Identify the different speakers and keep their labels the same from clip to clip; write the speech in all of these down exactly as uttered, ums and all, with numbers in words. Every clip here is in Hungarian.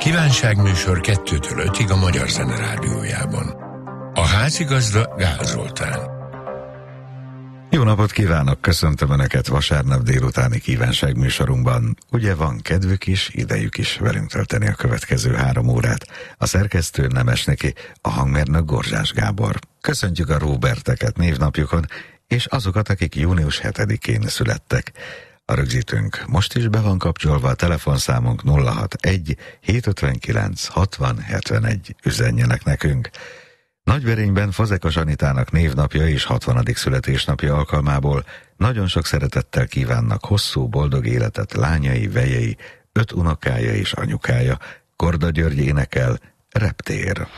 Speaker 1: Kívánságműsor kettőtől ötig a Magyar Zene Rádiójában. A házigazda Gál Zoltán.
Speaker 2: Jó napot kívánok, köszöntöm Önöket vasárnap délutáni kívánságműsorunkban. Ugye van kedvük is, idejük is velünk tölteni a következő három órát. A szerkesztő Nemesneki, a hangmérnök Gorzsás Gábor. Köszöntjük a Róberteket névnapjukon, és azokat, akik június hetedikén születtek. A rögzítőnk most is be van kapcsolva, a telefonszámunk nulla hatvanegy hétszázötvenkilenc hatvan hetvenegy, üzenjenek nekünk. Nagyverényben Fazekas Anitának névnapja és hatvanadik születésnapja alkalmából nagyon sok szeretettel kívánnak hosszú, boldog életet lányai, vejei, öt unokája és anyukája. Korda György énekel, Reptér.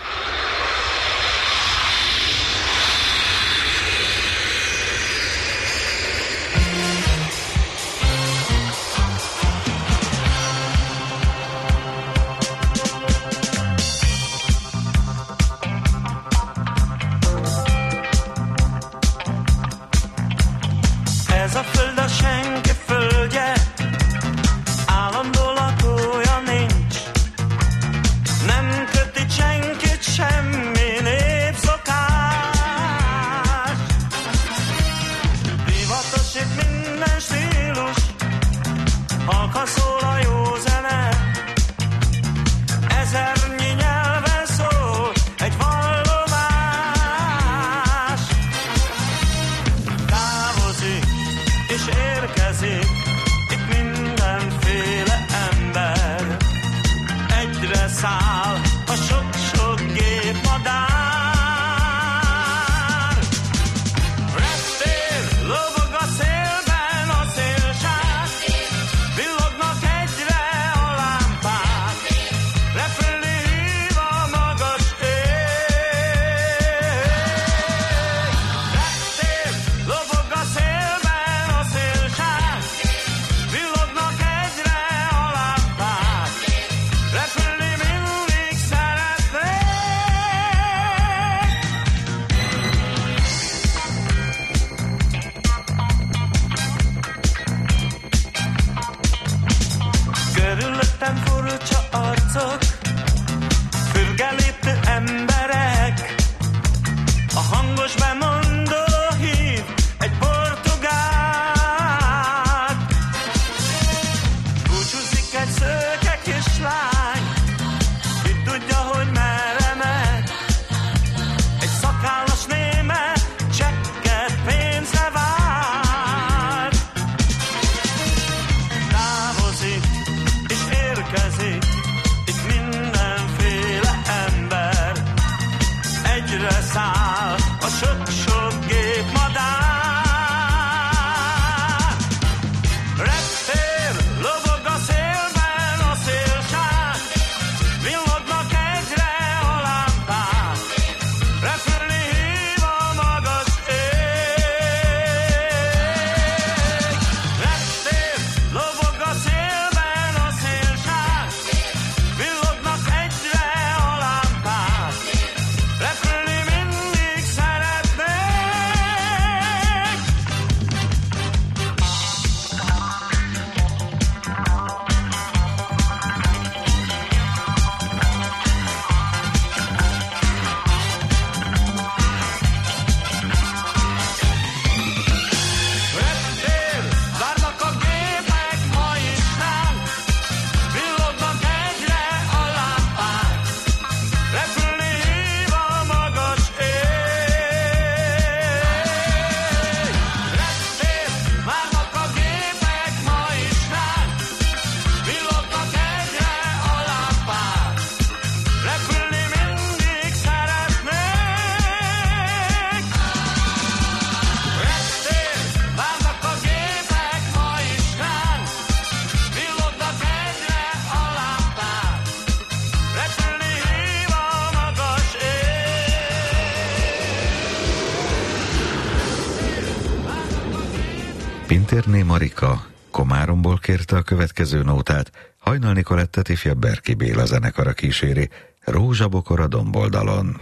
Speaker 2: Pintérné Marika Komáromból kérte a következő nótát, Hajnal Nicolettet ifjabb Berki Béla zenekara kíséri, Rózsabokor a domboldalon.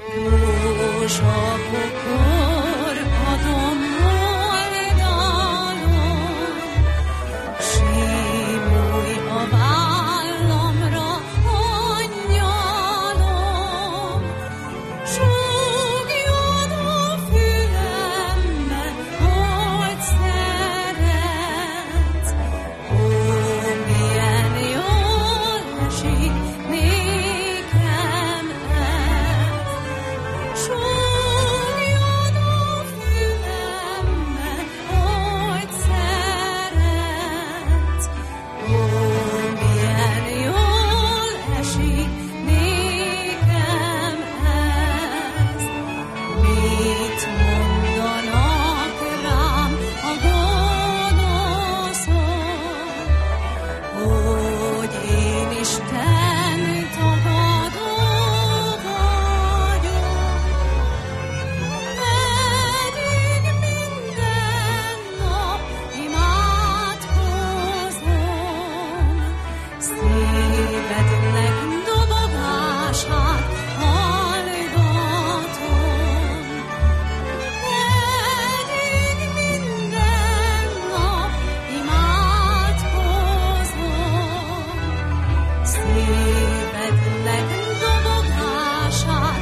Speaker 3: Rózsabokor a domboldalon, simulj a vállamra, anyám. szívednek dobogását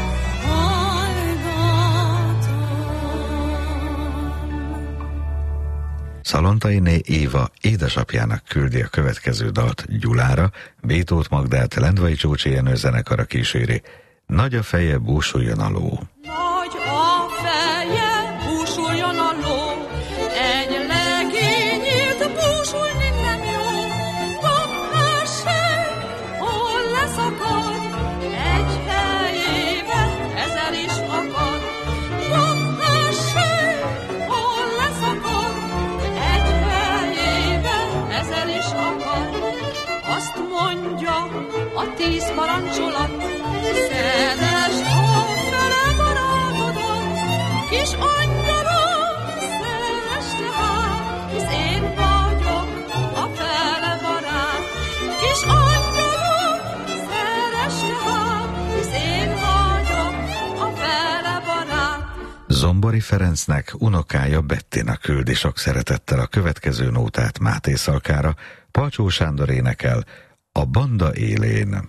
Speaker 2: Szalontainé Éva édesapjának küldi a következő dalt Gyulára, Bétót Magdát Lendvai Csócsi Jenő zenekara kíséri. Nagy a feje, búsuljon a ló.
Speaker 3: Nagy a feje, búsuljon a ló, egy legényét búsulni nem jó. Dobbhesség, hol leszakad, egy fejébe ezer is akad. Dobbhesség, hol leszakad, egy fejébe ezer is akad. Azt mondja a tíz parancsolat, szeresd a fele barátodat, kis angyalom, szeresd tehát, hisz én vagyok a fele barát. Kis angyalom, szeresd tehát, hisz én vagyok a fele barát.
Speaker 2: Zombori Ferencnek unokája Bettina küldi sok szeretettel a következő nótát Máté Szalkára, Palcsó Sándor énekel A banda élén.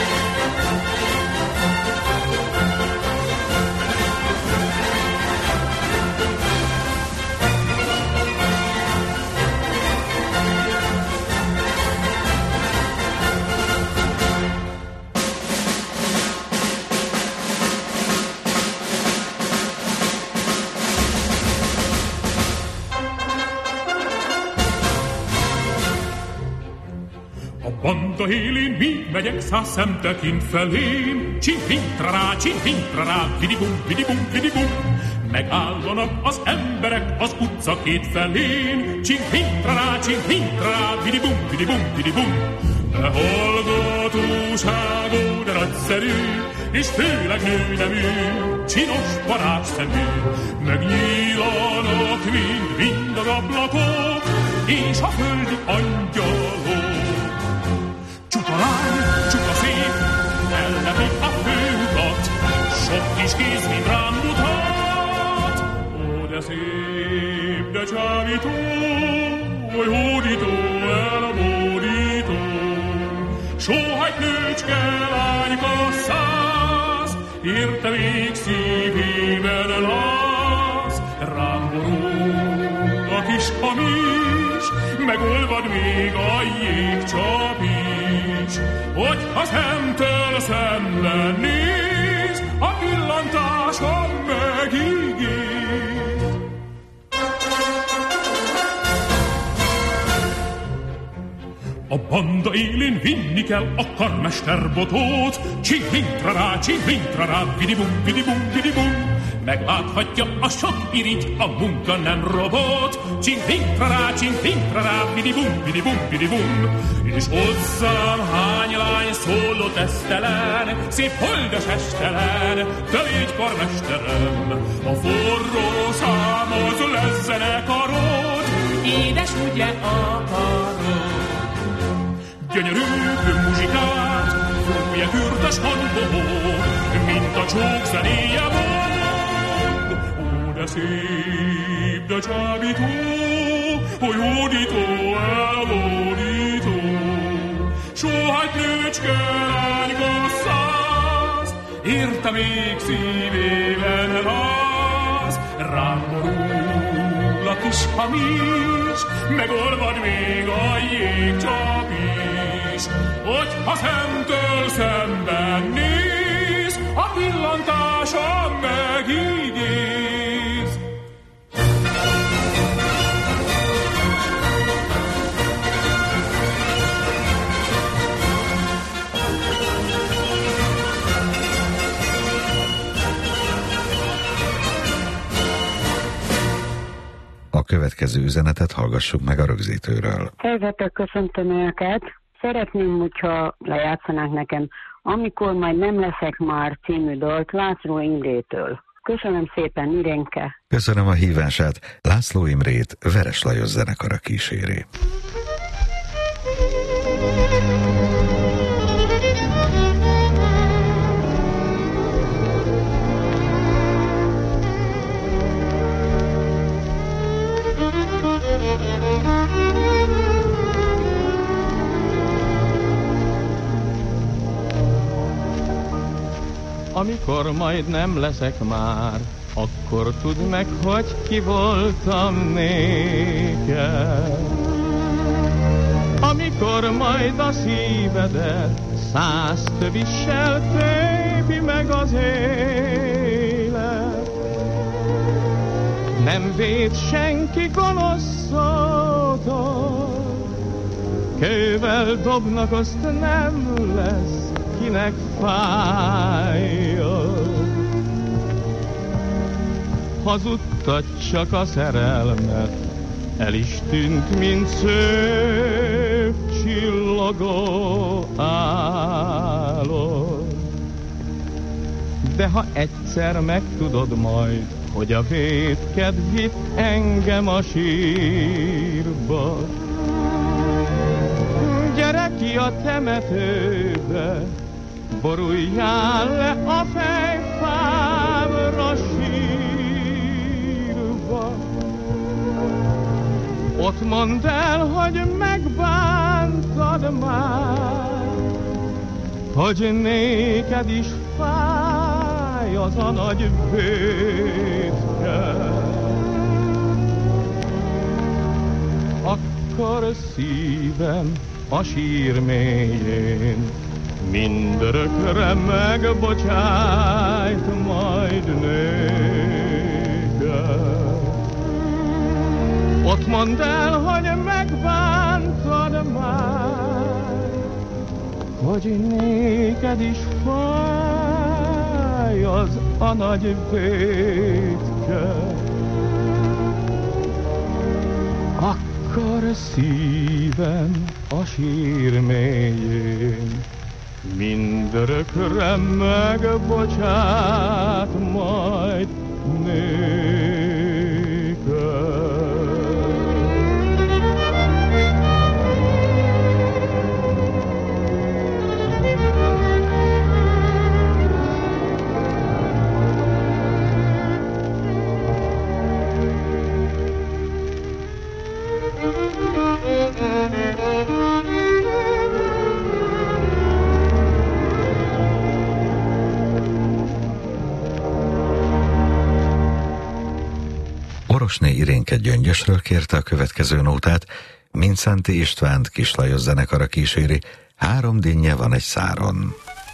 Speaker 4: Banda élén mi megyek, száz szem tekint felém. Csin-fin-trará, csin-fin-trará, vidibum, vidibum, vidibum. Megállanak az emberek az utca két felén. Csin-fin-trará, csin-fin-trará, vidibum, vidibum, vidibum. De hallgatóságú, de nagyszerű, és főleg nőnemű, csinos barátszemű. Megnyílanak mind, mind az ablakok, és a földi angyalok. Csupa lány, csupa szép, ellepik a főutat, sok kis kéz mind rám mutat. Ó, de szép, de csábító, oly hódító, elmódító. Sóhajt nőcske, lányka száz, érte még szívében láz. Rám borul a kis hamis, megolvad még a jégcsap is. Hogyha szemtől szemben néz, a pillantásom megígér. A banda élén vinni kell a karmesterbotót. Csin-fin-trará, csin-fin-trará, vidibum, vidibum, vidibum. Megláthatja a sok irigy, a munka nem robot. Csin-fin-trará, csin-fin-trará, vidibum, vidibum, vidibum. És hozzám hány lány szóló tesztelen, szép holdas estelen, de légy karmesterem. A forró számhoz lesz zenekarod, édes ugye akarod. Gyönyörű muzsikát, fújja kürtös hangbohó, mint a csók zenéje mond. Ó, de szép, de csábító, oly hódító, elmódító. Sóhajt nőcske, lányka száz, érte még szívében láz. Rám borul a kis hamis, megolvad még a jégcsap is. Hogyha szemtől szemben néz, a pillantása megidéz.
Speaker 2: A következő üzenetet hallgassuk meg a rögzítőről.
Speaker 5: Szervetek, köszöntöm Önöket. Szeretném, hogyha lejátszanák nekem Amikor majd nem leszek már című dalt László Imrétől. Köszönöm szépen, Irénke.
Speaker 2: Köszönöm a hívását. László Imrét Veres Lajos zenekara kíséri.
Speaker 6: amikor majd nem leszek már, akkor tudd meg, hogy ki voltam néked. Amikor majd a szívedet száz tövissel tépi meg az élet, nem véd senki gonoszszótól, kővel dobnak, azt nem lesz kinek fájjon. Hazudtad csak a szerelmet, el is tűnt, mint szép csillogó álom. De ha egyszer megtudod majd, hogy a vétked vitt engem a sírba, gyere ki a temetőbe, boruljál le a fejfámra sírva. Ott mondd el, hogy megbántad már, hogy néked is fáj az a nagy vétke. Akkor szívem a sír mélyén mindörökre megbocsájt majd néked. Ott mondd el, hogy megbántad már, hogy néked is fáj az a nagy vétke. Akkor szívem a sír mélyén mindörökre megbocsát majd néked.
Speaker 2: Orosné Irénke Gyöngyösről kérte a következő nótát, Mindszenty Istvánt Kislajos zenekara kíséri, Három dinnye van egy száron.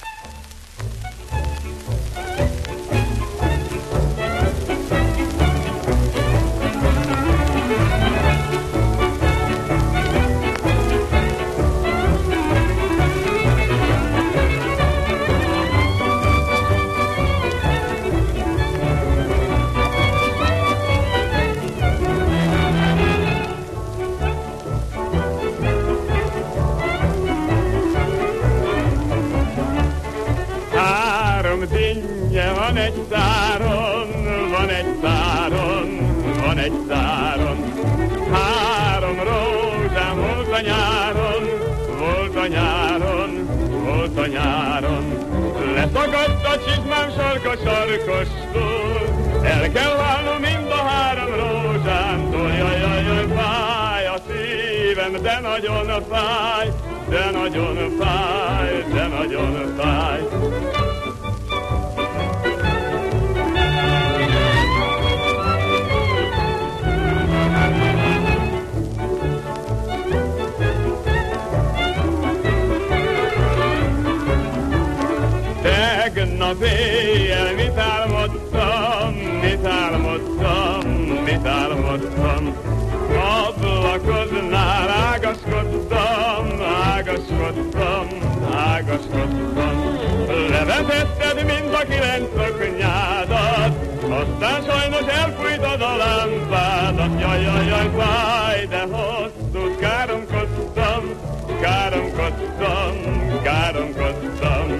Speaker 7: El kell válnom mind a három rózsántól, jaj, jaj, jaj, fáj a szívem, de nagyon fáj, de nagyon fáj, de nagyon fáj. Tegnap éjjel mit álmodtam, mit álmodtam, mit álmodtam. Ablakodnál ágaskodtam, ágaskodtam, ágaskodtam. Levezetted mind a kilenc oknyádat, aztán sajnos elfújtad a lámpádat. Jaj, jaj, jaj, fáj, de hosszút káromkodtam, káromkodtam, káromkodtam.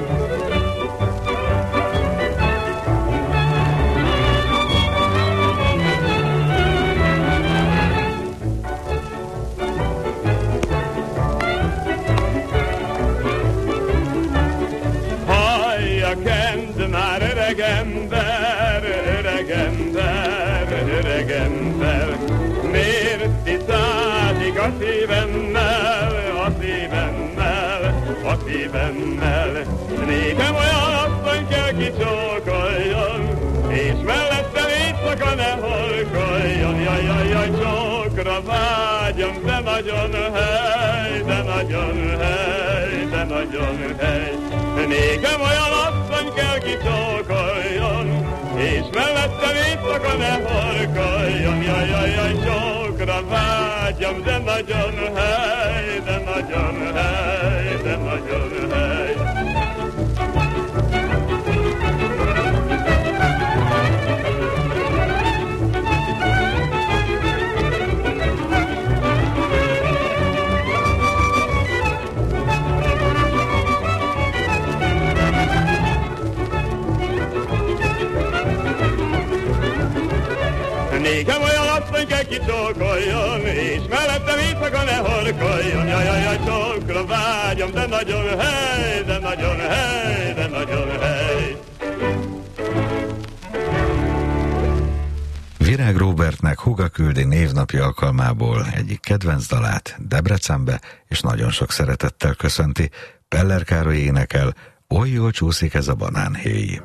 Speaker 7: Kend már öreg ember, öreg ember, öreg ember. Miért tisztázik a szívemmel, a szívemmel, a szívemmel? szívemmel. Nékem olyan asszony kell, ki csókoljon, és mellettem éjszaka ne halkoljon. Jaj, jaj, jaj, csókra vágyom, de nagyon hely, de nagyon hely, de nagyon hely. Nékem olyan asszony kell, ki csókoljon, és mellettem éjszaka ne halkoljon. Jaj, jaj, jaj, csókra vágyom, de nagyon hely, de nagyon hely, de nagyon hely. Nékem olyan asszony kell, ki csókoljon, és mellettem éjszaka ne horkoljon. Jaj, jaj, jaj, csókra vágyom, de nagyon hely, de nagyon hely, de nagyon hely.
Speaker 2: Virág Róbertnek húga küldi névnapja alkalmából egyik kedvenc dalát Debrecenbe, és nagyon sok szeretettel köszönti. Peller Károly énekel, oly jól csúszik ez a banánhéj.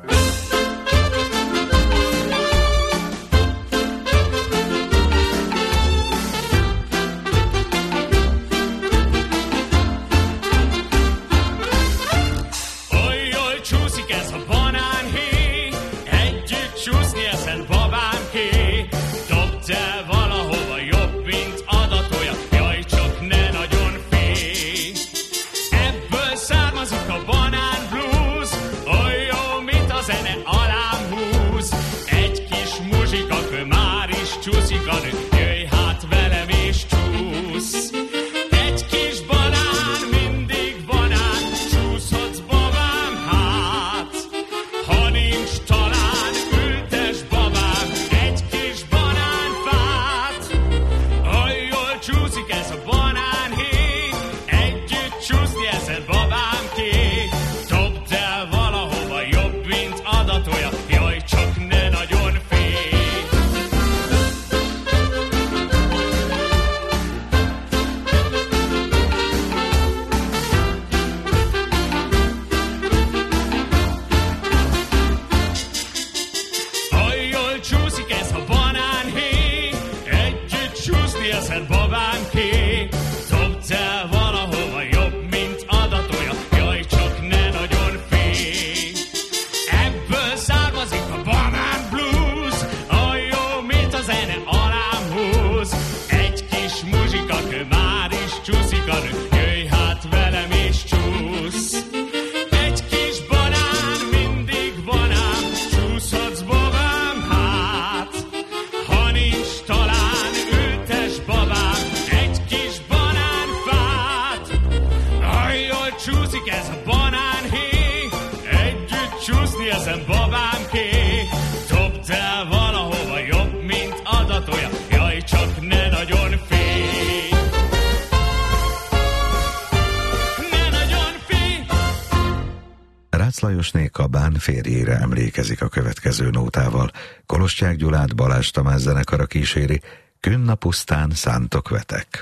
Speaker 2: Lajosné Kabán férjére emlékezik a következő nótával. Koloscsák Gyulát Balázs Tamás zenekara kíséri, Künn a pusztán szántok vetek.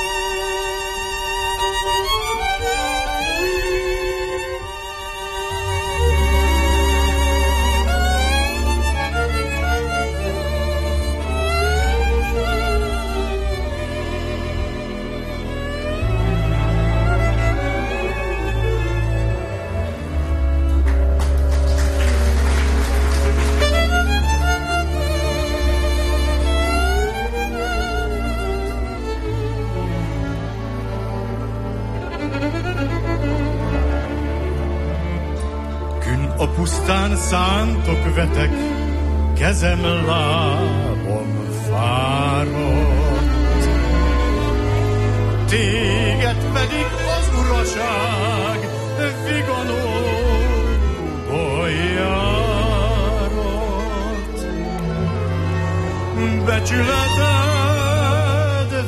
Speaker 8: Szántok vetek, kezem lábom fáradt, téged pedig az uraság viganóból járat. Becsületed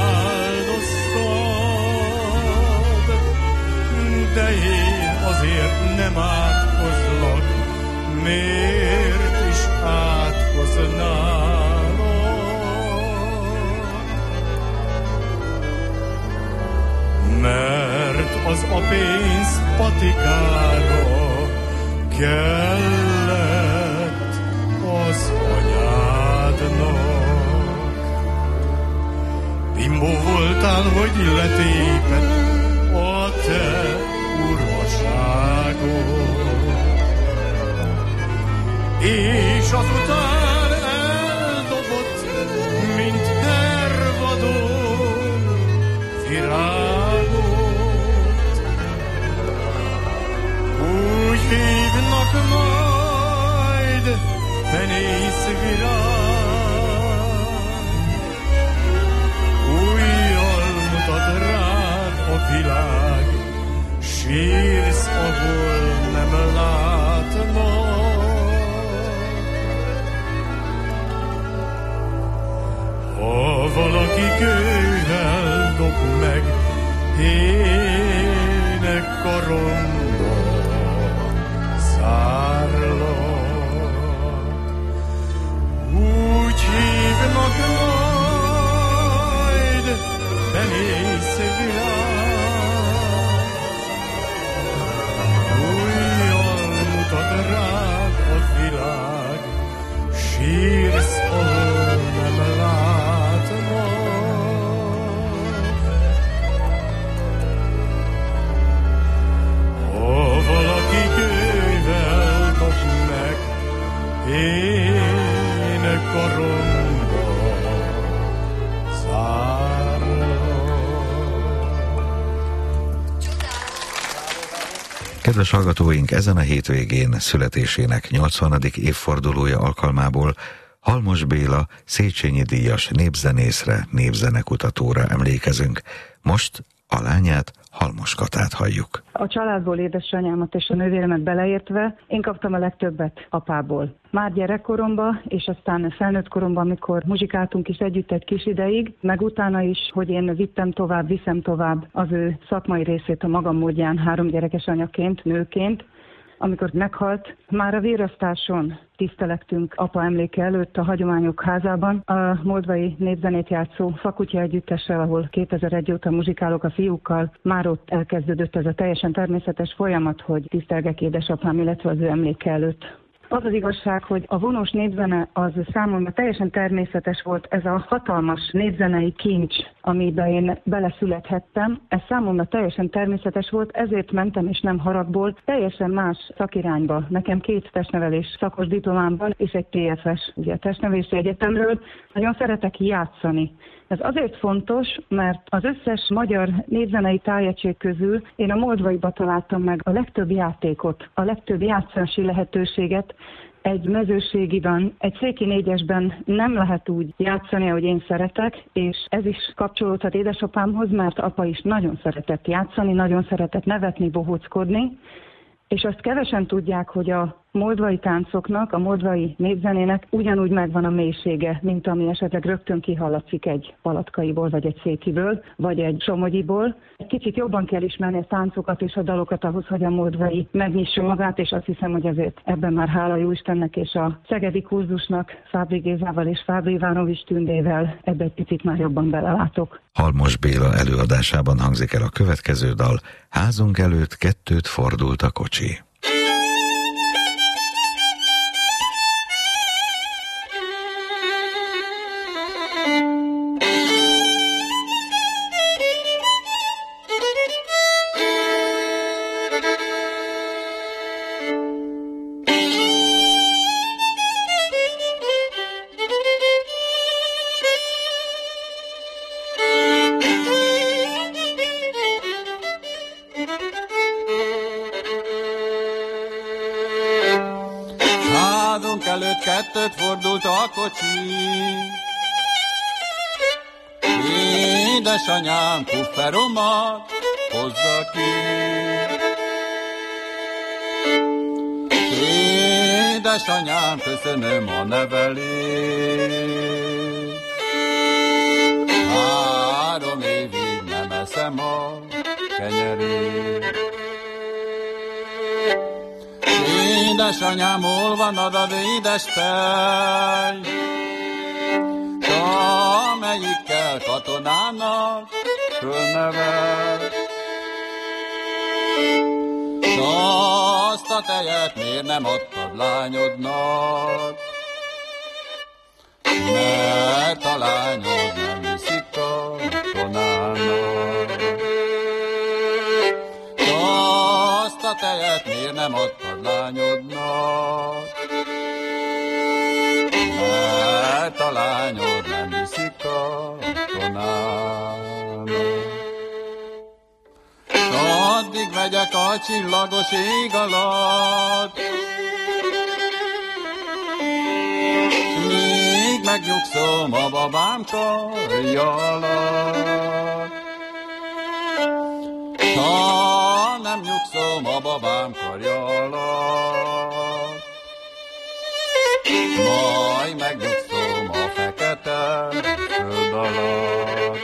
Speaker 8: feláldoztad, de én azért nem átkozlak. Miért is átkoználok? Mert az a pénz patikára kellett az anyádnak. Bimbó voltál, hogy letépett a te uraságod, és azután eldobott, mint hervadó virágot. Úgy hívnak majd penészvirág, újjal mutat rád a világ, sírsz, ahol nem látnak. Ha valaki kővel dob meg ének karomba szárlak, úgy hívnak majd penészvirág, újjal mutat rád a világ, sírsz, ahol nem látnak. Ha valaki kővel dob meg ének karomba szárlak.
Speaker 2: Kedves hallgatóink, ezen a hétvégén születésének nyolcvanadik évfordulója alkalmából Halmos Béla Széchenyi díjas népzenészre, népzenekutatóra emlékezünk. Most a lányát, Halmos Katát halljuk.
Speaker 9: A családból édesanyámat és a nővéremet beleértve én kaptam a legtöbbet apából. Már gyerekkoromban, és aztán felnőtt koromban, amikor muzsikáltunk is együtt egy kis ideig, meg utána is, hogy én vittem tovább, viszem tovább az ő szakmai részét a magam módján, három gyerekes anyaként, nőként. Amikor meghalt, már a vérasztáson tisztelektünk apa emléke előtt a Hagyományok Házában, a moldvai népzenét játszó Fakutya együttessel, ahol kétezer-egy óta muzsikálok a fiúkkal. Már ott elkezdődött ez a teljesen természetes folyamat, hogy tisztelgek édesapám, illetve az ő emléke előtt. Az az igazság, hogy a vonós népzene az számomra teljesen természetes volt, ez a hatalmas népzenei kincs, amiben én beleszülethettem. Ez számomra teljesen természetes volt, ezért mentem, és nem haragból, teljesen más szakirányba. Nekem két testnevelés szakos diplomám van, és egy té ef es, ugye a testnevelési egyetemről. Nagyon szeretek játszani. Ez azért fontos, mert az összes magyar népzenei tájegység közül én a moldvaiba találtam meg a legtöbb játékot, a legtöbb játszási lehetőséget. Egy mezőségiben, egy széki négyesben nem lehet úgy játszani, ahogy én szeretek, és ez is kapcsolódhat édesapámhoz, mert apa is nagyon szeretett játszani, nagyon szeretett nevetni, bohóckodni, és azt kevesen tudják, hogy a moldvai táncoknak, a moldvai népzenének ugyanúgy megvan a mélysége, mint ami esetleg rögtön kihallatszik egy palatkaiból, vagy egy székiből, vagy egy somogyiból. Egy kicsit jobban kell ismerni a táncokat és a dalokat ahhoz, hogy a moldvai megnyissa magát, és azt hiszem, hogy azért ebben már hála jó Istennek és a szegedi kurzusnak, Fábri Gézával és Fábri Ivánovics Tündével ebbe egy picit már jobban belelátok.
Speaker 2: Halmos Béla előadásában hangzik el a következő dal, Házunk előtt kettőt fordult a kocsi.
Speaker 10: Kettőt fordult a kocsi, édesanyám pufferomat hozza ki. Édesanyám, köszönöm a nevelést, három évig nem eszem a kenyerét. Édesanyám, hol van az édes tej, s amelyikkel katonának fölnevel. Azt a tejet miért nem adtad lányodnak? Mert a lányod nem viszik katonának. Azt a tejet miért nem adtad lányodnak? Mert a lányod nem viszik katonának. Addig megyek a csillagos ég alatt, míg megnyugszom a babám karja alatt. Ha nem nyugszom a babám karja alatt, majd megnyugszom a fekete föld alatt.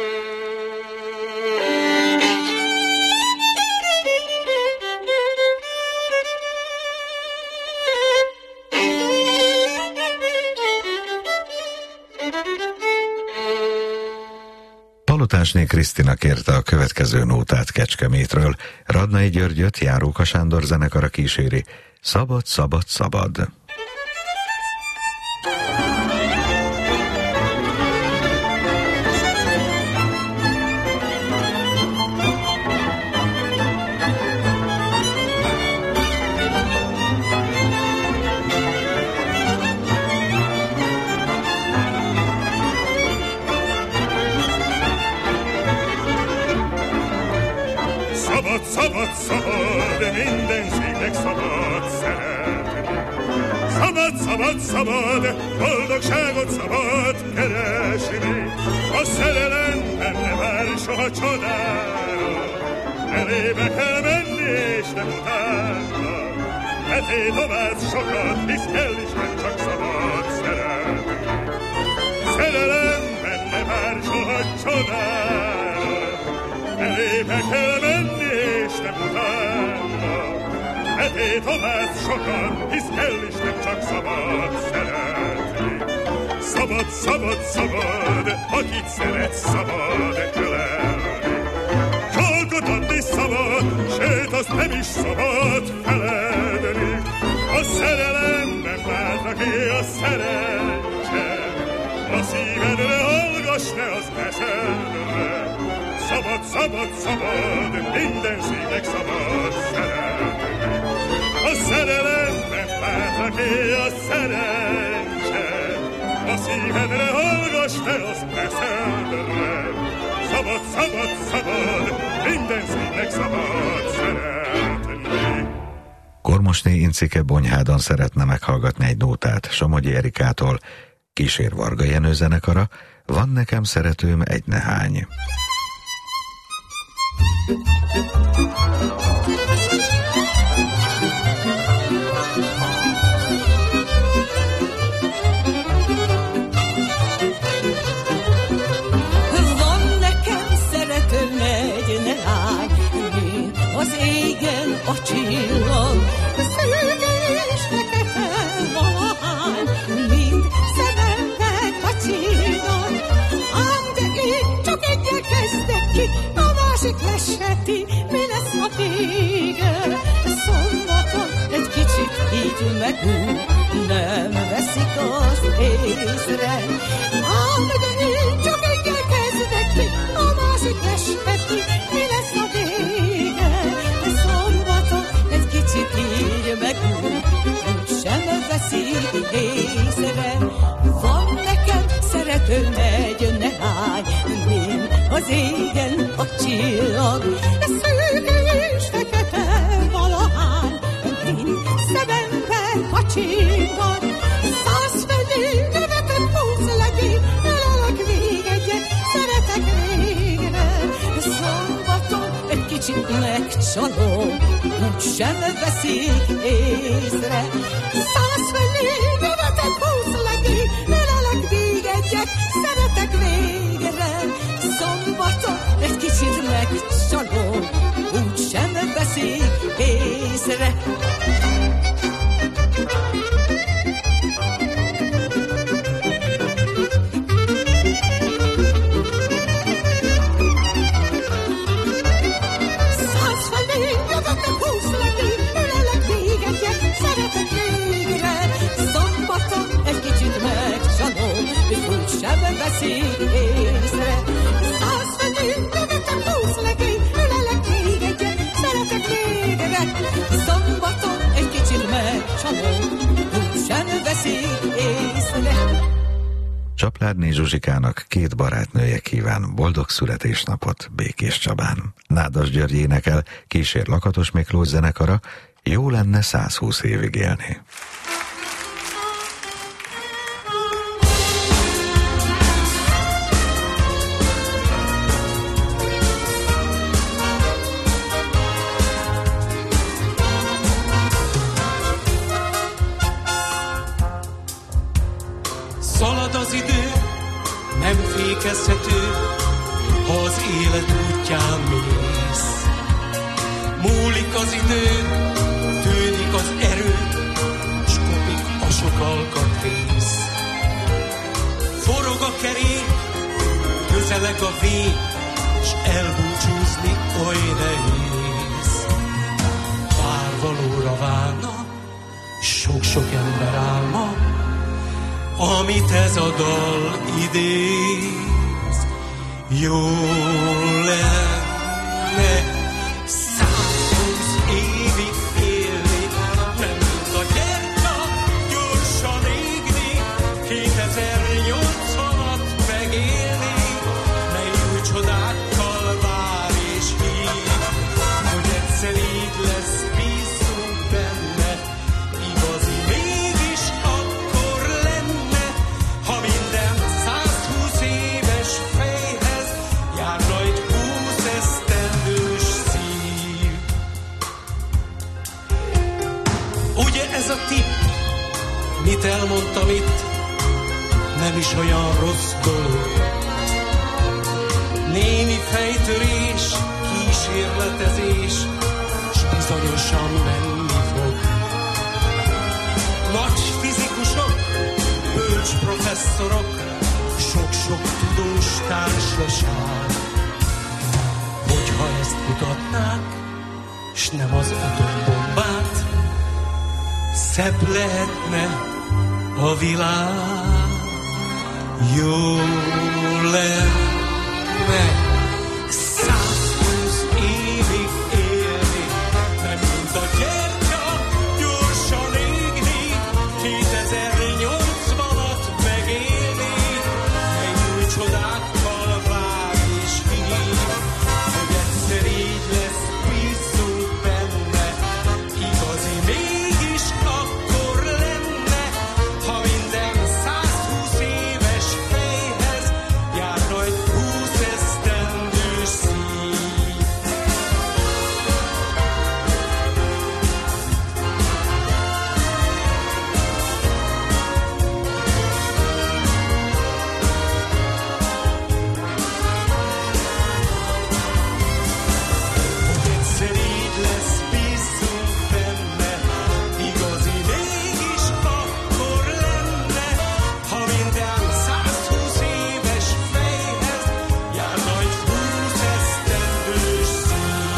Speaker 2: Palotásné Krisztina kérte a következő nótát Kecskemétről. Radnai Györgyöt Járóka Sándor zenekara kíséri. Szabad, szabad, szabad.
Speaker 7: Szabad, szabad, minden szívnek szabad szeretni. Szabad, szabad, szabad, boldogságot szabad keresni. A szerelem benne vár soha csodára, elébe kell menni és nem utána. Eté tovább sokat, hisz kell is nem csak szabad szeretni. Szerelem benne vár soha csodára, elébe kell menni és nem utána. Eté tovább sokan, hisz kell is nem csak szabad szeretni. Szabad, szabad, szabad, akit szeret szabad ölelni. Csókot adni szabad, sőt azt nem is szabad feledni. A szerelem nem vár, ki a szerencse. A szívedre hallgass, ne az eszedre. Szabad, szabad, szabad, minden szívnek szabad szeretni. A szerelem nem vár, ki a szerencse. A szívedre hallgass, te az eszedre. Szabad, szabad, szabad, minden szívnek szabad szeretni.
Speaker 2: Kormosné Incike Bonyhádon szeretne meghallgatni egy nótát Somogyi Erikától. Kísér Varga Jenő zenekara. Van nekem szeretőm egy nehány.
Speaker 3: Van nekem szeretőm egy nehány, mint az égen a csillag. Szőke és fekete valahány, mint szememben a csillag. Ám de én csak egyel kezdek ki, a másik leseti, mi lesz a vége. Szombaton egy kicsit így megúr, nem veszik azt észre. Ám de én csak egyel kezdek ki, a másik leseti, mi lesz a vége. Szombaton egy kicsit így megúr, úgysem veszik észre. Van nekem szeretőm egy nehány, mint az égen a csillag. Szőke és fekete valahány, mint szememben a csillag. Száz felé nevetett húsz legény, ölelek még egyet, szeretek végre. Szombaton egy kicsit megcsalom, úgysem veszik észre. Száz felé nevetett húsz legény, ölelek még egyet, szeretek végre. Szombaton egy kicsit megcsalom, úgysem veszik észre. Száz felé nevetett húsz legény,
Speaker 2: Csaplárné Zsuzsikának két barátnője kíván boldog születésnapot Békés Csabán. Nádas György énekel, kísér Lakatos Miklós zenekara, jó lenne százhúsz évig élni.
Speaker 11: Szalad az idő, nem fékezhető, ha az élet útján mész. Múlik az idő, tűnik az erő, s kopik a sok alkatrész. Forog a kerék, közeleg a vég, s elbúcsúzni oly nehéz. Várvalóra válna, sok-sok ember álma, amit ez a dal idéz. Jó lenne százhúsz évig élni, nem mint a gyertya gyorsan égni, kétezer-nyolcvanat megélni, mely új csodákkal vár és hív, hogy egyszer így lesz, bízzunk benne, igazi mégis akkor lenne, ha minden százhúsz éves fejhez járna egy húsz esztendős szív. Ugye ez a tipp, mit elmondtam itt, nem is olyan rossz dolog. Némi fejtörés, kísérletezés, s bizonyosan menni fog. Nagy fizikusok, bölcs professzorok, sok-sok tudós társaság. Hogyha ezt mutatnák, s nem az atombombát, szebb lehetne a világ. Jó lenne százhúsz évig élni, nem mint a gyertya gyorsan égni, kétezer-nyolcvanat megélni, egy új csodákkal vár és hív, hogy egyszer így lesz, bízzunk benne, igazi mégis akkor lenne, ha minden százhúsz éves fejhez járna egy húsz esztendős szív. Egyszer így lesz, bízzunk benne, igazi mégis akkor lenne, ha minden százhúsz éves fejhez járna egy húsz esztendős szív.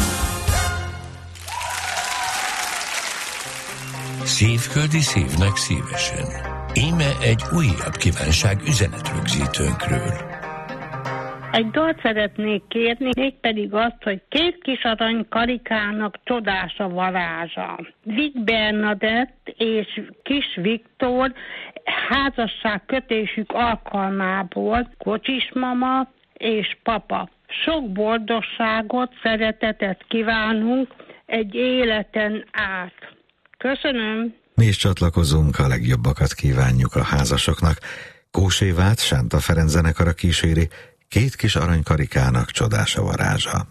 Speaker 1: Szívföldi szívnek szívesen. Íme egy újabb kívánság üzenetrögzítőnkről.
Speaker 12: Egy dalt szeretnék kérni, mégpedig azt, hogy két kis arany Karikának csodás a varázsa. Vik Bernadett és Kis Viktor házasságkötésük alkalmából Kocsis mama és papa. Sok boldogságot, szeretetet kívánunk egy életen át. Köszönöm!
Speaker 2: Mi is csatlakozunk, a legjobbakat kívánjuk a házasoknak. Kós Évát Sánta Ferenc zenekara kíséri, két kis arany Karikának csodás a varázsa.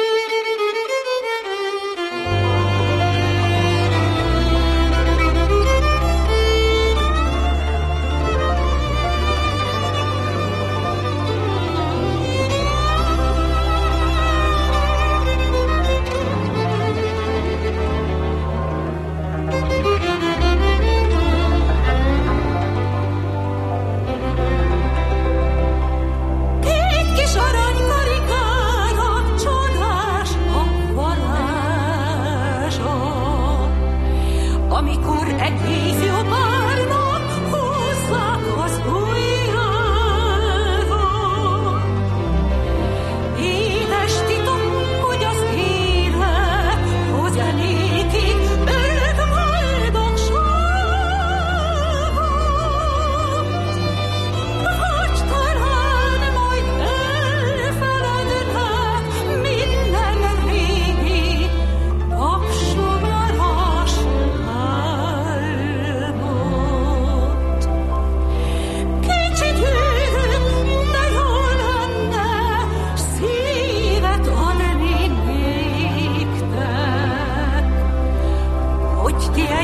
Speaker 3: Két kis arany Karikának csodás a varázsa, amikor egy ifjú párnak hozzák az ujjára. Édes titok, hogy az élet hozza nékik ők boldogságot, hogy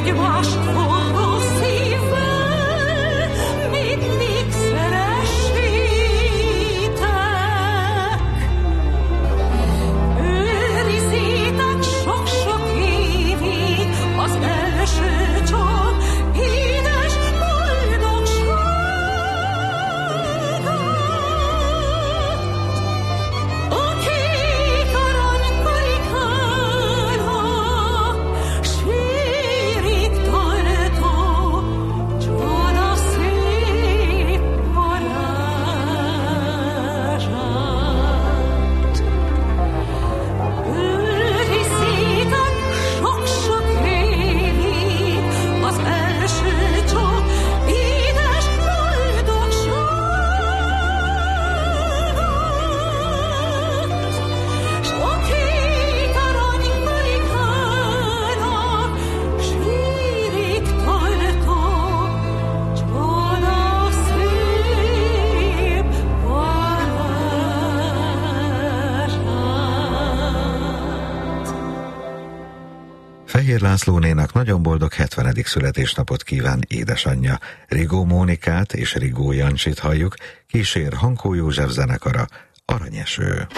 Speaker 2: Fehér Lászlónénak nagyon boldog hetvenedik születésnapot kíván édesanyja. Rigó Mónikát és Rigó Jancsit halljuk, kísér Hankó József zenekara, Aranyeső.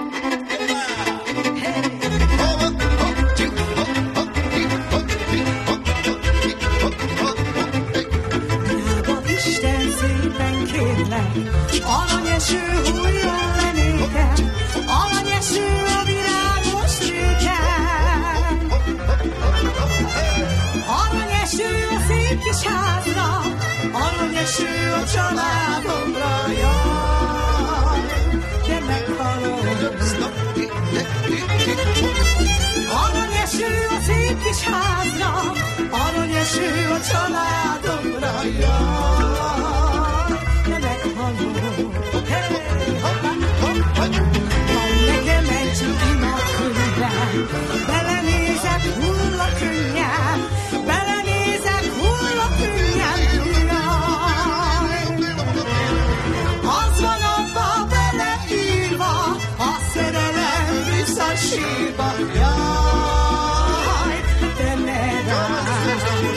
Speaker 3: Drága Isten, szépen kérlek, aranyeső hulljon le nékem, aranyeső a virágos tőken. Aranyeső a szép kis házra, aranyeső a családomra, jaj, de meghalom. Aranyeső a szép kis házra, aranyeső a családomra, jaj, de meghalom. Van nekem egy imakönyvem, belenézek hull a könnyen, belenézek hull a könnyen, jaj. Az van abba beleírva, a szerelem vissza sírba, jaj, de ne rám.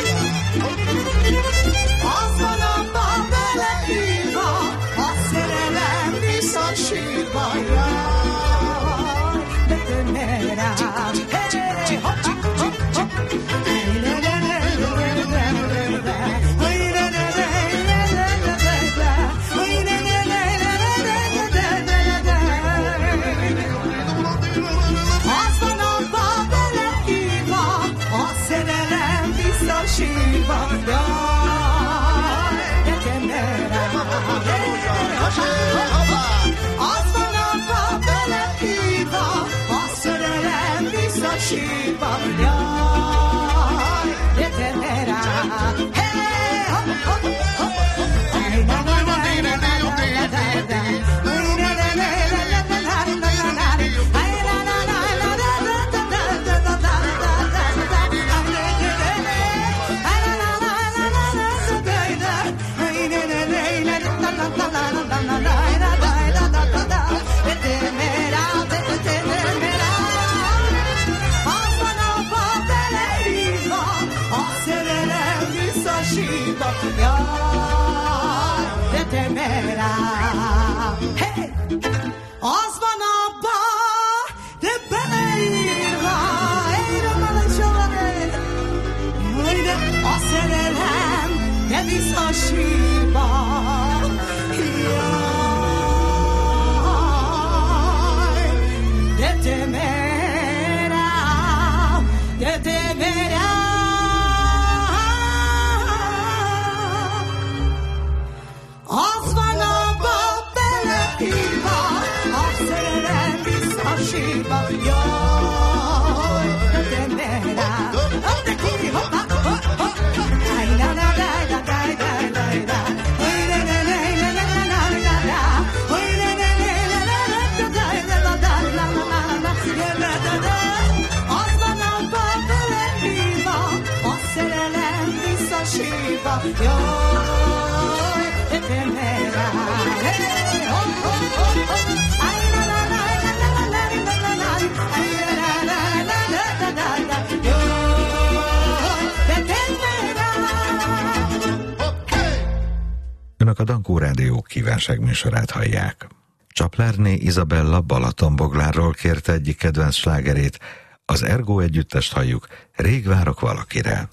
Speaker 3: Az van abba beleírva, a szerelem vissza sírba, jaj, de ne rám. Hey, hopp, hopp, hopp. Az van abba beleírva, a szerelem vissza sírva, jaj, de te ne rám. Az van abba beleírva, a szerelem vissza sírva, jaj, de te ne rám. Hey, hopp, hopp, hopp, hopp. Ay, na, na, na, na, na, na, na, na, na. Ay, na, na, na, na, na, na, na, na, na, na. Ay, na, na, na, na, na, na, na, na, na, na, na, na, az van abba, de beleírva, egyre maradjon, jaj, de a szerelem, de vissza sírba, jaj, de te merám, de te merám. Az van abba beleírva, a szerelem vissza sírba, jaj, de te ne rám. Hopp, de ki, hopp, hopp, hopp, hopp. Aj, na, na, da, da, da, da, da, da. Oj, ne, ne, ne, ne, ne, ne, ne, ne, ne. Oj, ne, ne, ne, ne, ne, ne, da, da, da, da, da, da, da, da, da, da. Az van abba beleírva, a szerelem vissza sírba, jaj, de te ne rám. Hey, hopp, hopp, hopp, hopp. Aj, na, na, na, na, na, na, na, na, na. Aj, na, na, na, na, na, na, na, na. Jaj, de te
Speaker 2: Önök a Dankó Rádió kívánságműsorát hallják. Csaplárné Izabella Balatonboglárról kérte egyik kedvenc slágerét, az Ergo együttest halljuk, Rég várok valakire.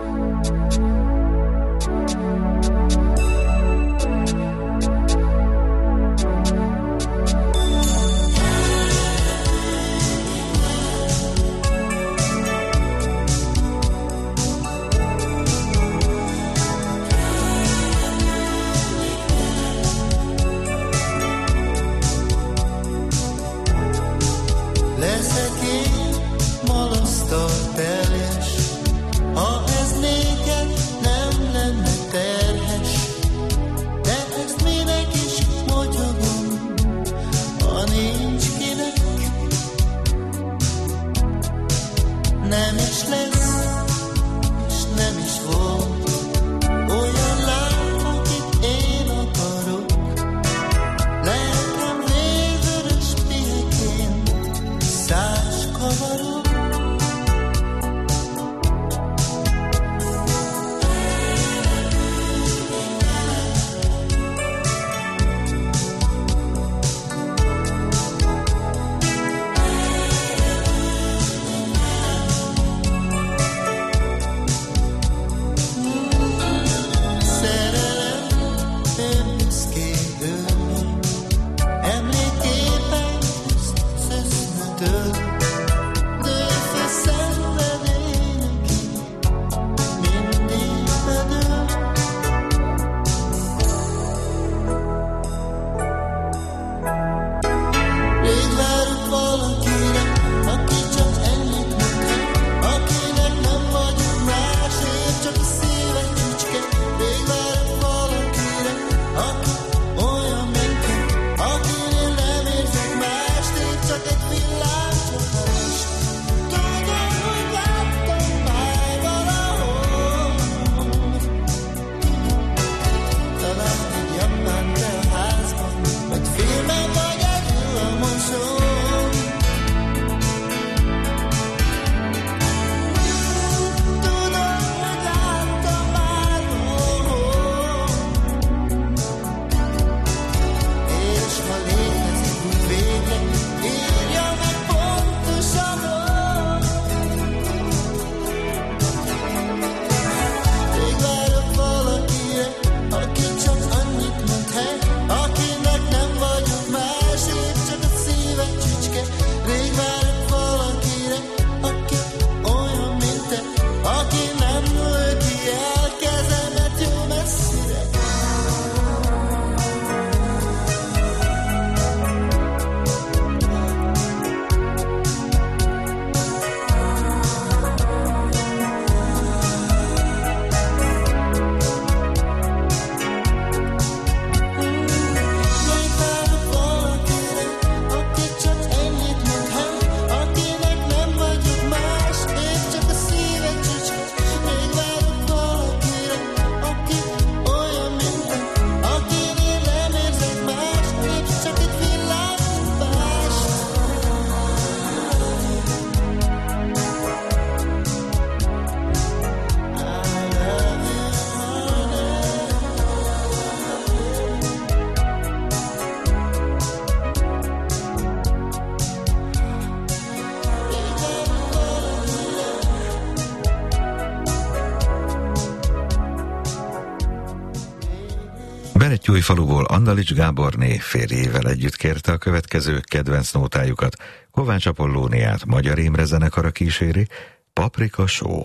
Speaker 2: Berettyújfaluból Andalics Gáborné férjével együtt kérte a következő kedvenc nótájukat. Kovács Apollóniát Magyar Imre zenekara kíséri, Paprika Show.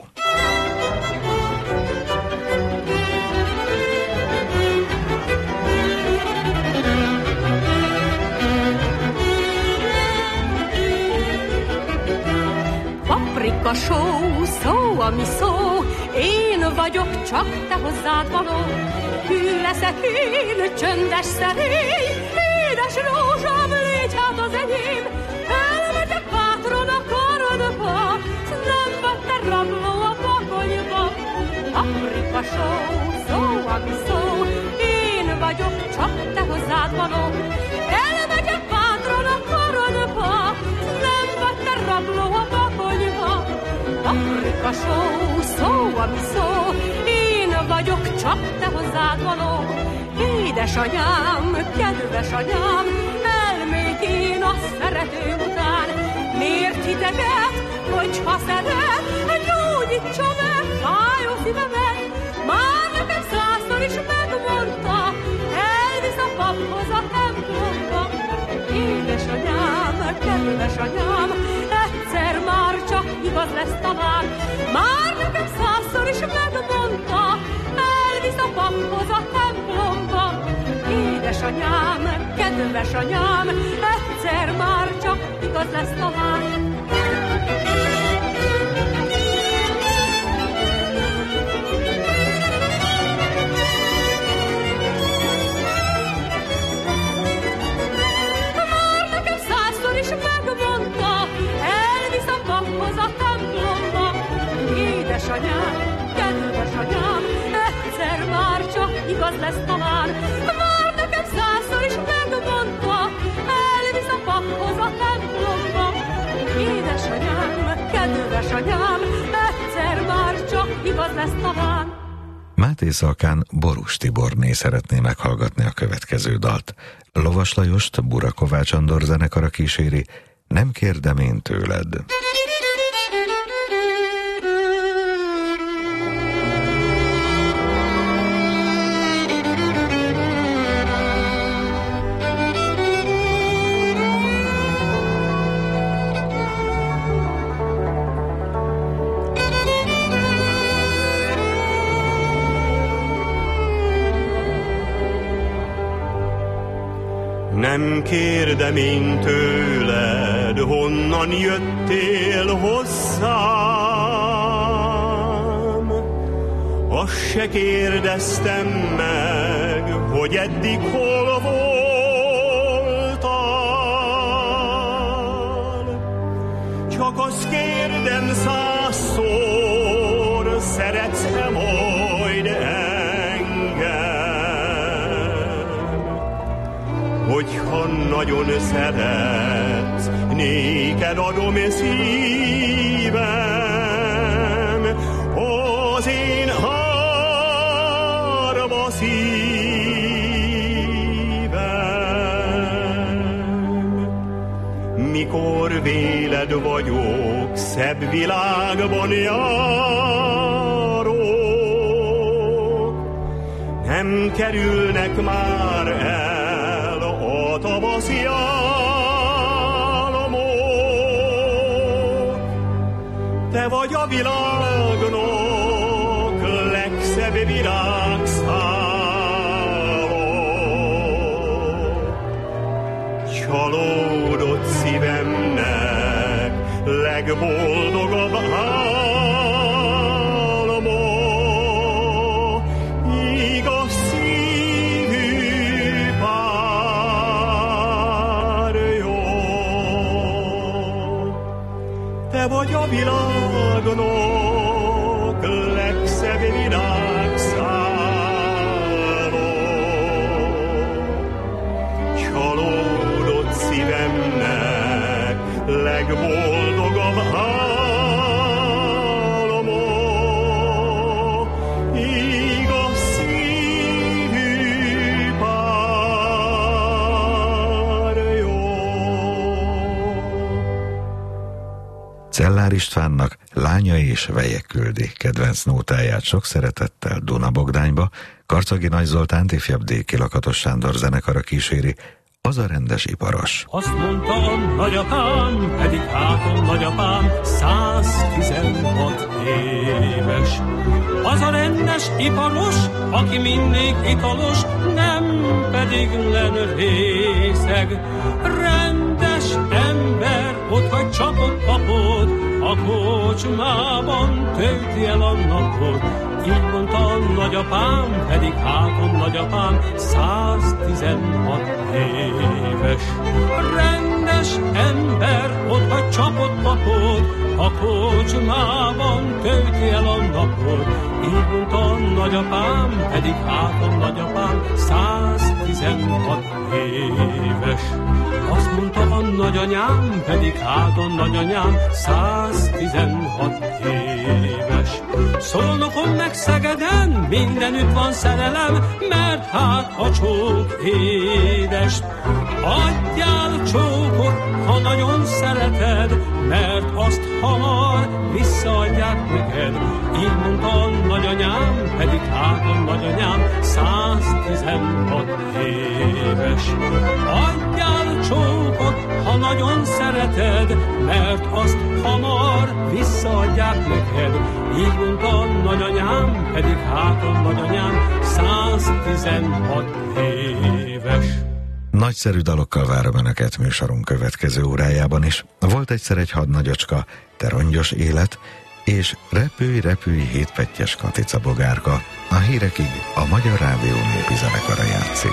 Speaker 13: Paprika Show, szó, ami szó, én vagyok csak te hozzád való. Hű leszek én, csöndes szerény, édes rózsám, légy hát az enyém. Elmegyek bátran a karodba, s nem vagy te rabló a bakonyba. Paprika Show, szó, ami szó, én vagyok csak te hozzád való. Elmegyek bátran a karodba, s nem vagy te rabló a bakonyba. Paprika Show, szó, ami szó, vagyok csak te hozzád való, Édesanyám, kedves anyám, elmégy én a szeretőm után. Miért hiteget, hogyha szeret, gyógyítsa meg fájó szívemet? Már nekem százszor is megmondta, elvisz a paphoz a templomba. Édesanyám, kedves anyám, egyszer már csak igaz lesz talán. Már nekem százszor is megmondta, elvisz a paphoz a templomba. Édesanyám, kedves anyám, egyszer már csak igaz lesz talán. Édesanyám, kedves anyám, egyszer már csak igaz lesz talán. Már nekem százszor is megmondta, elvisz a paphoz a templomba. Édesanyám, kedves anyám, egyszer már csak igaz lesz talán.
Speaker 2: Máté Szalkán Borús Tiborné szeretné meghallgatni a következő dalt. Lovas Lajost Bura Kovács Andor zenekara kíséri, Nem kérdem én tőled.
Speaker 14: Nem kérdem én tőled, honnan jöttél hozzám. Azt se kérdeztem meg, hogy eddig hol voltál. Csak azt kérdem százszor, szeretsz-e majd engem? Hogyha nagyon szeretsz, néked adom szívem, az én árva szívem. Mikor véled vagyok, szebb világban járok, nem kerülnek már el a tavaszi álmok. Te vagy a világnak legszebb virágszálok. Csalódott szívemnek legboldogabb álma, igaz szívű pár jó. Te vagy a világnak legszebb virágszálok. Csalódott szívemnek legboldogabb álma, igaz szívű pár jó.
Speaker 2: Czellár Istvánnak Lányai és vejek küldi kedvenc nótáját sok szeretettel Duna-Bogdányba, Karcagi Nagy Zoltánt ifjabb Déki Lakatos Sándor zenekara kíséri, Az a rendes iparos.
Speaker 11: Azt mondta a nagyapám, pedig hátom nagyapám, száztizenhat éves. Az a rendes iparos, aki mindig italos, nem pedig len részeg. Rendes ember, ott vagy csapott papot, a kocsmában tölti el a napot. Így mondta a nagyapám, pedig hátom nagyapám, száztizenhat éves. Rendes ember, ott vagy csapott papot, a kocsmában tölti el a napot. Így mondta a nagyapám, pedig hátom nagyapám, száztizenhat éves. Azt mondta a nagyanyám, pedig hátom nagyanyám, száztizenhat éves. Szolnokon meg Szegeden mindenütt van szerelem, mert hát a csók édes. Adjál csókot, ha nagyon szereted, mert azt hamar visszaadják neked. Így mondta a nagyanyám, pedig hát a nagyanyám száztizenhat éves. Adjál csókot, ha nagyon szereted, mert azt hamar visszaadják neked. Így mondta a nagyanyám, pedig hát a nagyanyám száztizenhat éves.
Speaker 2: Nagyszerű dalokkal várom Önöket műsorunk következő órájában is. Volt egyszer egy hadnagyocska, te rongyos élet, és repülj, repülj hétpettyes Katica bogárka. A hírekig a Magyar Rádió népi zenekara játszik.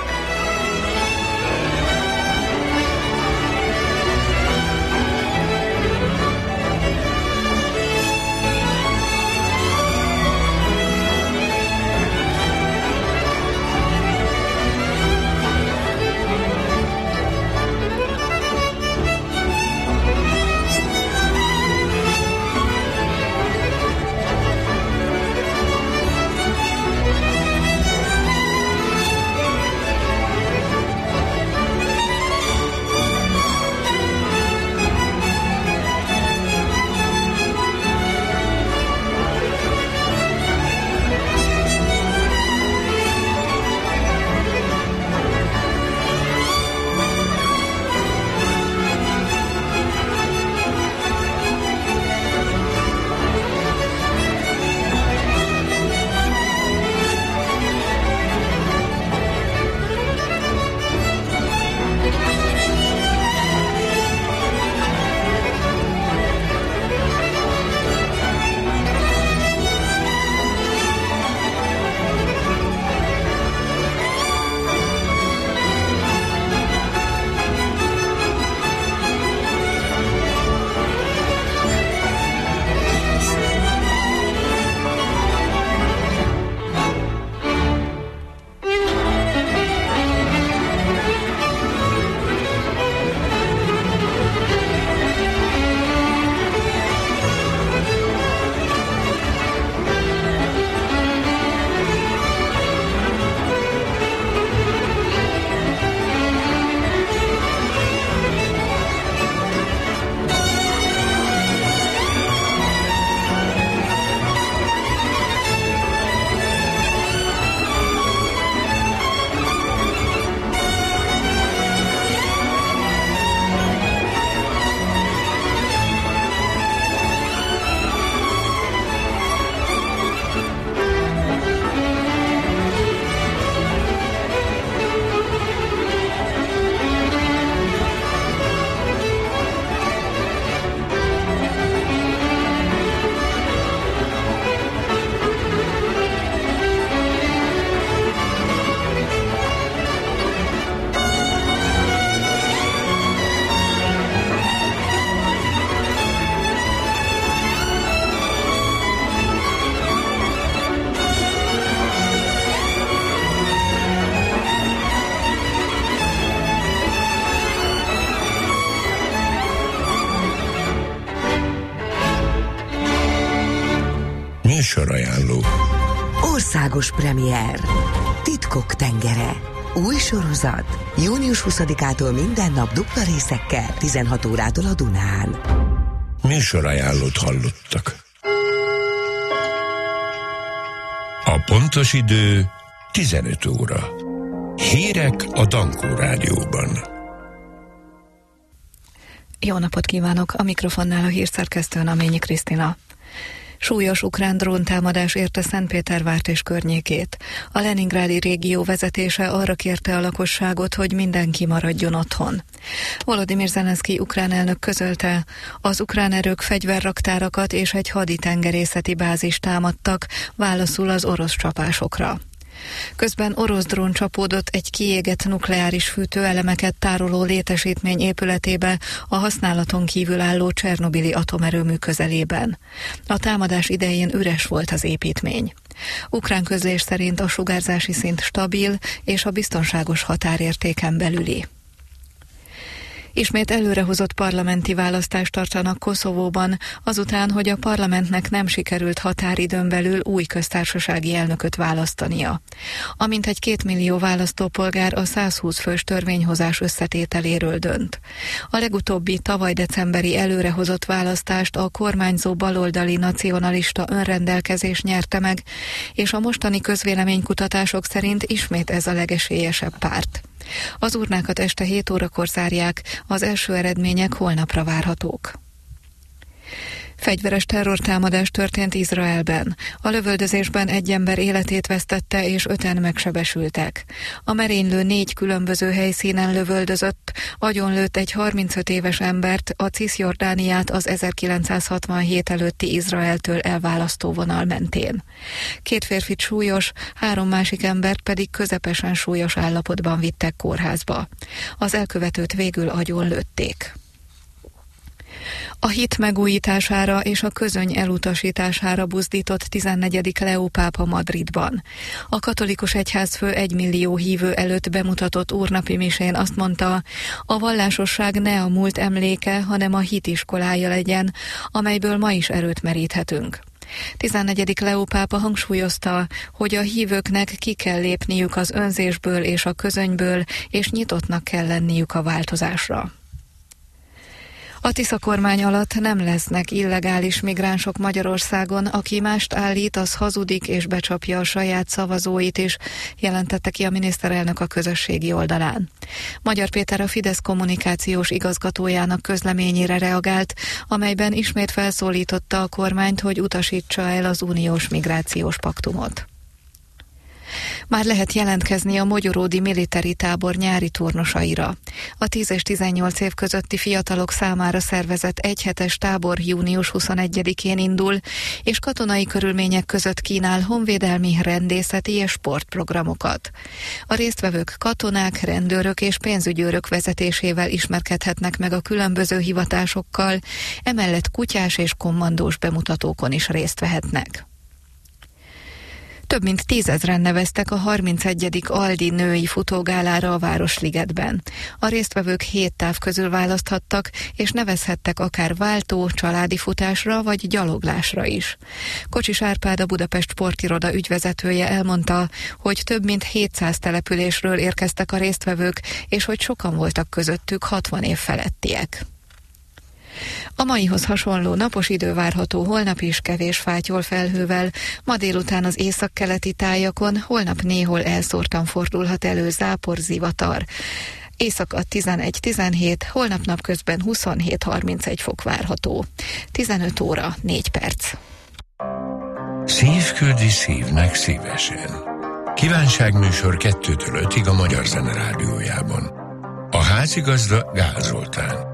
Speaker 1: Műsorajánló.
Speaker 15: Országos premier. Titkok tengere. Új sorozat. június huszadikától minden nap dupla részekkel, tizenhat órától a Dunán.
Speaker 1: Műsorajánlót hallottak. A pontos idő tizenöt óra. Hírek a Dankó Rádióban.
Speaker 16: Jó napot kívánok! A mikrofonnál a hírszerkesztő Naményi Krisztina. Súlyos ukrán dróntámadás érte Szentpétervárt és környékét. A leningrádi régió vezetése arra kérte a lakosságot, hogy mindenki maradjon otthon. Volodymyr Zelenszky ukrán elnök közölte, az ukrán erők fegyverraktárakat és egy haditengerészeti bázist támadtak, válaszul az orosz csapásokra. Közben orosz drón csapódott egy kiégett nukleáris fűtőelemeket tároló létesítmény épületébe a használaton kívül álló Csernobili atomerőmű közelében. A támadás idején üres volt az építmény. Ukrán közlés szerint a sugárzási szint stabil és a biztonságos határértéken belüli. Ismét előrehozott parlamenti választást tartanak Koszovóban, azután, hogy a parlamentnek nem sikerült határidőn belül új köztársasági elnököt választania. Amint egy két millió választópolgár a százhúsz fős törvényhozás összetételéről dönt. A legutóbbi tavaly decemberi előrehozott választást a kormányzó baloldali nacionalista önrendelkezés nyerte meg, és a mostani közvéleménykutatások szerint ismét ez a legesélyesebb párt. Az urnákat este hét órakor zárják, az első eredmények holnapra várhatók. Fegyveres terrortámadás történt Izraelben. A lövöldözésben egy ember életét vesztette, és öten megsebesültek. A merénylő négy különböző helyszínen lövöldözött, agyonlőtt egy harmincöt éves embert a Cisjordániát az ezerkilencszázhatvanhét előtti Izraeltől elválasztó vonal mentén. Két férfit súlyos, három másik embert pedig közepesen súlyos állapotban vittek kórházba. Az elkövetőt végül agyonlőtték. A hit megújítására és a közöny elutasítására buzdított tizennegyedik Leó pápa Madridban. A katolikus egyházfő egymillió hívő előtt bemutatott úrnapi misén azt mondta, a vallásosság ne a múlt emléke, hanem a hit iskolája legyen, amelyből ma is erőt meríthetünk. tizennegyedik Leó pápa hangsúlyozta, hogy a hívőknek ki kell lépniük az önzésből és a közönyből, és nyitottnak kell lenniük a változásra. A Tisza kormány alatt nem lesznek illegális migránsok Magyarországon, aki mást állít, az hazudik és becsapja a saját szavazóit is, jelentette ki a miniszterelnök a közösségi oldalán. Magyar Péter a Fidesz kommunikációs igazgatójának közleményére reagált, amelyben ismét felszólította a kormányt, hogy utasítsa el az uniós migrációs paktumot. Már lehet jelentkezni a Mogyoródi Military Tábor nyári turnusaira. A tíz és tizennyolc év közötti fiatalok számára szervezett egyhetes tábor június huszonegyedikén indul, és katonai körülmények között kínál honvédelmi, rendészeti és sportprogramokat. A résztvevők katonák, rendőrök és pénzügyőrök vezetésével ismerkedhetnek meg a különböző hivatásokkal, emellett kutyás és kommandós bemutatókon is részt vehetnek. Több mint tízezren neveztek a harmincegyedik Aldi női futógálára a Városligetben. A résztvevők hét táv közül választhattak, és nevezhettek akár váltó, családi futásra vagy gyaloglásra is. Kocsis Árpád, a Budapest Sportiroda ügyvezetője elmondta, hogy több mint hétszáz településről érkeztek a résztvevők, és hogy sokan voltak közöttük hatvan év felettiek. A maihoz hasonló napos idő várható holnap is, kevés fátyol felhővel, ma délután az északkeleti tájakon, holnap néhol elszórtan fordulhat elő zápor, zivatar. Éjszaka tizenegy-tizenhét, holnap napközben huszonhét-harmincegy fok várható. tizenöt óra, négy perc.
Speaker 1: Szív küldi szívnek szívesen. Kívánságműsor kettőtől ötig a Magyar Zene Rádiójában. A házigazda Gál Zoltán.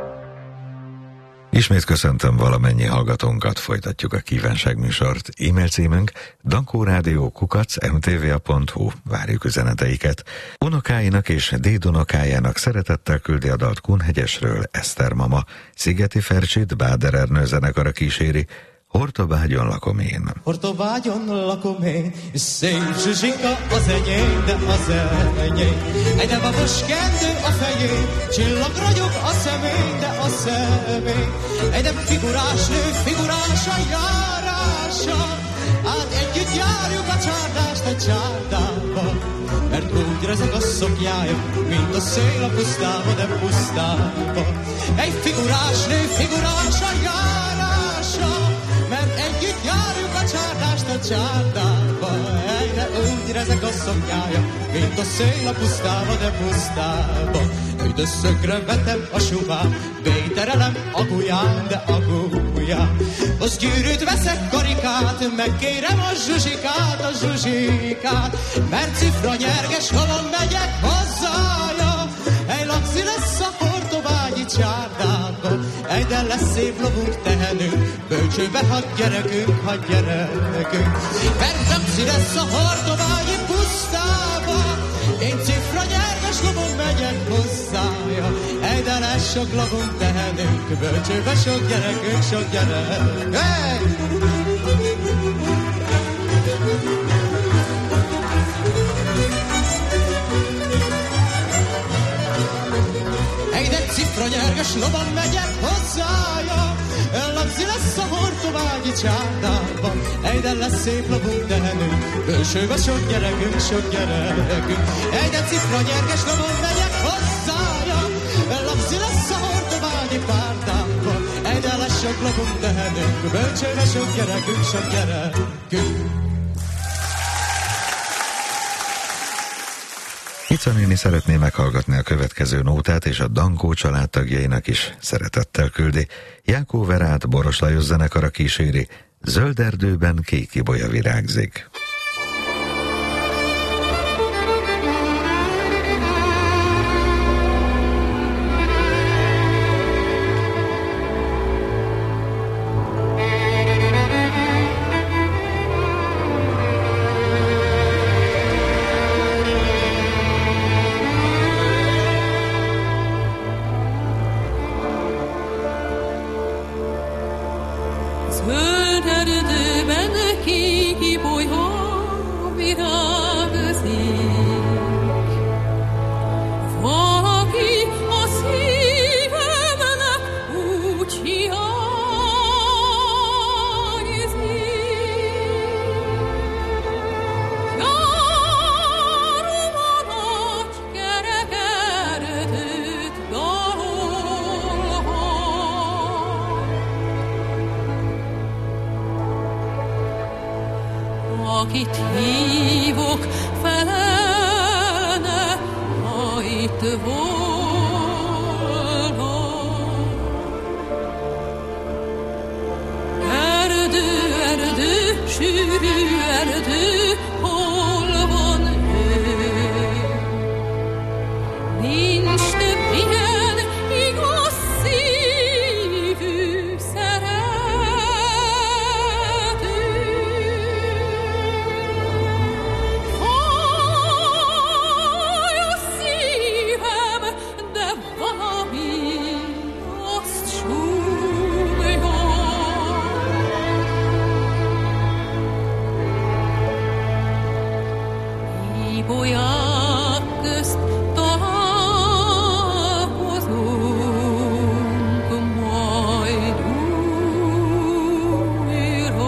Speaker 2: Ismét köszöntöm valamennyi hallgatónkat, folytatjuk a kívánságműsort. E-mail címünk dankórádió kukac em té vé á pont hu. Várjuk üzeneteiket. Unokáinak és dédunokájának szeretettel küldi a dalt Kunhegyesről Eszter mama. Szigeti Fercsit Báder Ernő zenekara kíséri. Hortobágyon lakom én.
Speaker 17: Hortobágyon lakom én, és szép Zsuzsika az enyém, de az enyém. Egy de babos kendő a fején, csillag ragyog a szemén, de a szemén. Egy de figurás nő, figurás a járása, hát együtt járjuk a csárdást a csárdába. Mert úgy rezeg a szoknyája, mint a szél a pusztába, de pusztába. Egy figurás nő, figurás a járása, mert együtt járjuk a csárdást a csárdába. Egyre úgy rezeg a szoknyája, mint a szél a pusztába, de pusztába. Üdösszögre vetem a suvát, béterelem a gulyán, de a gulyán. Az gyűrűt veszek, karikát, megkérem a Zsuzsikát, a Zsuzsikát. Mert cifra nyerges, halon megyek hozzája. Egy laxi lesz a hortobágyi csárdába. Egyre lesz szép lovunk, tehenünk, bölcsőbe hadd gyerekünk, hadd gyerekünk. Mert laxi lesz a hortobágyi pusztába. Én cifra nyerges lovon megyek hozzája. Egyre lesz sok lovunk, tehenünk, bölcsőbe sok gyerekünk, sok gyerek. Hey! Egyre cifra lovan megyek hozzája, Lagzi lesz a hortobágyi csárdában, egyben lesz szép lovunk tehenünk, bősőbe sok gyerekünk, sok gyerekünk. Egyben cifra nyerges lovon megyek hozzája, Lagzi lesz a hortobágyi párdában, egyben lesz sok lovunk tehenünk, bősőbe sok gyerekünk, sok gyerekünk.
Speaker 2: Ica néni szeretné meghallgatni a következő nótát, és a Dankó családtagjainak is szeretettel küldi. Jákó Verát Boros Lajos zenekara kíséri, Zöld erdőben kék ibolya virágzik.
Speaker 18: Zöld erdőben kék ibolya virágzik. Valaki a szívemnek úgy hiányzik. Járom a nagy kerek erdőt dalolva. Akit hívok, felelne, ha itt volna. Erdő, erdő, sűrű erdő, hol van ő? Nincs több ilyen igaz szívű szerető. Fáj a szívem, de valami azt súgja. Ibolyák közt találkozunk majd újra.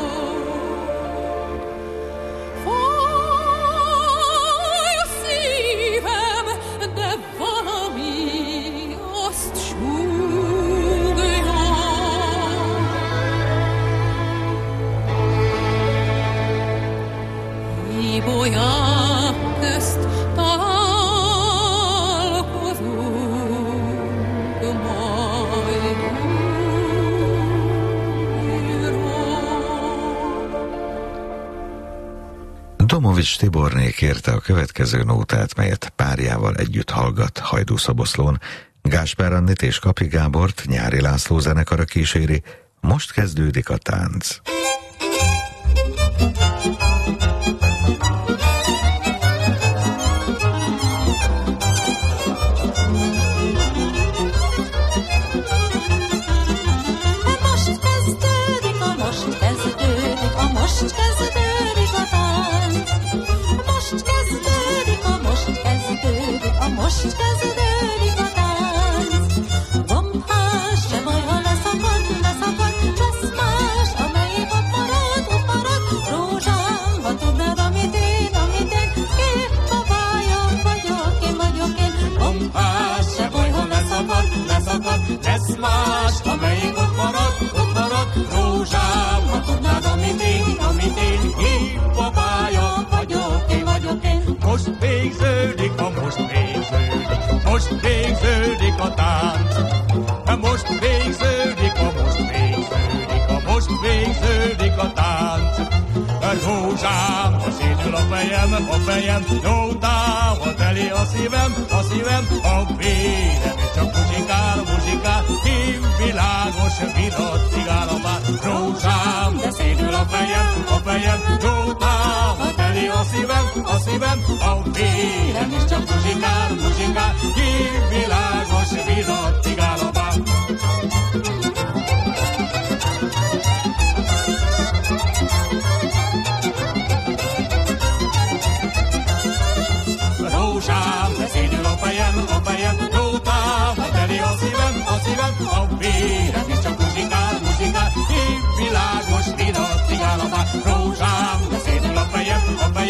Speaker 18: Fáj a szívem, de valami azt súgja. Ibolyák közt találkozunk majd újra.
Speaker 2: Domovics Tiborné kérte a következő nótát, melyet párjával együtt hallgat Hajdúszoboszlón. Gáspár Annit és Kapi Gábort Nyári László zenekara kíséri, most kezdődik a tánc.
Speaker 3: Most kezdődik a, most kezdődik a, most kezdődik a tánc. Most kezdődik a, most kezdődik a, most kezdődik a tánc. Gombhás, se baj, ha leszakad, leszakad, lesz más, amelyik ott marad, ott marad. Rózsám, ha tudnád, amit én, amit én, két babája vagyok, én vagyok én. Gombhás, se baj, ha leszakad, leszakad, lesz más, amelyik ott marad, ott marad. Rózsám, ha tudnád, amit én, amit én, két babája vagyok, én vagyok én.
Speaker 14: Most végződik, a most végződik, most végződik a tánc. Most végződik, a most végződik, a most végződik a tánc. Rózsám, ha szédül a fejem, a fejem, jótával teli a szívem, a szívem, a vérem, és csak muzsikál, muzsikál, világos vidat cigál a bár. Rózsám, de szédül a fejem, a fejem, jótával teli a szívem, a szívem, a vérem, és csak muzsikál, muzsikál, világos vidat cigál a bár. Rózsám, de szédül a fejem, a fejem, jótával teli a szívem, a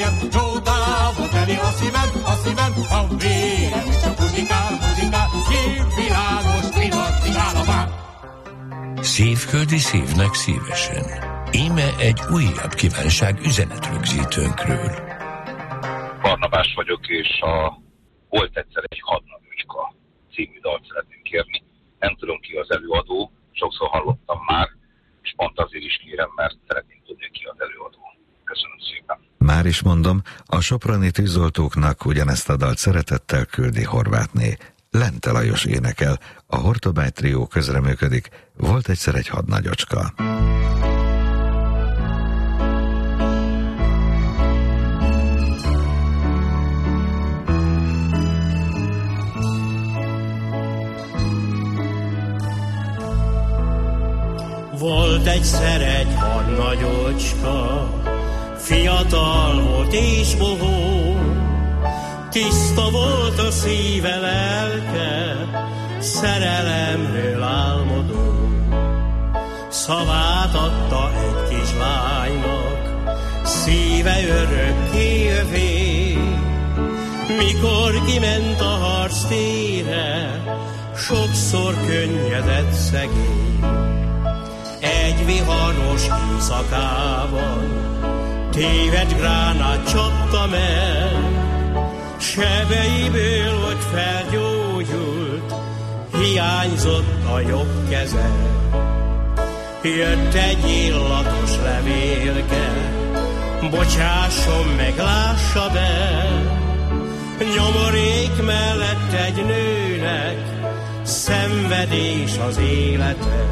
Speaker 14: fejem, csodával teli a szívem, a szívem, a vérem is csak muzsikál, muzsikál, szívvilágos, privatizál a vár.
Speaker 1: Szívköldi szívnek szívesen. Íme egy újabb kívánság üzenetrögzítőnkről.
Speaker 19: Barnabás vagyok, és a Volt egyszer egy hadnagyocska című dalt szeretném kérni. Nem tudom, ki az előadó, sokszor hallottam már, és pont azért is kérem, mert szeretném tudni, ki az előadó. Köszönöm szépen.
Speaker 2: Már is mondom, a soproni tűzoltóknak ugyanezt a dalt szeretettel küldi Horvátné. Lente Lajos énekel, a Hortobágy trió közreműködik, Volt egyszer egy hadnagyocska.
Speaker 20: Volt egyszer egy hadnagyocska, fiatal volt és bohó, tiszta volt a szíve lelke, szerelemről álmodó. Szavát adta egy kislánynak, szíve örökké övé. Mikor kiment a harctére, sokszor könnyedett szegény. Egy viharos éjszakában tévedt gránát csapta meg, sebeiből ott felgyógyult, hiányzott a jobb keze. Jött egy illatos levélke, bocsásson meg, lássa be, nyomorék mellett egy nőnek, szenvedés az élete.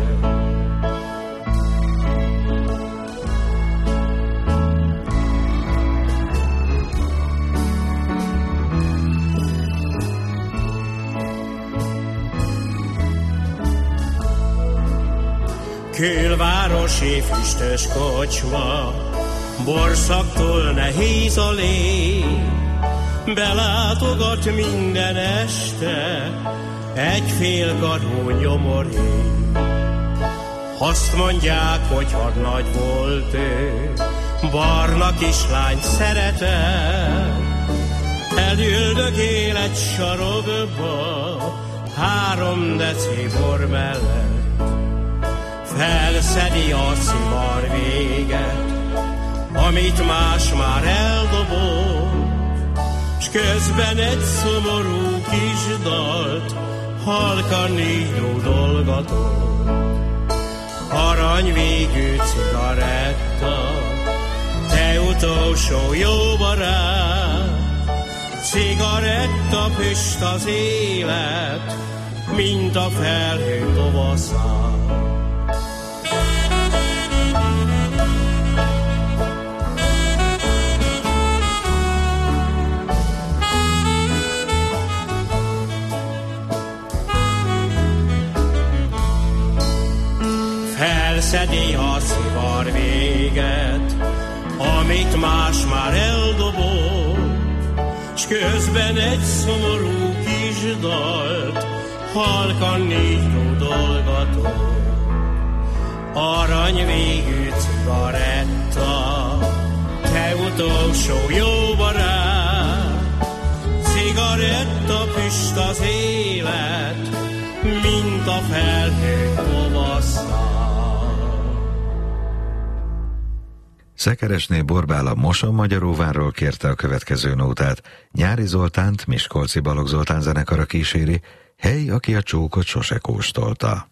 Speaker 20: Külvárosi füstös kocsma, borszaktól nehéz a lé, belátogat minden este egy félkarú nyomoré. Azt mondják, hogy hadnagy volt ő, barna kislányt szeretett, elüldögél egy sarokba, három deci bor mellett. Felszedi a szivar véget, amit más már eldobott, s közben egy szomorú kis dalt halkan így dolgatott. Aranyvégű cigaretta, te utolsó jó barát, cigaretta füst az élet, mint a felhő tovaszán. Felszedi a szivar véget, amit más már eldobott, s közben egy szomorú kis dalt halkan így dudolgatott. Aranyvégű cigaretta, te utolsó jó barát, cigaretta füst az élet, mint a felhő tovaszán.
Speaker 2: Szekeresné Borbála Mosonmagyaróvárról kérte a következő nótát. Nyári Zoltánt Miskolci Balogh Zoltán zenekara kíséri, hely, aki a csókot sose kóstolta.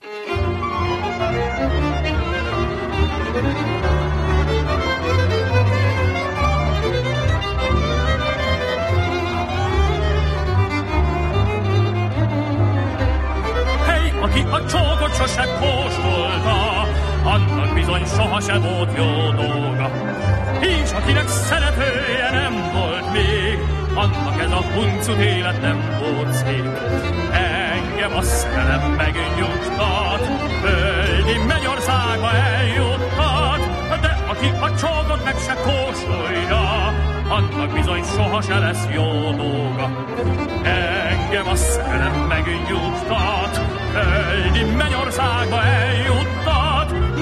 Speaker 4: Hely, aki a csókot sose kóstolta, annak bizony soha se volt jó dolga. És akinek szeretője nem volt még, annak ez a huncut élet nem volt szép. Engem a szerelem megnyugtat, földi mennyországba eljuttat, de aki a csókot meg se kóstolja, annak bizony soha se lesz jó dolga. Engem a szerelem megnyugtat, földi mennyországba eljuttat, de aki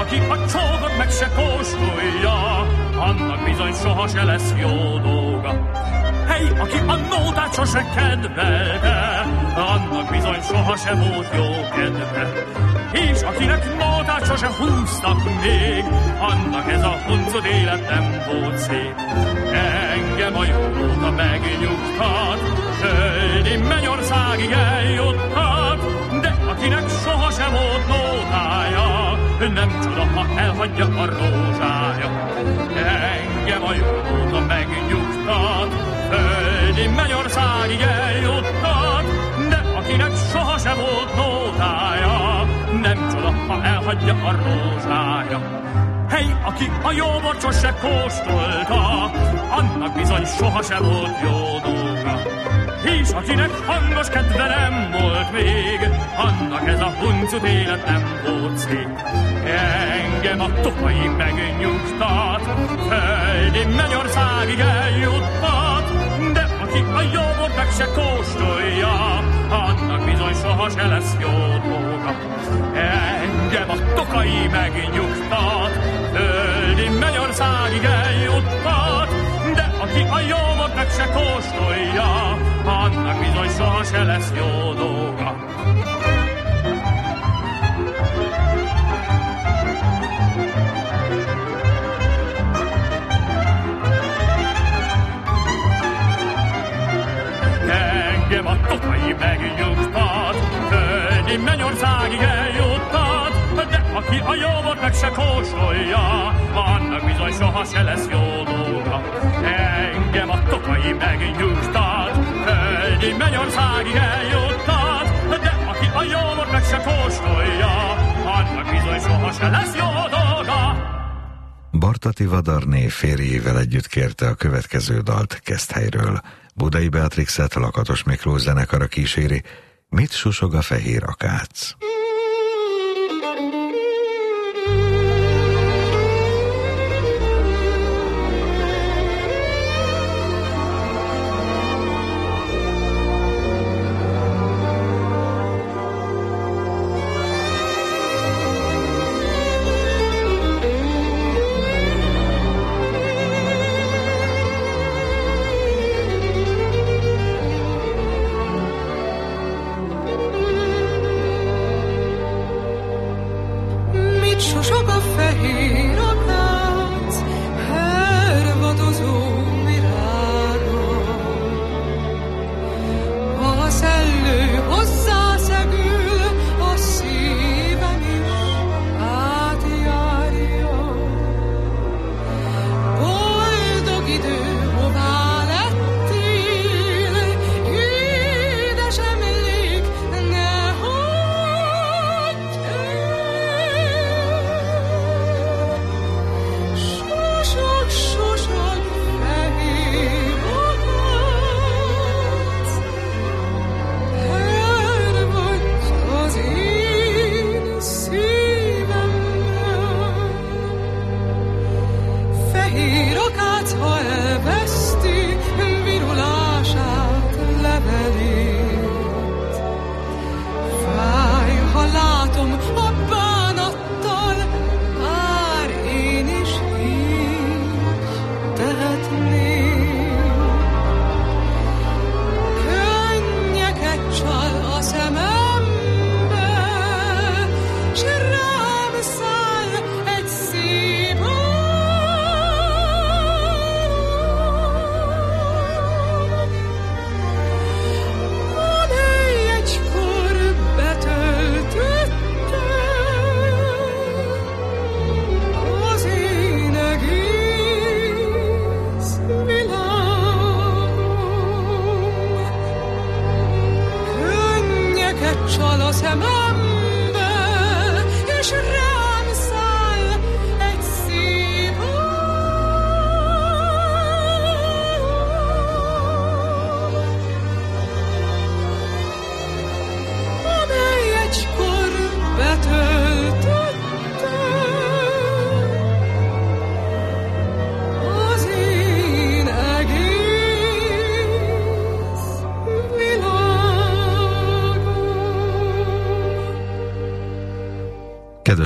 Speaker 4: aki a csókot meg se kóstolja, annak bizony soha se lesz jó dolga. Hely, aki a nótát sose kedvelte, annak bizony soha se volt jó kedve. És akinek nótát sose húztak még, annak ez a huncut élet nem volt szép. Engem a jó nóta megnyugtat, földi mennyországig eljuttat, de akinek soha sem volt nótája, nem csoda, ha elhagyja a rózsája. Engem a jó nóta megnyugtat, földi mennyországig eljuttat, de akinek soha sem volt nótája, nem csoda, ha elhagyja a rózsája. Hely, aki a jó borcsos se kóstolta, annak bizony soha sem volt jó dolga. És akinek hangos kedve nem volt még, annak ez a huncut élet nem volt szép. Engem a tokai megnyugtat, földi mennyországig eljuttat, de aki a jó bort meg se kóstolja, annak bizony soha se lesz jó dolga. Engem a tokai megnyugtat, földi mennyországig eljuttat, de aki a jó bort meg se kóstolja, annak bizony soha se lesz jó dolga. Engem a tokai megnyugtat, földi mennyországig eljuttat, de aki a jó bort meg se kóstolja, annak bizony soha se lesz jó dolga. Engem a tokai megnyugtat, földi mennyországig eljuttat, de aki a jó bort meg se kóstolja, annak bizony soha se lesz jó dolga.
Speaker 2: Bartati Vadarné férjével együtt kérte a következő dalt Keszthelyről. Budai Beatrixet Lakatos Miklós zenekara kíséri. Mit susog a fehér akác?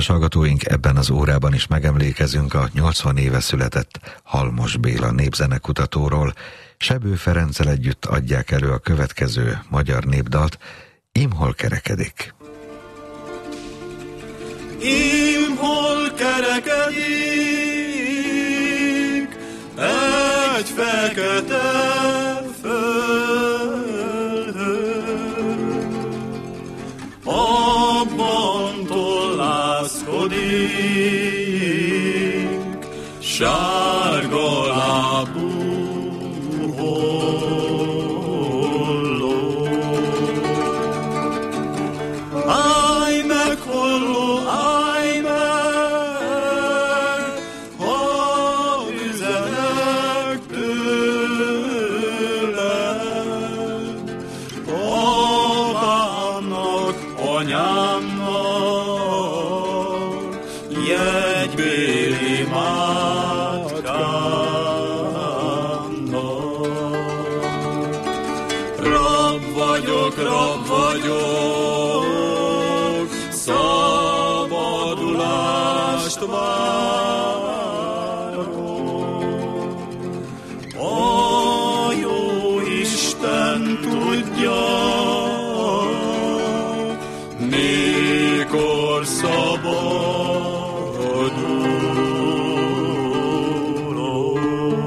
Speaker 2: Kedves hallgatóink, ebben az órában is megemlékezünk a nyolcvan éve született Halmos Béla népzenekutatóról. Sebő Ferenccel együtt adják elő a következő magyar népdalt, Imhol kerekedik.
Speaker 8: Imhol kerekedik egy fekete földhő, abban tollászkodik sárga lábú holló. Állj meg, holló, állj meg, ha üzenek tőled, apámnak, anyámnak, jegybéli mátkámnak. Rab vagyok, rab vagyok, szabadulást várok. A jó Isten tudja, mikor szabadulok.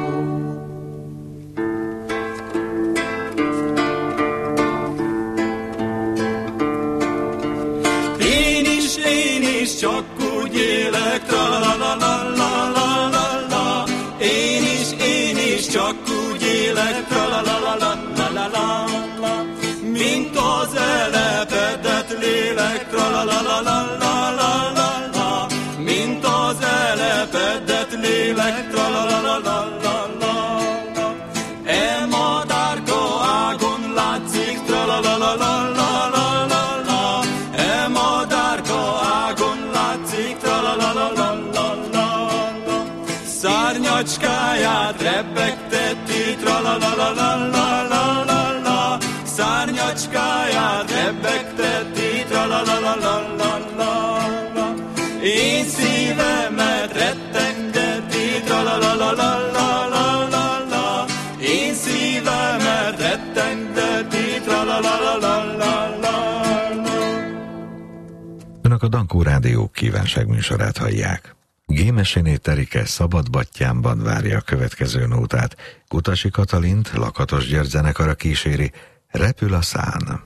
Speaker 8: Én is, én is csak úgy élek, tra-la-la-la-la-la-la-la. Én is, én is csak úgy élek, tra-la-la-la-la-la-la-la. Mint az elepedett lélek, tra-la-la-la-la-la-la-la. Mint az elepedett lélek, tra-la-la-la-la-la-la-la. E madárka ágon látszik, tra-la-la-la-la-la-la-la. E madárka ágon látszik, tra-la-la-la-la-la-la. Szárnyacskáját rebbegteti, tra-la-la-la-la-la-la-la. Szárnyacskáját rebbegteti, tra-la-la-la-la-la-la. Én szívemet rettengeti, tra-la-la-la-la-la-la-la. Én szívemet rettengeti, tra-la-la-la-la-la-la.
Speaker 2: Önök a Dankó Rádió kívánságműsorát hallják. Gémeséné Terike Szabadbattyánban várja a következő nótát. Kutasi Katalint Lakatos György zenekara kíséri, Repül a szán.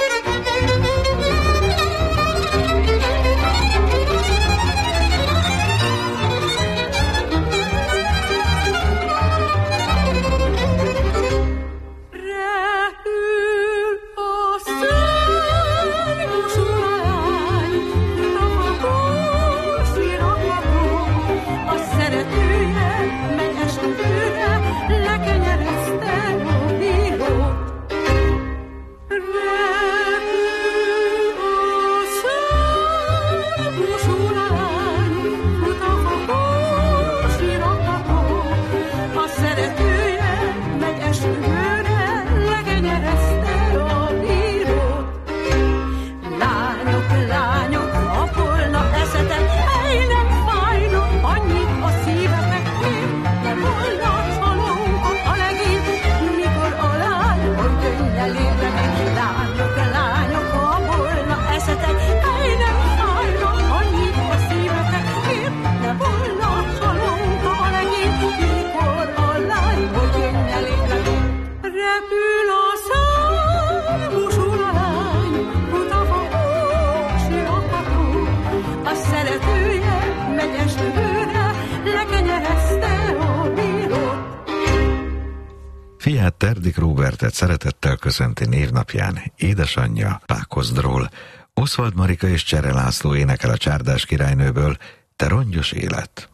Speaker 2: Fiát Terdik Róbertet szeretettel köszönti névnapján édesanyja Pákozdról. Oswald Marika és Csere László énekel a Csárdás királynőből, Te rongyos élet.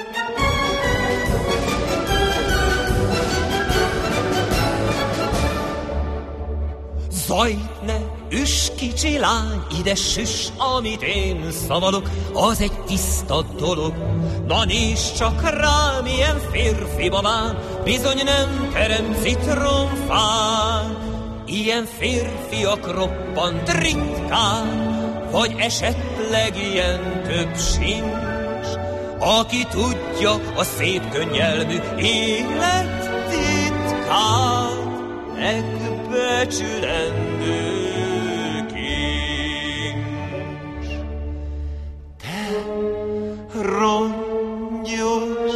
Speaker 21: Zaj, ne üss, kicsi lány, ide süss, amit én szavalok, az egy tiszta dolog. Na nézd csak rá, milyen férfi babám, bizony nem terem citromfán. Ilyen férfiak roppant ritkán, vagy esetleg esetleg ilyen több sincs, aki tudja a szép könnyelmű élet titkát, megbecsülendő kincs. Te rongyos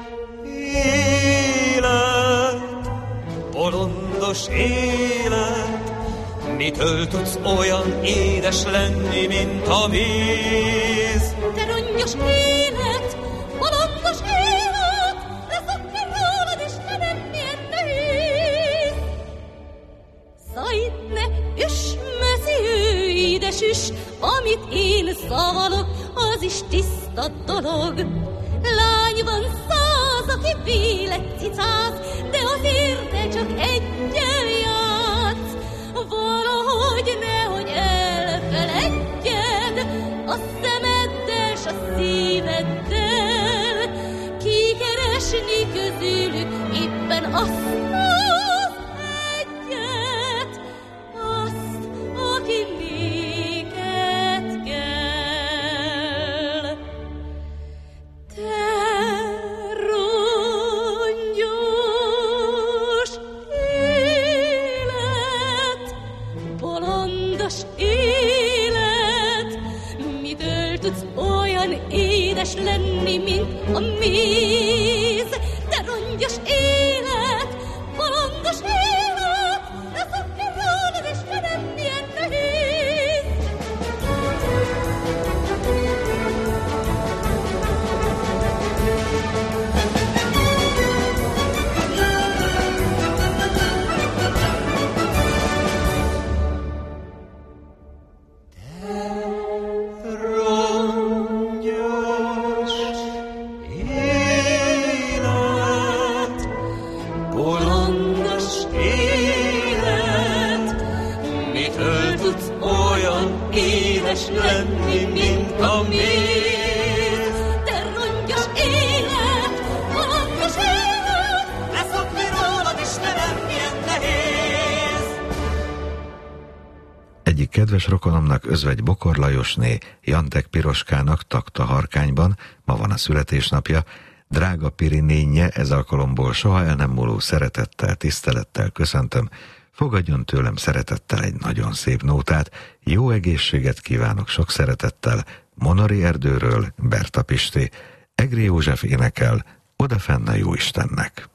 Speaker 21: élet, bolondos élet, mitől tudsz olyan édes lenni, mint a víz?
Speaker 18: Te rongyos élet, bolondos élet, leszokni rólad, Istenem, milyen nehéz. Szajt ne üss, mező, édes üss, amit én szavalok, az is tiszta dolog. Lány van száz, aki vélet cicáz, de azért te csak egyel játsz. Valahogy nehogy elfeledjed a szemeddel s a szíveddel, kikeresni közülük éppen azt az egyet, azt, aki néked kell. Te rongyos élet, bolondos élet, mitől tudsz olyan édes lenni, mint a méz? Te rongyos élet, bolondos élet, leszokni rólad, Istenem, milyen nehéz.
Speaker 21: Rongyos élet, bolondos élet, mitől tudsz olyan édes lenni, mint a méz?
Speaker 18: Te rongyos élet, bolondos élet,
Speaker 21: leszokni rólad, Istenem, milyen nehéz.
Speaker 2: Egyik kedves rokonomnak, Özvegy Bokor Lajosné, Jantek Piroskának Takta Harkányban, ma van a születésnapja. Drága Piri nénye, ez alkalomból soha el nem múló szeretettel, tisztelettel köszöntöm. Fogadjon tőlem szeretettel egy nagyon szép nótát. Jó egészséget kívánok sok szeretettel. Monori Erdőről Berta Pisti. Egri József énekel Odafenn a Jóistennek.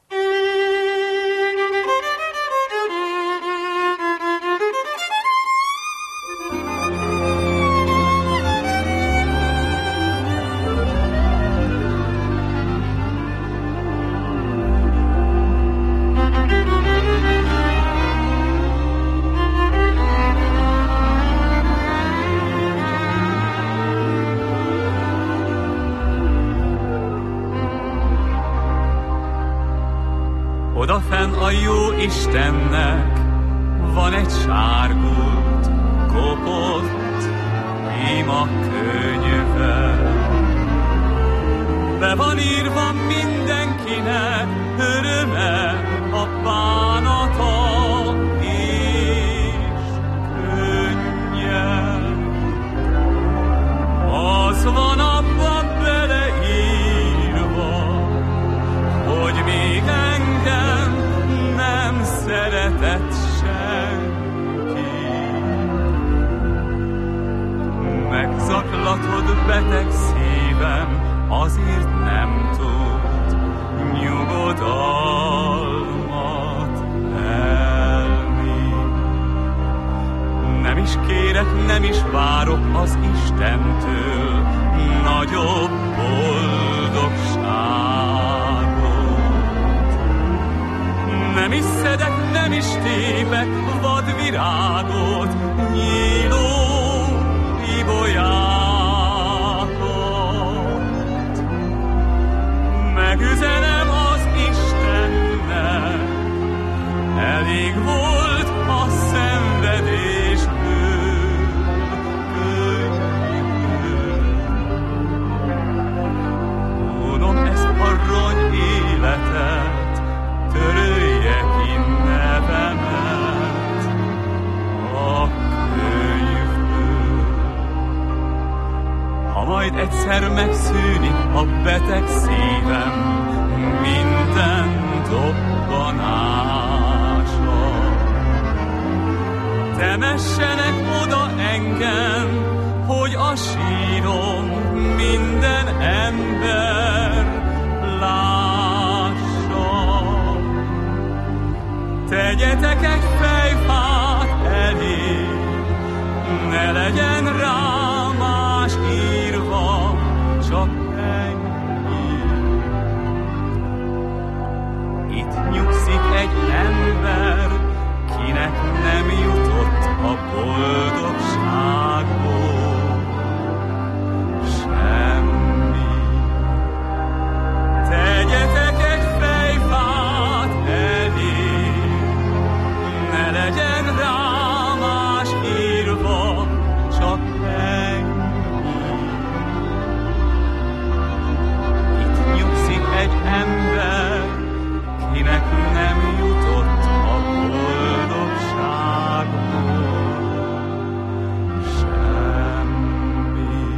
Speaker 5: Odafenn a jó Istennek van egy sárgult, kopott ima könyve. Be van írva mindenkinek öröme, a bánata és könnye. Az van abban beleírva, hogy még engem nem szeretett senki. Megzaklatod beteg szívem, azért nem tud nyugodalmat elni. Nem is kérek, nem is várok az Istentől nagyobb boldogságot. Nem is szedek, nem is tépek vadvirágot, nyíló ibolyákat. Megüzenem az Istennek, elég volt a szenvedésből, könnyűből. Tudom, ezt arany életet, törölje ki nevemet a könyvből. egyszer megszűnik a beteg szívem minden dobbanása. Temessenek oda engem, hogy a sírom minden ember lássa. Tegyetek egy fejfát elé, ne legyen rá más írva, csak ennyi. Itt nyugszik egy ember, kinek nem jutott a boldogságból semmi. Tegyetek egy fejfát elé, ne legyen rá más írva, csak ennyi. Itt nyugszik egy ember, kinek nem jutott a boldogságból semmi.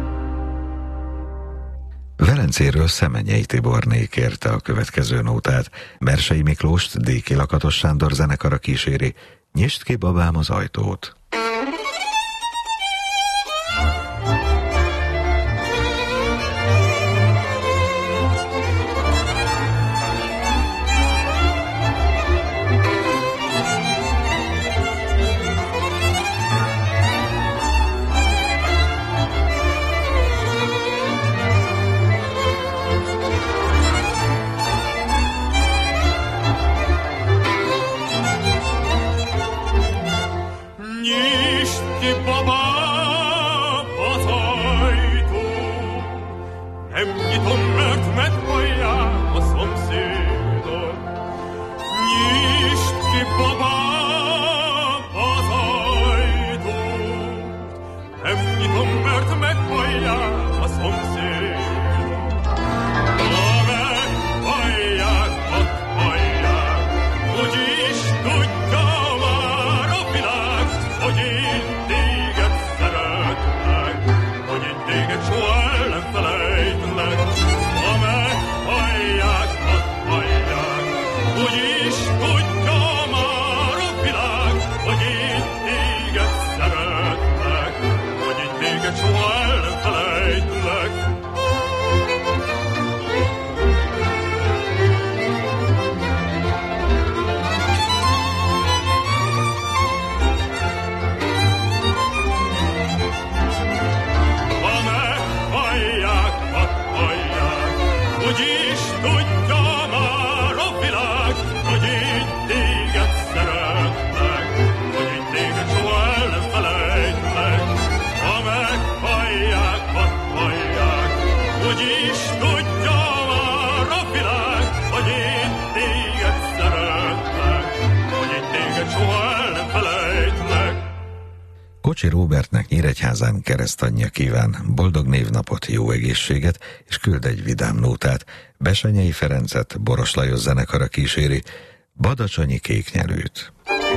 Speaker 2: Velencéről Szemenyei Tiborné kérte a következő nótát. Mersei Miklóst Déki Lakatos Sándor zenekara kíséri. Nyisd ki, babám, az ajtót. Kocsi Róbertnek Nyíregyházán keresztanyja kíván boldog névnapot, jó egészséget, és küld egy vidám nótát. Besenyei Ferencet Boros Lajos zenekara kíséri. Badacsonyi kéknyelőt.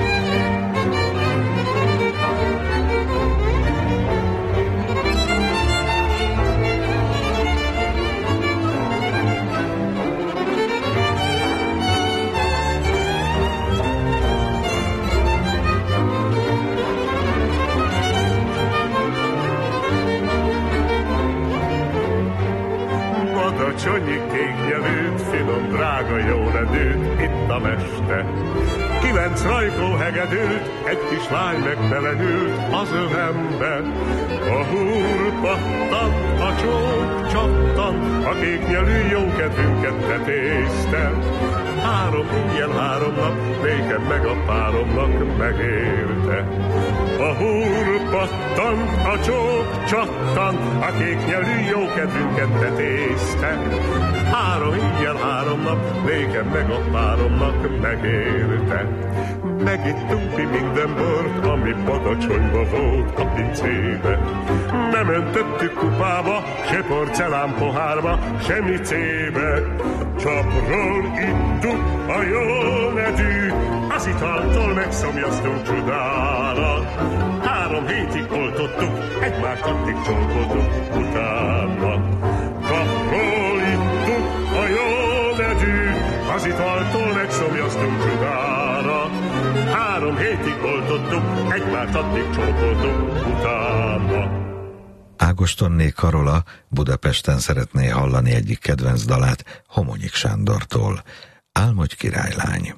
Speaker 6: Csonyi kéknyelőt, finom, drága, jó redőt, itt a meste. Kilenc rajkó hegedűt, egy kis lány megtelenült az övembe. A húr pattan, a csók csattan, a kéknyelű jó kedvünket tetézte. Három éjjel, három nap, nékem meg a páromnak megélte. A húr pattan, a csók csattan, a kéknyelű jó kedvünket tetézte. Három éjjel, három nap, nékem meg a páromnak megélte. Megittunk mi minden bort, ami Badacsonyba volt a pincébe. Nem öntöttük kupába, se porcelán pohárba, se micébe. Csapról ittuk a jó nedű, az italtól megszomjaztunk csodálat. Három hétig oltottuk, egymást addig csókoltuk, utána kapról ittuk a jó nedűt, az italtól megszomjaztunk csugára. Három hétig oltottuk, egymást addig csókoltuk, utána.
Speaker 2: Ágostonné Karola Budapesten szeretné hallani egyik kedvenc dalát Homonyik Sándortól. Álmodj királylány!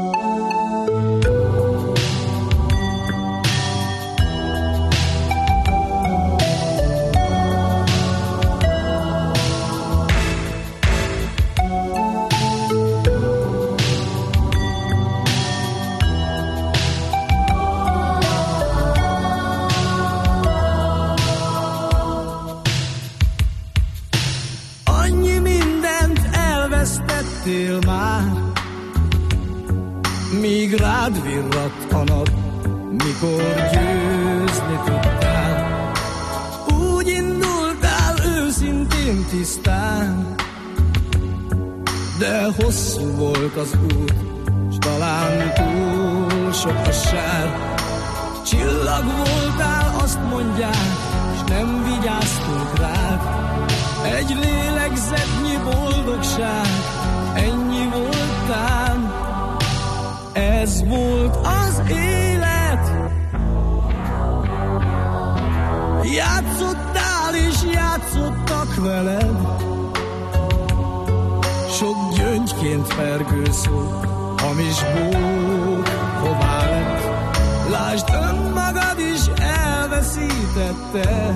Speaker 17: Már, míg rád virradt a nap, mikor győzni tudtál. Úgy indultál őszintén tisztán, de hosszú volt az út, s talán túl sok a sár. Csillag voltál, azt mondják, s nem vigyáztunk rád. Egy lélegzetnyi boldogság, ennyi voltál, ez volt az élet. Játszottál és játszottak veled, sok gyöngyként pergő szó, hamis bók, hová lett. Lásd, önmagad is elveszítette,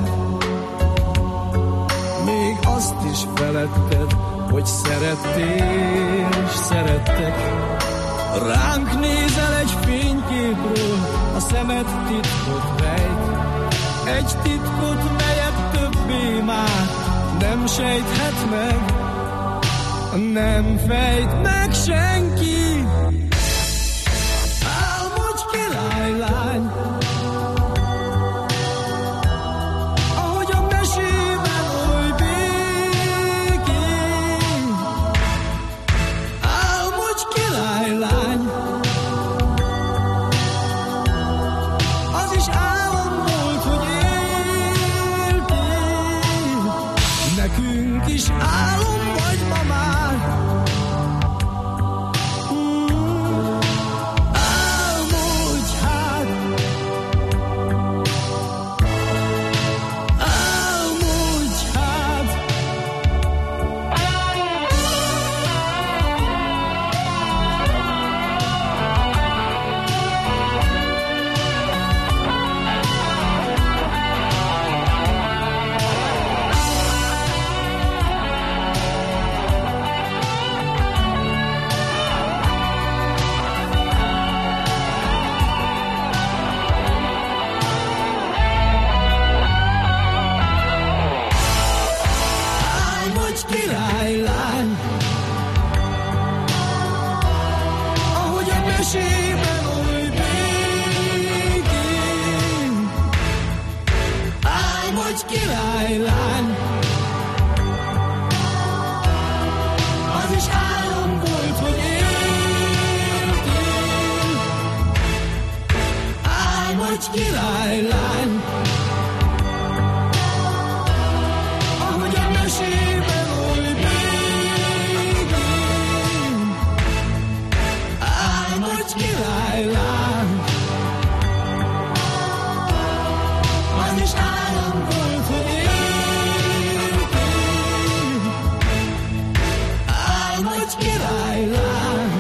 Speaker 17: még azt is feledted, hogy szerettél, s szerettek. Ránk nézel egy fényképről, a szemed titkot rejt. Egy titkot, melyet többé már nem sejthet meg, nem fejt meg senki. Álmodj királylány, ahogy a mesében oly békén. Álmodj királylány, az is álom volt, hogy éltél. Nekünk is álom vagy ma már. Királylány, ahogy a mesében oly békén. Álmodj királylány, az is álom volt, hogy éltél. Álmodj királylány,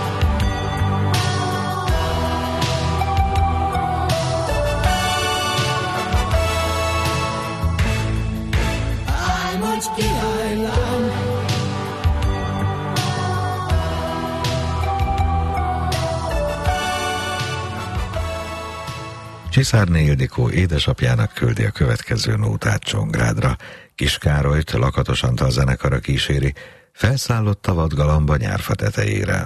Speaker 17: királylány.
Speaker 2: Csiszárné Ildikó édesapjának küldi a következő nótát Csongrádra. Kiskárolyt Lakatos Antal zenekara kíséri, felszállott a vadgalamba nyárfa tetejére.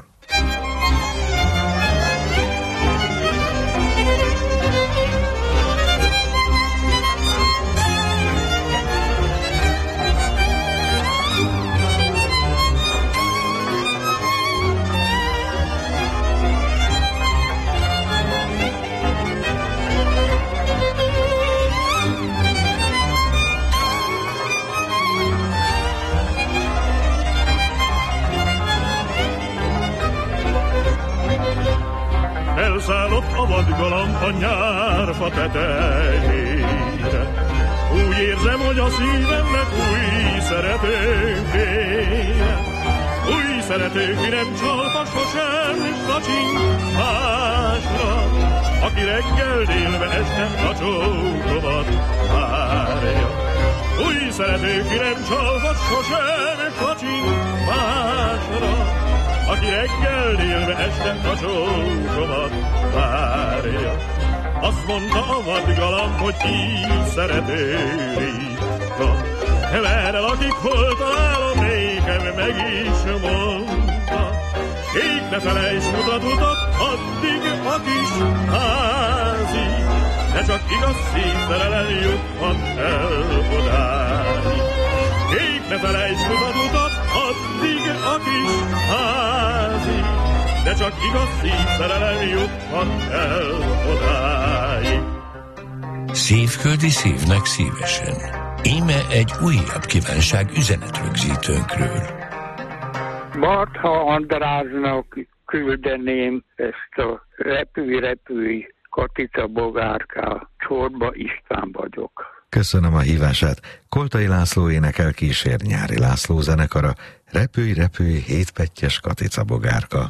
Speaker 6: Fölszállott a vadgalamb a nyárfa tetejére. Úgy érzem, hogy a szívemnek új szeretőnk kéne. Új szerető, ki nem csalfa sosem kacsint másra, aki reggel délve este a csókomat várja. Új szerető, ki nem csalfa sosem kacsint másra, aki reggel délve este a csókomat várja. Azt mondta a vadgalamb, hogy így szerető ritka. Merre lakik, hol találom, nékem meg is mondta. Ég ne felejts, mutat utat, addig a kis házi, de csak igaz szívszerelem juthat el odáig. Ég ne felejts, mutat utat, addig a kis házi, de csak igaz szívszerelem juthat el odáig.
Speaker 1: Szívköldi szívnek szívesen. Íme egy újabb kívánság üzenetrögzítőnkről.
Speaker 9: Bartha Andrásnak küldeném ezt a repülj, repülj, Katica bogárká, Csorba István vagyok.
Speaker 2: Köszönöm a hívását. Koltai László énekel, kísér Nyári László zenekara. Repülj, repülj, hétpettyes Katica bogárka.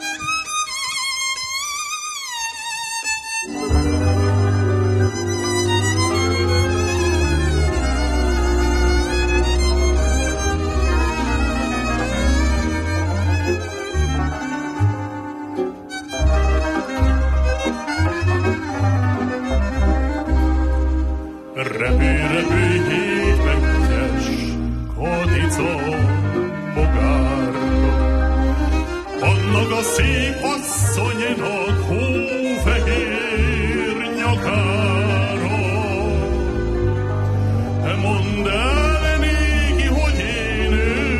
Speaker 4: Repülj, repülj, hétpettyes Katica bogárka, annak a szép asszonynak hófehér nyakára. Mondd el néki, hogy én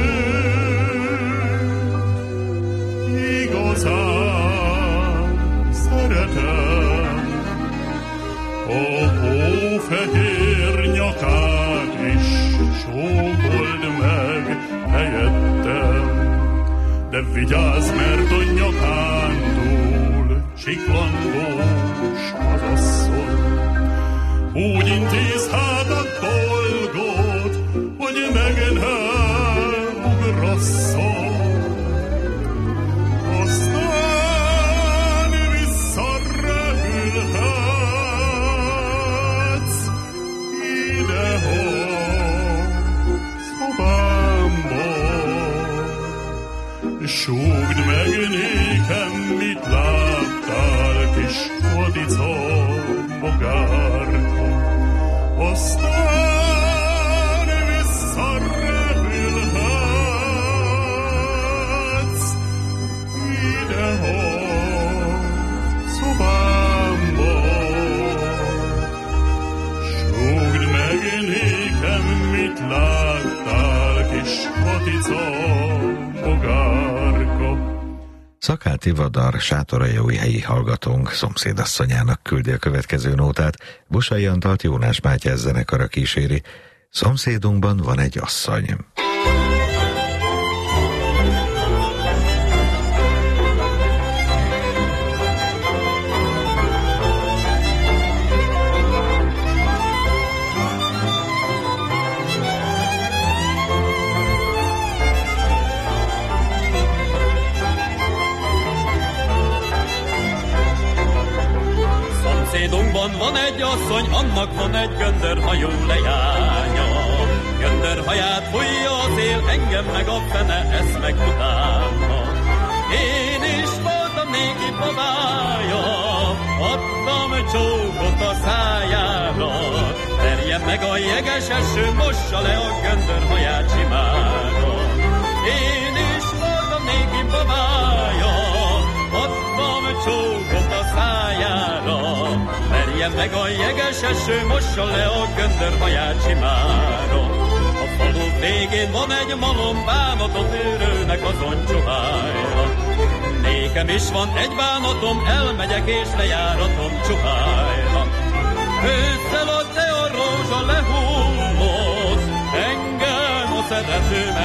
Speaker 4: őt igazán szeretem, a hófehér nyakát is csókold meg helyettem. De vigyázz, mert a nyakán túl csiklandós az asszony. Úgy intéz hát a dolgot, hogy meg ne ugrasszon. Aztán visszarepülhetsz idehogy szobámba. Súgd meg nékem, mit láttál, kis Katica bogárka. Aztán visszarepülhetsz idehogy szobámba. Súgd meg nékem, mit láttál, kis Katica bogárka.
Speaker 2: Szakáti Vadar sátoraljaújhelyi hallgatónk szomszédasszonyának küldi a következő nótát. Busai Antalt Jónás Mátyás zenekara kíséri. Szomszédunkban van egy asszony.
Speaker 5: Szomszédunkban van egy asszony, annak van egy göndörhajú leánya. Göndörhaját fújja a szél, engem meg a fene, ezt meg utána. Én is voltam néki babája, adtam csókot a szájára. Terjen meg a jeges eső, mossa le a göndörhaját simára. Én is voltam néki babája, adtam csókot a szájára. Merjen meg a jeges eső, mossa le a göndörhaját simára. A falu végén van egy malom, bánatot őrőnek azon csuhájra. Nékem is van egy bánatom, elmegyek és lejáratom csuhájra. Ősszel a te a rózsa lehullott, engem a szeretőm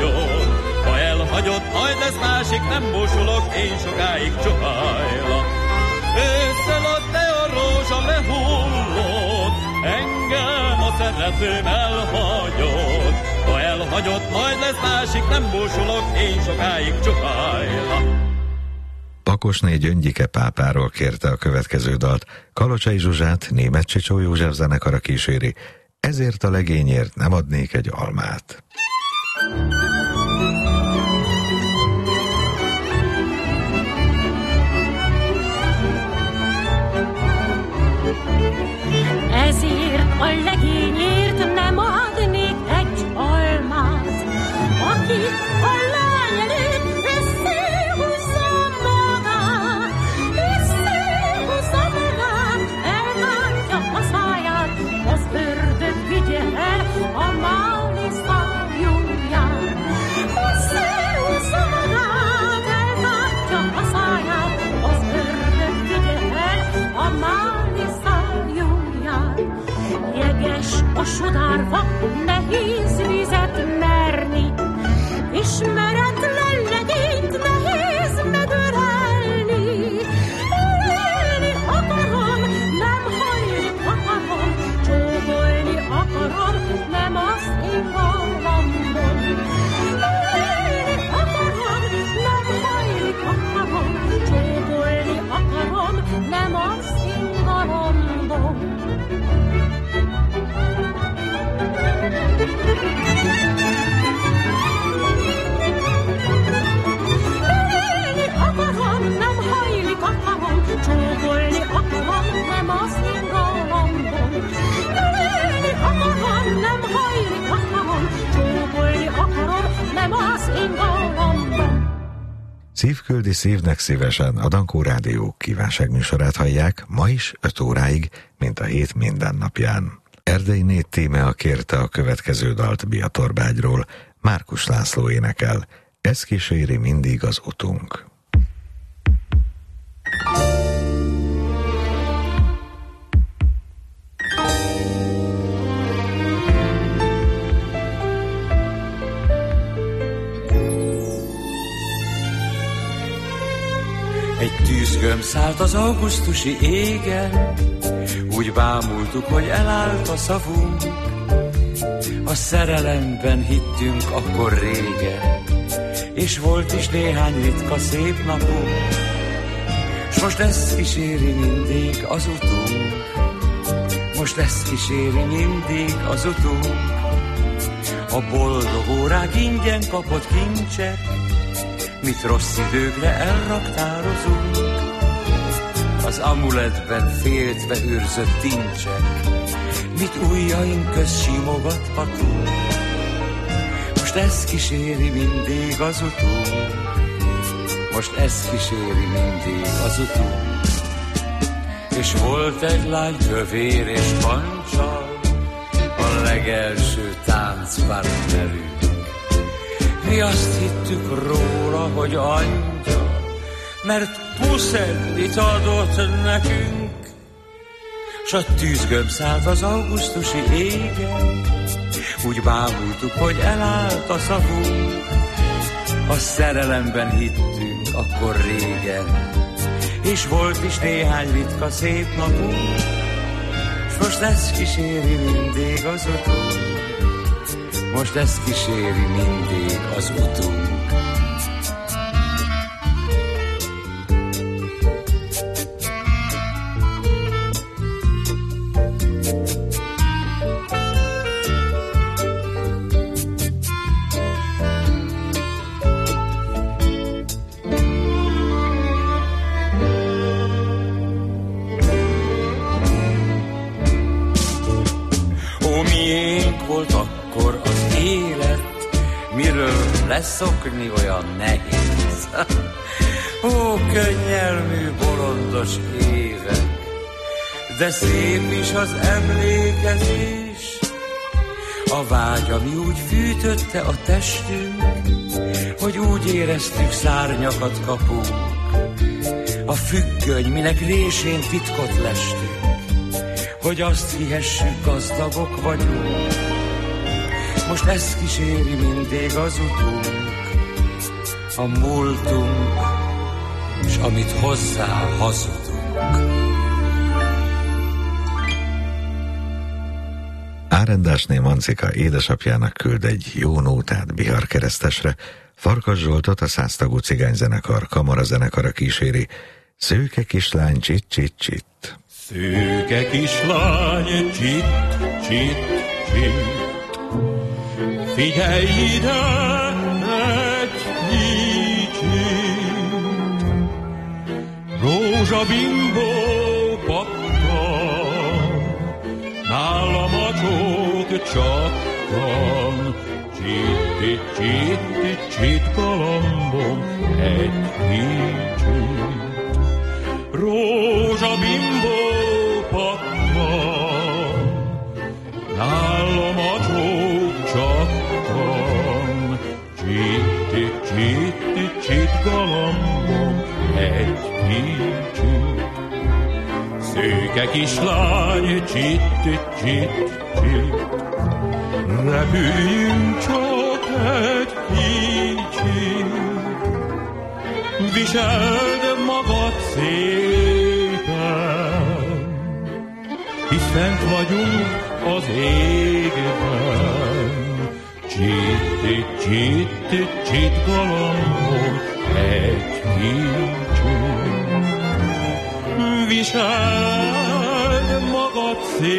Speaker 5: elhagyott. Ha elhagyott, majd lesz másik, nem búsulok én sokáig csuhájra. barátnőm elhagyott. Ha elhagyott, majd lesz másik, nem búsulok, én sokáig csukajla.
Speaker 2: Pakosné Gyöngyike pápáról kérte a következő dalt. Kalocsai Zsuzsát Németh Csicsó József zenekara kíséri. Ezért a legényért nem adnék egy almát.
Speaker 13: Ezért a legényért nem adnék egy almát, aki a lány előtt összehúzza magát, összehúzza magát, eltátja a száját, az ördög vigye el a máli szarjúját. Összehúzza magát, eltátja a száját, az ördög vigye el a máli szarjúját. Jeges a sodárva, nehéz vizet merni, ismeretlen legényt nehéz megölelni. Ölelni akarom, nem hajlik akarom, csókolni akarom, nem azt ingalomban. Ölelni akarom, nem hajlik akarom, csókolni akarom, nem azt ingalomban. Ölelni akarom, nem hajlik akarom, csókolni akarom, nem az ingalomban. Ölelni akarom, nem hajlik akarom, csókolni akarom, nem az ingalomban.
Speaker 2: Szívküldi szívnek szívesen, a Dankó Rádió kívánságműsorát hallják ma is öt óráig, mint a hét minden napján. Erdei Nét Tímea kérte a következő dalt Biatorbágyról, Márkus László énekel. Ez kíséri mindig az utunk.
Speaker 10: Egy tűzgömb szállt az augusztusi égen, úgy bámultuk, hogy elállt a szavunk. A szerelemben hittünk akkor régen, és volt is néhány ritka szép napunk. S most ezt kíséri mindig az utunk, most ezt kíséri mindig az utunk. A boldog órák ingyen kapott kincsek, mit rossz időkre elraktározunk. Az amuletben féltve őrzött tincsek, mit ujjaink közt simogathatunk. Most ezt kíséri mindig az utunk, most ezt kíséri mindig az utunk. És volt egy lány kövér és pancsal, a legelső táncpartnerünk. Mi azt hittük róla, hogy angyal, mert puszedlit adott nekünk. S a tűzgömb szállt az augusztusi égen, úgy bámultuk, hogy elállt a szavunk. A szerelemben hittünk akkor régen, és volt is néhány ritka szép napunk. S most ezt kíséri mindig az utunk, most ezt kíséri mindig az utunk. Leszokni olyan nehéz. Ó, könnyelmű, bolondos évek, de szép is az emlékezés. A vágy, ami úgy fűtötte a testünk, hogy úgy éreztük, szárnyakat kapunk. A függöny, minek résén titkot lestünk, hogy azt hihessük, gazdagok vagyunk. Most ezt kíséri mindig az utunk, a múltunk, és amit hozzá hazudunk.
Speaker 2: Árendásné Mancika édesapjának küld egy jó nótát Bihar keresztesre, Farkas Zsoltot a száztagú cigányzenekar kamarazenekara kíséri, Szőke kislány csit csit csit.
Speaker 4: Szőke kislány csit csit csit, figyelj ide egy kicsit, rózsabimbó pattan, nálam a csók csattan, csit csit csit galambom egy kicsit. Rózsabimbó pattan, nálam a csók csattan, csitti, csitti, csit galambom egy kicsit. Szőke kislány, csitti, csit, csit, repüljünk csak egy kicsit, viseld magad szépen, hisz fent vagyunk az égben. Csitti, csitti, csit galambom egy kicsit, viseld magad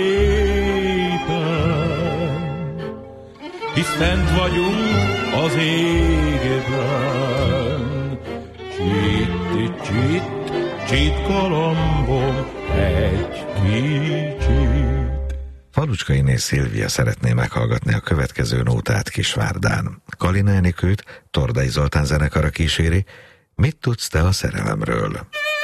Speaker 4: szépen, hisz fent vagyunk az égben. Csitti, csit, csit galambom egy kicsit.
Speaker 2: Falucskainé Szilvia szeretné meghallgatni a következő nótát Kisvárdán. Kalina Enikőt Tordai Zoltán zenekara kíséri, Mit tudsz te a szerelemről?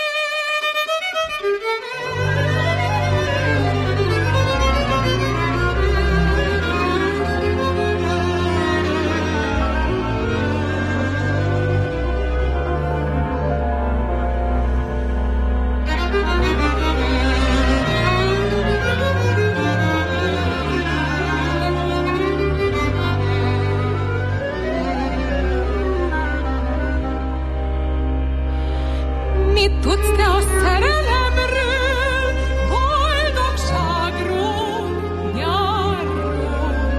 Speaker 3: Tudsz te a szerelemről, boldogságról, nyárról,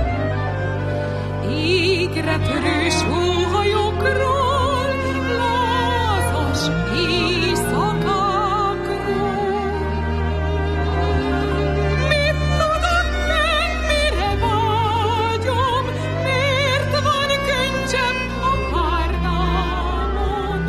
Speaker 3: égre törő sóhajokról, lázas éjszakákról. Mit tudod meg, mire vágyom, miért van könycsem a párnámon?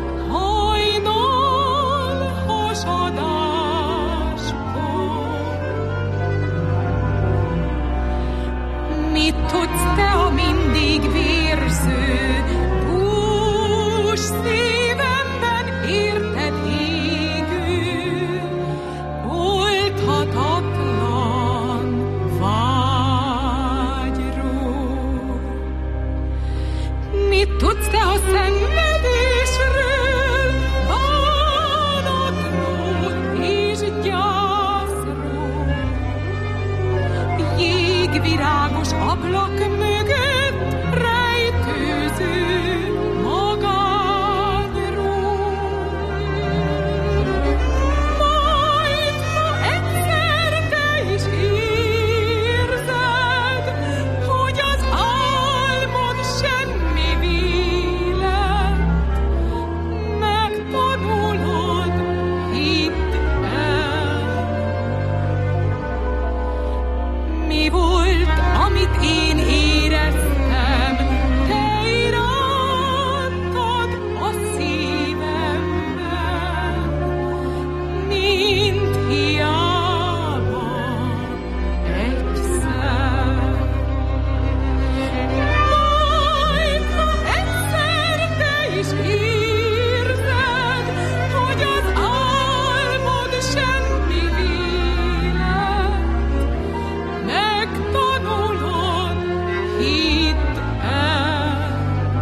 Speaker 3: Mit tudsz te a mindig vérző, hús szívemben érted égő, oldhatatlan vágyról? Mit tudsz te a szenvedésről, bánatról és gyászról, jégvirágos ablak mögött rejtőző magányról? Majd, ha egyszer te is érzed, hogy az álmod semmi vélet, megtanulod, hidd el. Mi volt, amit én éreztem, te irántad a szívemben, mint hiába egyszer. Majd, ha egyszer te is érzed, hogy az álmod semmi vélet, megtanulod, hidd el.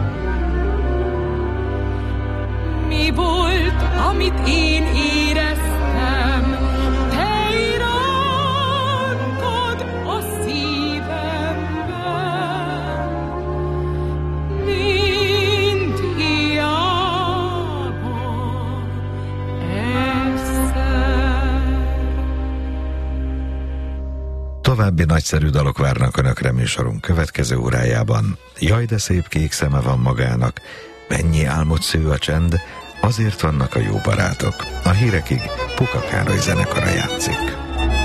Speaker 3: Mi volt, amit én éreztem, te irántad a szívemben, mint hiába egyszer.
Speaker 2: További nagyszerű dalok várnak Önökre műsorunk következő órájában. Jaj, de szép kék szeme van magának, mennyi álmot sző a csend, azért vannak a jó barátok. A hírekig Puka Károly zenekara játszik.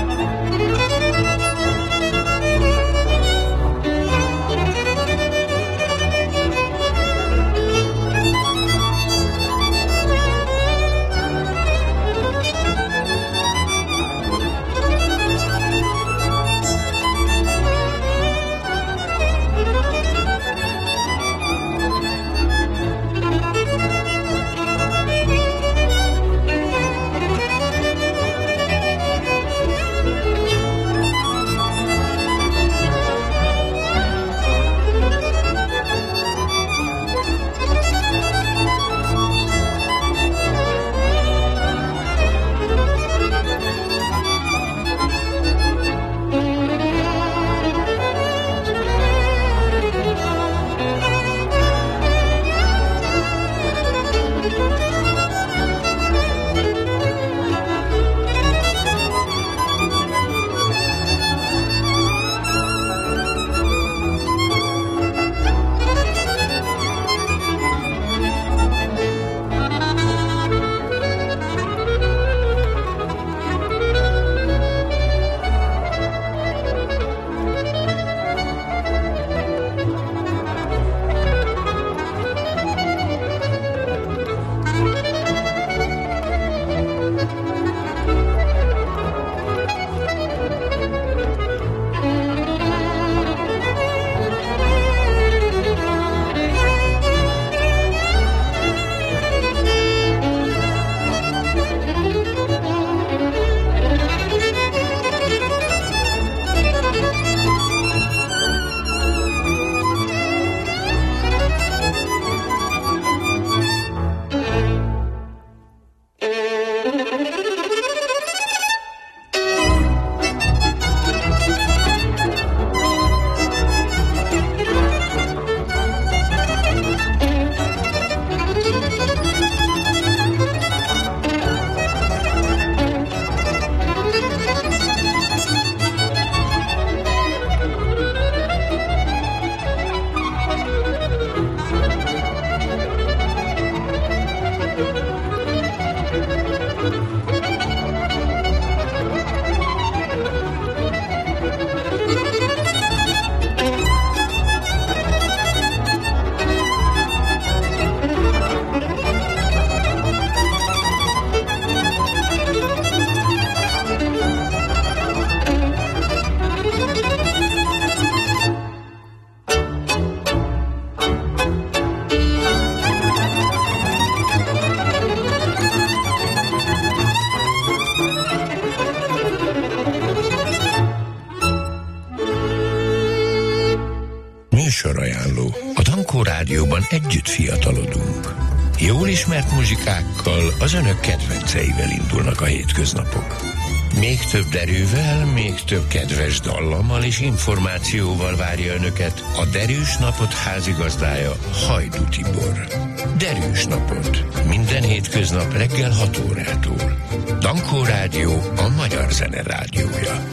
Speaker 1: Műsorajánló. A Dankó Rádióban együtt fiatalodunk. Jól ismert muzsikákkal, az önök kedvenceivel indulnak a hétköznapok. Még több derűvel, még több kedves dallammal és információval várja önöket a Derűs Napot házigazdája, Hajdú Tibor. Derűs Napot. Minden hétköznap reggel hat órától. Dankó Rádió, a magyar zene rádiója.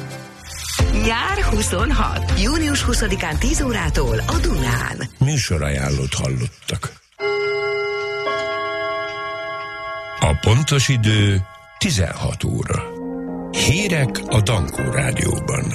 Speaker 15: Nyár huszonhat. június huszadikán tíz órától a Dunán.
Speaker 1: Műsorajánlót hallottak. A pontos idő tizenhat óra. Hírek a Dankó Rádióban.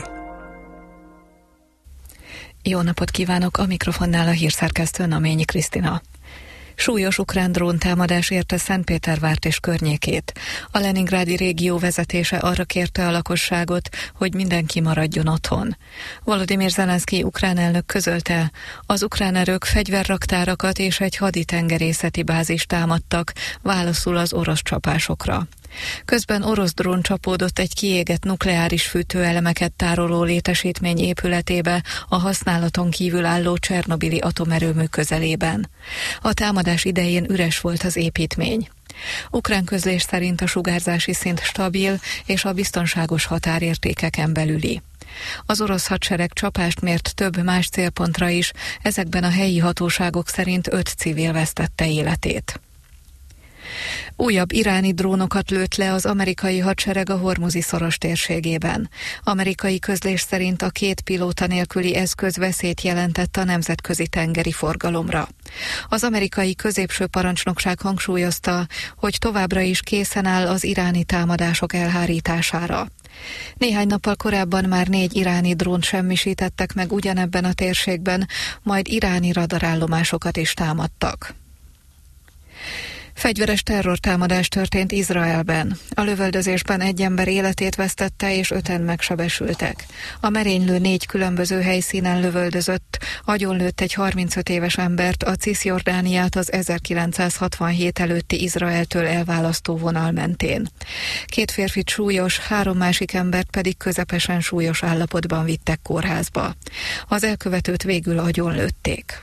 Speaker 16: Jó napot kívánok, a mikrofonnál a hírszerkesztő Naményi Krisztina. Súlyos ukrán dróntámadás érte Szentpétervárt és környékét. A leningrádi régió vezetése arra kérte a lakosságot, hogy mindenki maradjon otthon. Volodymyr Zelenszky ukrán elnök közölte, az ukrán erők fegyverraktárakat és egy haditengerészeti bázist támadtak, válaszul az orosz csapásokra. Közben orosz drón csapódott egy kiégett nukleáris fűtőelemeket tároló létesítmény épületébe a használaton kívül álló Csernobili atomerőmű közelében. A támadás idején üres volt az építmény. Ukrán közlés szerint a sugárzási szint stabil és a biztonságos határértékeken belüli. Az orosz hadsereg csapást mért több más célpontra is, ezekben a helyi hatóságok szerint öt civil vesztette életét. Újabb iráni drónokat lőtt le az amerikai hadsereg a Hormuzi szoros térségében. Amerikai közlés szerint a két pilóta nélküli eszköz veszélyt jelentett a nemzetközi tengeri forgalomra. Az amerikai középső parancsnokság hangsúlyozta, hogy továbbra is készen áll az iráni támadások elhárítására. Néhány nappal korábban már négy iráni drónt semmisítettek meg ugyanebben a térségben, majd iráni radarállomásokat is támadtak. Fegyveres terrortámadás történt Izraelben. A lövöldözésben egy ember életét vesztette, és öten megsebesültek. A merénylő négy különböző helyszínen lövöldözött, agyonlőtt egy harmincöt éves embert a Cisjordániát az ezerkilencszázhatvanhét előtti Izraeltől elválasztó vonal mentén. Két férfit súlyos, három másik embert pedig közepesen súlyos állapotban vittek kórházba. Az elkövetőt végül agyonlőtték.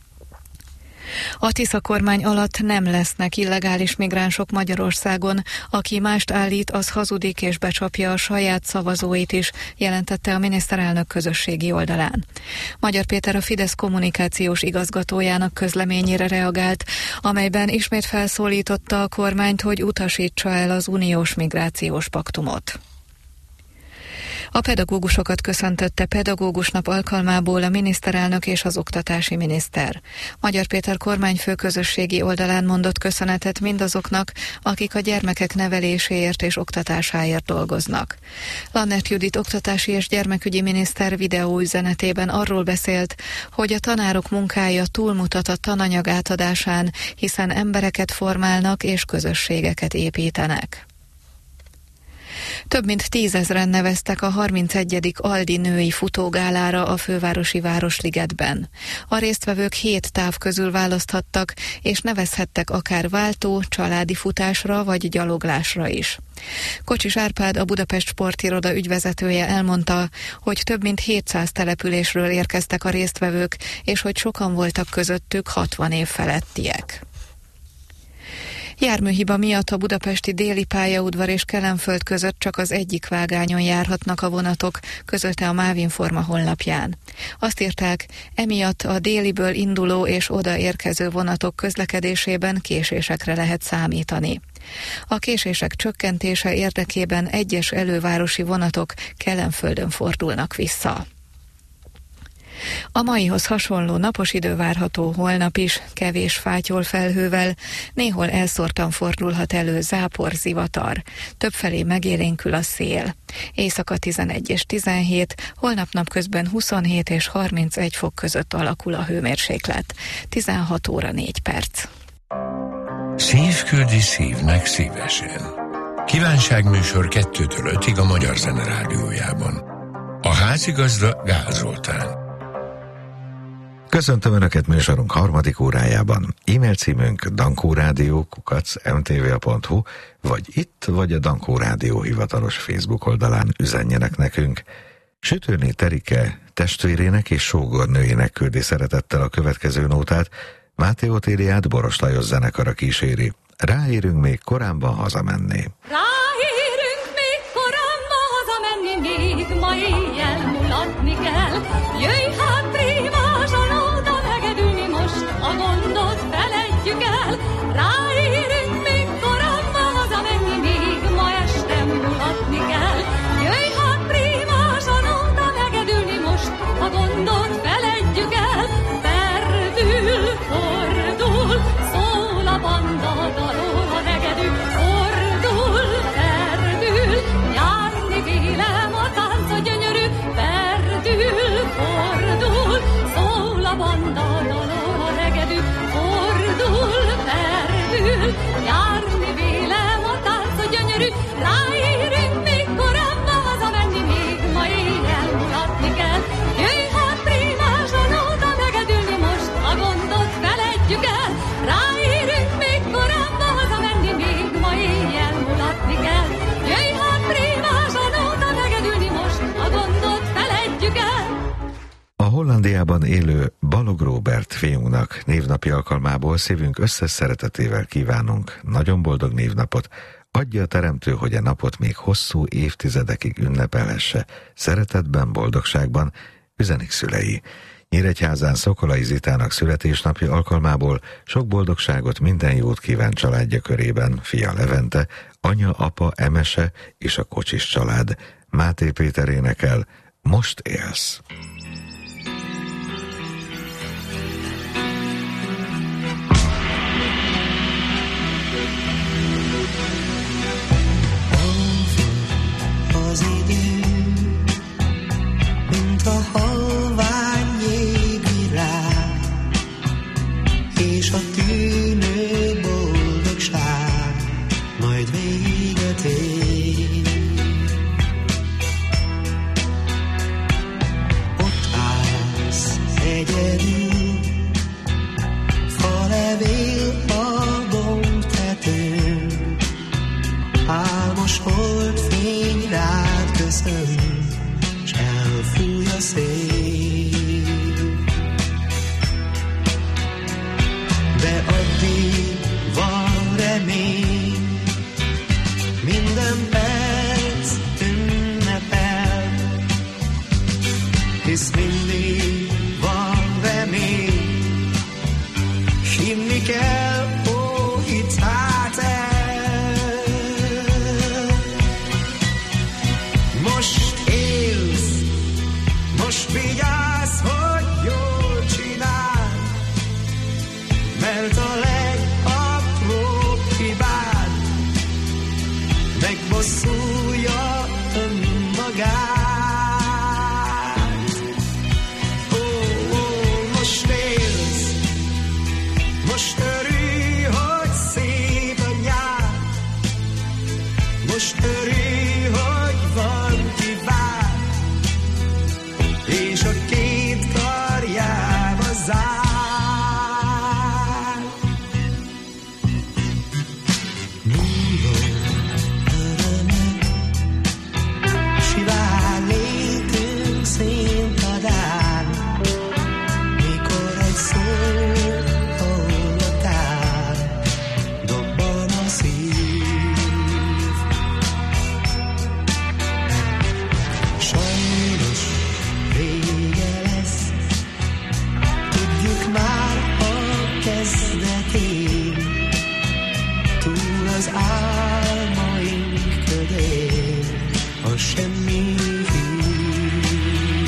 Speaker 16: A Tisza kormány alatt nem lesznek illegális migránsok Magyarországon, aki mást állít, az hazudik és becsapja a saját szavazóit is, jelentette a miniszterelnök közösségi oldalán. Magyar Péter a Fidesz kommunikációs igazgatójának közleményére reagált, amelyben ismét felszólította a kormányt, hogy utasítsa el az uniós migrációs paktumot. A pedagógusokat köszöntötte pedagógusnap alkalmából a miniszterelnök és az oktatási miniszter. Magyar Péter kormányfő közösségi oldalán mondott köszönetet mindazoknak, akik a gyermekek neveléséért és oktatásáért dolgoznak. Lannert Judit oktatási és gyermekügyi miniszter videóüzenetében arról beszélt, hogy a tanárok munkája túlmutat a tananyag átadásán, hiszen embereket formálnak és közösségeket építenek. Több mint tízezren neveztek a harmincegyedik Aldi női futógálára a fővárosi Városligetben. A résztvevők hét táv közül választhattak, és nevezhettek akár váltó, családi futásra vagy gyaloglásra is. Kocsis Árpád, a Budapest Sportiroda ügyvezetője elmondta, hogy több mint hétszáz településről érkeztek a résztvevők, és hogy sokan voltak közöttük hatvan év felettiek. Járműhiba miatt a budapesti Déli pályaudvar és Kelenföld között csak az egyik vágányon járhatnak a vonatok, közölte a Mávinforma honlapján. Azt írták, emiatt a Déliből induló és odaérkező vonatok közlekedésében késésekre lehet számítani. A késések csökkentése érdekében egyes elővárosi vonatok Kelenföldön fordulnak vissza. A maihoz hasonló napos idő várható holnap is, kevés fátyol felhővel, néhol elszórtan fordulhat elő zápor, zivatar. Többfelé megélénkül a szél. Éjszaka tizenegy és tizenhét, holnap napközben huszonhét és harmincegy fok között alakul a hőmérséklet. tizenhat óra négy perc.
Speaker 1: Szív küldi szívnek szívesen. Kívánságműsor kettőtől ötig a Magyar Zene Rádiójában. A házigazda Gál Zoltán.
Speaker 2: Köszöntöm Önöket műsorunk harmadik órájában. E-mail címünk dankórádió kukac em té vé pont hu, vagy itt, vagy a Dankó Rádió hivatalos Facebook oldalán üzenjenek nekünk. Sütőné Terike testvérének és sógornőjének küldi szeretettel a következő nótát, Máté Otériát Boros Lajos zenekara kíséri. Ráérünk még korábban hazamenni.
Speaker 18: Ráérünk még korábban hazamenni, még ma éjjel mulatni kell. Jöjj hát, prima zsanóta, megedülni most, a gondot feledjük el. Ráérünk még korábban hazamenni, még ma este mulatni kell. Jöjj hát, prima zsanóta, megedülni most, a gondot feledjük el. Perdül, fordul, szól a banda dalol a negedű. Fordul, perdül, járni vélem a tánca gyönyörű. Perdül, fordul, szól a banda dalol a negedű. Fordul, perdül, járni vélem a tánca gyönyörű. Ráérünk még korábban hazamenni, még ma éjjel mulatni kell. Jöjj hát, prima zsanóta, megedülni most, a gondot feledjük el. Ráérünk még korábban hazamenni, még ma éjjel mulatni kell. Jöjj hát, prima zsanóta, megedülni most, a gondot feledjük el.
Speaker 2: A Hollandiában élő Balog Róbert fiúnknak névnapi alkalmából szívünk összes szeretetével kívánunk nagyon boldog névnapot. Adja a teremtő, hogy a napot még hosszú évtizedekig ünnepelhesse, szeretetben, boldogságban, üzenik szülei. Nyíregyházán Szokolai Zitának születésnapja alkalmából sok boldogságot, minden jót kíván családja körében fia Levente, anya, apa, Emese és a Kocsis család. Máté Péter énekel Most élsz.
Speaker 7: Az idő, mint a halvány jégvirág, és a tűnő boldogság majd véget ér. Ott állsz egyedül, falevél a dombtetőn, álmos holdfény rád köszön, s elfúj a szél. De addig van remény, minden perc ünnepel, hisz mindig van remény, s hinni kell, ó, hidd hát el. Most élsz, most vigyázz, hogy jól csináld, mert a legapróbb hibád megbosszulja önmagát. Ó, ó, most élsz, most örülj, hogy szép a nyár, most örülj, hogy van ki vár, és a két karjába zár. Múló örömök, sivár létünk színpadán, mikor egy szó hallatán dobban a szív. Sajnos vége lesz, tudjuk már a kezdetén, túl az álmaink ködén a semmi hív.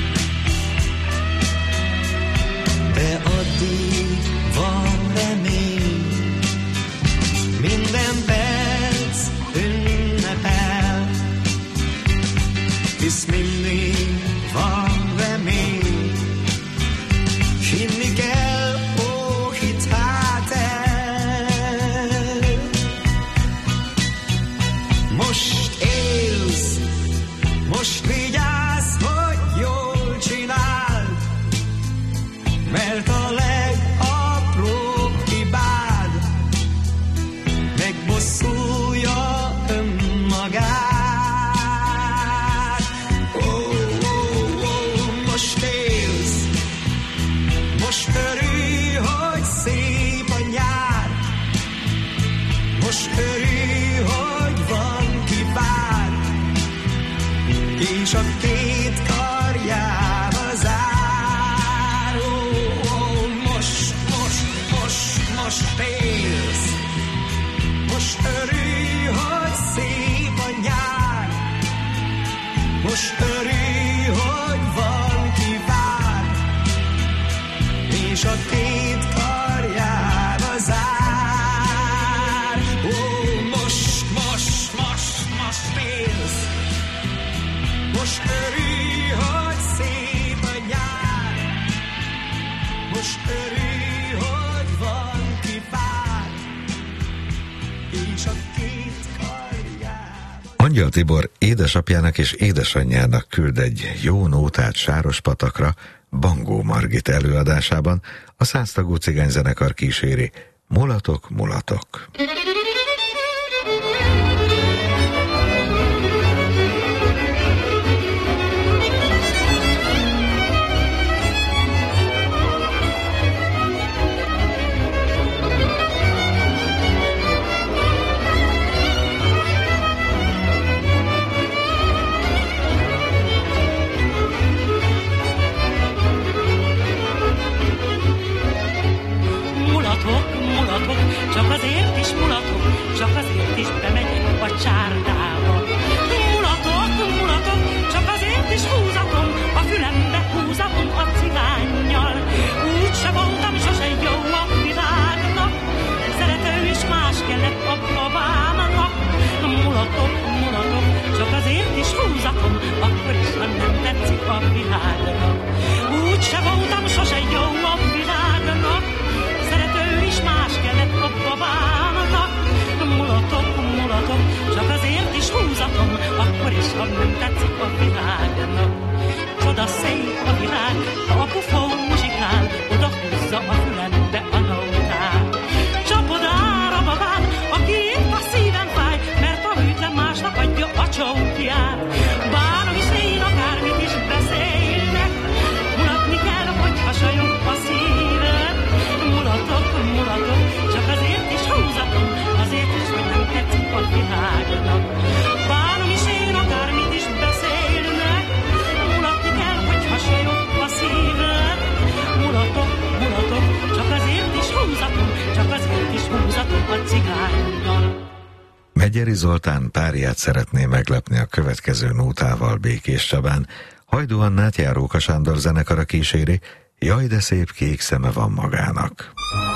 Speaker 7: De addig van remény, minden perc ünnepel, hisz mindig van remény, s hinni kell, ó, hidd hát el. Most élsz, most vigyázz, hogy jól csináld, mert a legapróbb hibád megbosszulja önmagát. Ó, ó, ó, most élsz, most örülj, hogy szép a nyár, most örülj, hogy van ki vár, és a két karjába zár. Ó, ó, most, most, most, most élsz, most örülj, hogy szép a nyár, most örülj, hogy van ki vár, és a két karjába zár. Ó, most, most, most, most élsz, most örülj, hogy szép a nyár, most örülj, hogy van ki vár, és a két karjába.
Speaker 2: Angyal Tibor édesapjának és édesanyjának küld egy jó nótát Sárospatakra, Bangó Margit előadásában, a száztagú cigányzenekar kíséri. Mulatok, mulatok.
Speaker 12: mulatok, csak azért is húzatom, akkor is, ha nem tetszik a világnak. Csoda szép a világ, ha a pufó muzsikál, oda húzza a fülembe a nótát. Csapod ára babát, aki épp a szívem fáj, mert a hűtlen másnak adja a csókját. Bánom is én akármit is beszélnek, mulatni kell, hogy hasonlok a szíved. Mulatok, mulatok, csak azért is húzatom, azért is, hogy nem tetszik a világnak. Bánom is én akármit is beszélnek, mulatni kell, hogy hasonlok a szíved. Mulatok, mulatok, csak azért is húzatom, csak azért is húzatom a cigánynal.
Speaker 2: Megyeri Zoltán párját szeretné meglepni a következő nótával Békés Csabán. Hajdú Annát Járóka Sándor zenekara kíséri, jaj de szép kék szeme van magának.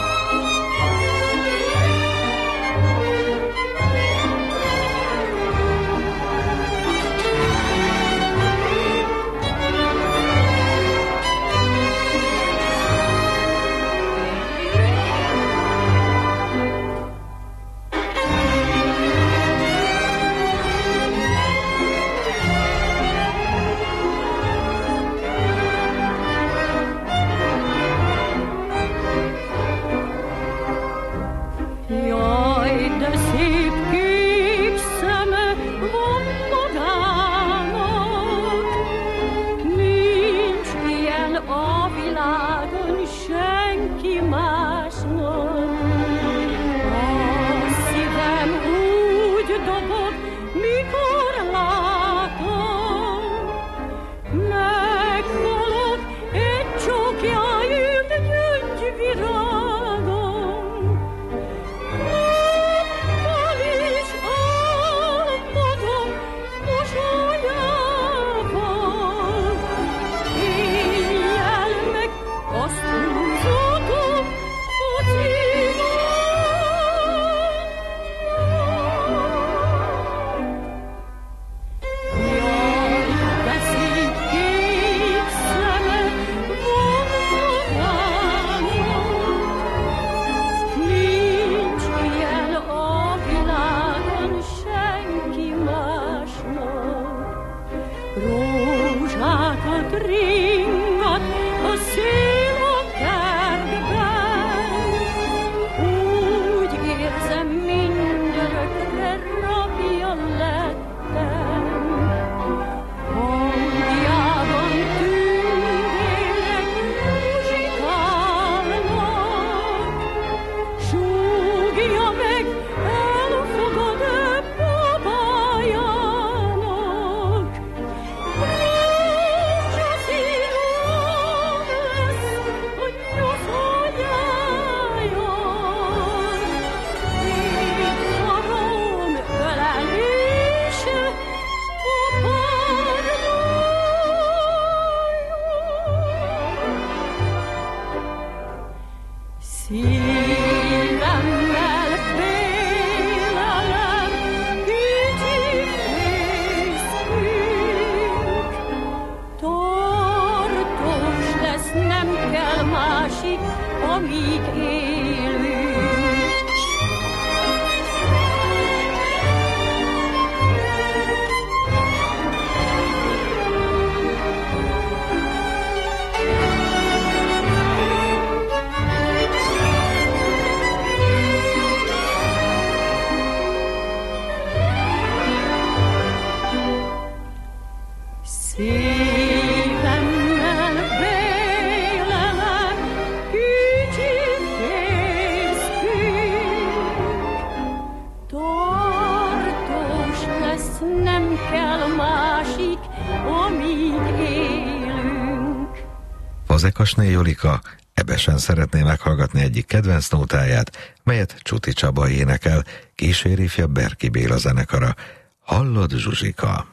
Speaker 2: Fazekasné Jolika ebesen szeretné meghallgatni egyik kedvenc nótáját, melyet Csuti Csaba énekel, kíséri fia Berki Béla zenekara. Hallod, Zsuzsika?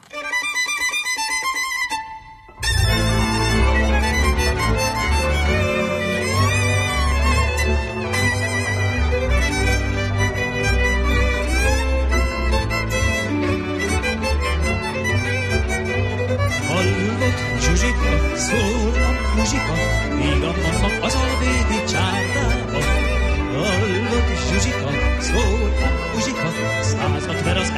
Speaker 17: Zsuzsika, szól a muzsika, míg a mama az a bébi csárdába. Hallod, Zsuzsika, szól a muzsika, százat ver az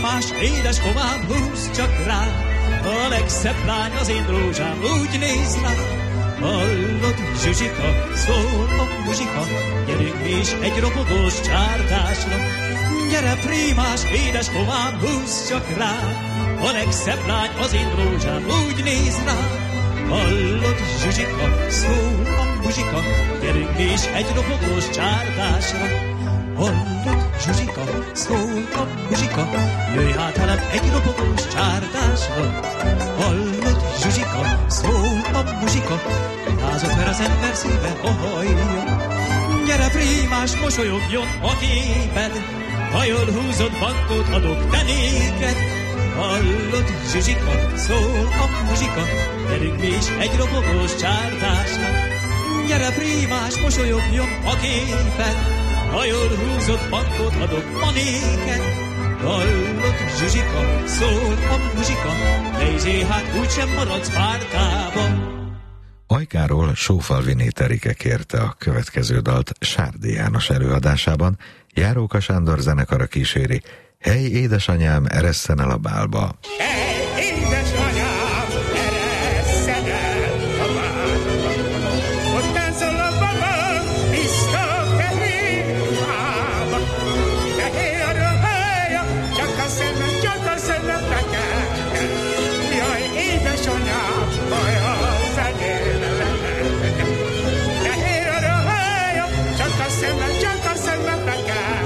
Speaker 17: prímás, édes komám, húz csak rá, a legszebb lány az én rózsám, úgy néz rá. Hallod, Zsuzsika, szól a muzsika, gyerünk mi is egy ropogós csárdásra. Gyere, prímás, édes komám, húz csak rá, a legszebb lány az én rózsám, úgy néz rá. Hallod, Zsuzsika, szól a muzsika, gyerünk mi is egy ropogós csárdásra. Hallod, Zsuzsika, szól a muzsika, jöjj hát velem egy ropogós csárdásra. Hallod, Zsuzsika, szól a muzsika, házat ver az ember szíve a hajja. Gyere, prímás, mosolyogjon a képed, ha jól húzod, bankot adok te néked. Hallod, Zsuzsika, szól a muzsika, gyerünk mi is egy ropogós csárdásra. Gyere, prímás, mosolyogjon a képed, ha jól húzott, bankot adok ma néked. Hallod, Zsuzsika, szól a muzsika, nézzé, hát úgysem maradsz pártában.
Speaker 2: Ajkáról Sófalviné Terike kérte a következő dalt Sárdi János előadásában, Járóka Sándor zenekara kíséri. Hely, édesanyám, eresszen el a bálba!
Speaker 7: Hey, édesanyám, eresszen el a bálba! Ott táncol a baba, tiszta fehér ruhába. Fehér a ruhája, csak a szeme, csak a szeme fekel. Jaj, édesanyám, olyan fenyére lehetek. Fehér a ruhája, csak a szeme, csak a szeme fekel.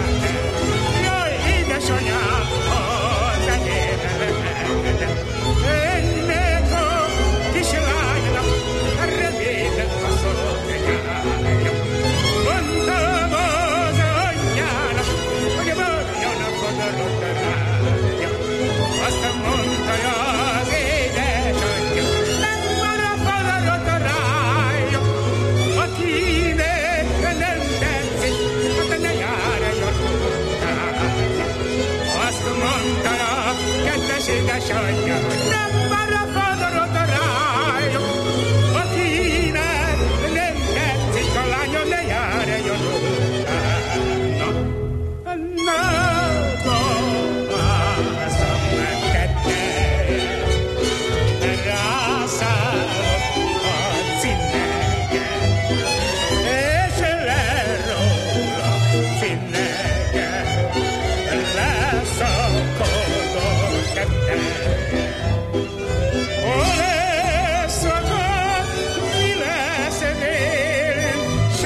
Speaker 7: Jaj, édesanyám, az enyére lehetek. Ennek a kislánynak remélem a szolgája. Mondtam az anyjának, hogy várjanak oda rotarája. Aztán mondta az édesanyja, nem marad oda rotarája. Akinek nem tetszik, hát ne járjon utána. Azt mondta a kedves édesanyja, hogy nem marad oda rotarája. Akinek nem tetszik a lánya, ne járjon utána. Na, dolgozom megtette, rászállok a cinneget, és leróla cinneget, leszakodok tetteget. Hol leszakad, mi lesz vélem,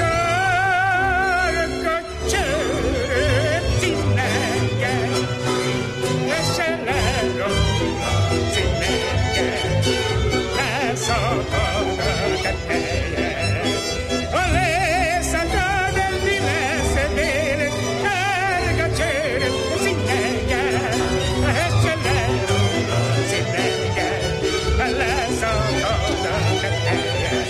Speaker 7: sarka csörög cinneget, és leróla cinneget, leszakod a tetteget. Hol leszakad, mi lesz vélem, sarka csörög cinneget, és leróla cinneget, leszakod a tetteget.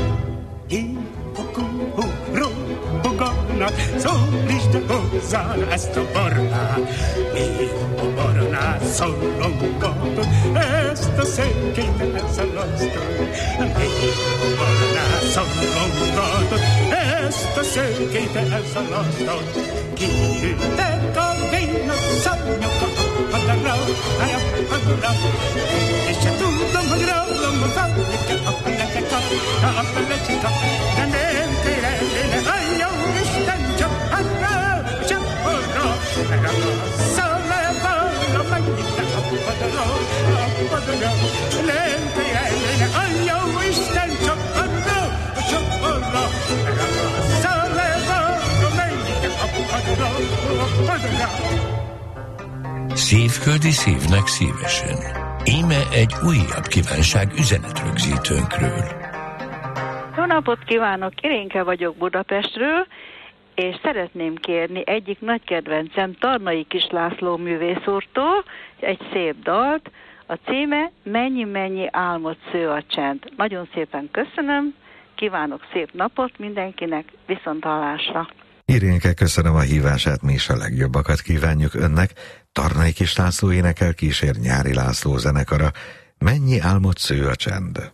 Speaker 7: Hívok roboganat, szólítsd hozzá ezt a barnát. Hívok a barnát, szólongatot, ezt a szőkét elszalasztom. Hívok a barnát, szólongatot, ezt a szőkét elszalasztom. Kiültek a vénasz szanyok, a padra, a padra, és se tudom, hogy rólom a fájlik, a pelecsika, a pelecsika, de nem tényleg, a jó Isten, csak arra, csak arra, ragasszal le valna, mennyit a padra, a padra, nem tényleg, a jó Isten, csak arra, csak arra, ragasszal le valna, mennyit a padra, a padra.
Speaker 1: Szívköldi szívnek szívesen. Íme egy újabb kívánság üzenetrögzítőnkről.
Speaker 11: Jó napot kívánok! Irénke vagyok Budapestről, és szeretném kérni egyik nagy kedvencem Tarnai Kis László művész úrtól egy szép dalt. A címe Mennyi-mennyi álmot sző a csend. Nagyon szépen köszönöm, kívánok szép napot mindenkinek, viszonthallásra!
Speaker 2: Irénke, köszönöm a hívását, mi is a legjobbakat kívánjuk önnek. Tarnai Kis László énekel, kísér Nyári László zenekara. Mennyi álmot sző a csend.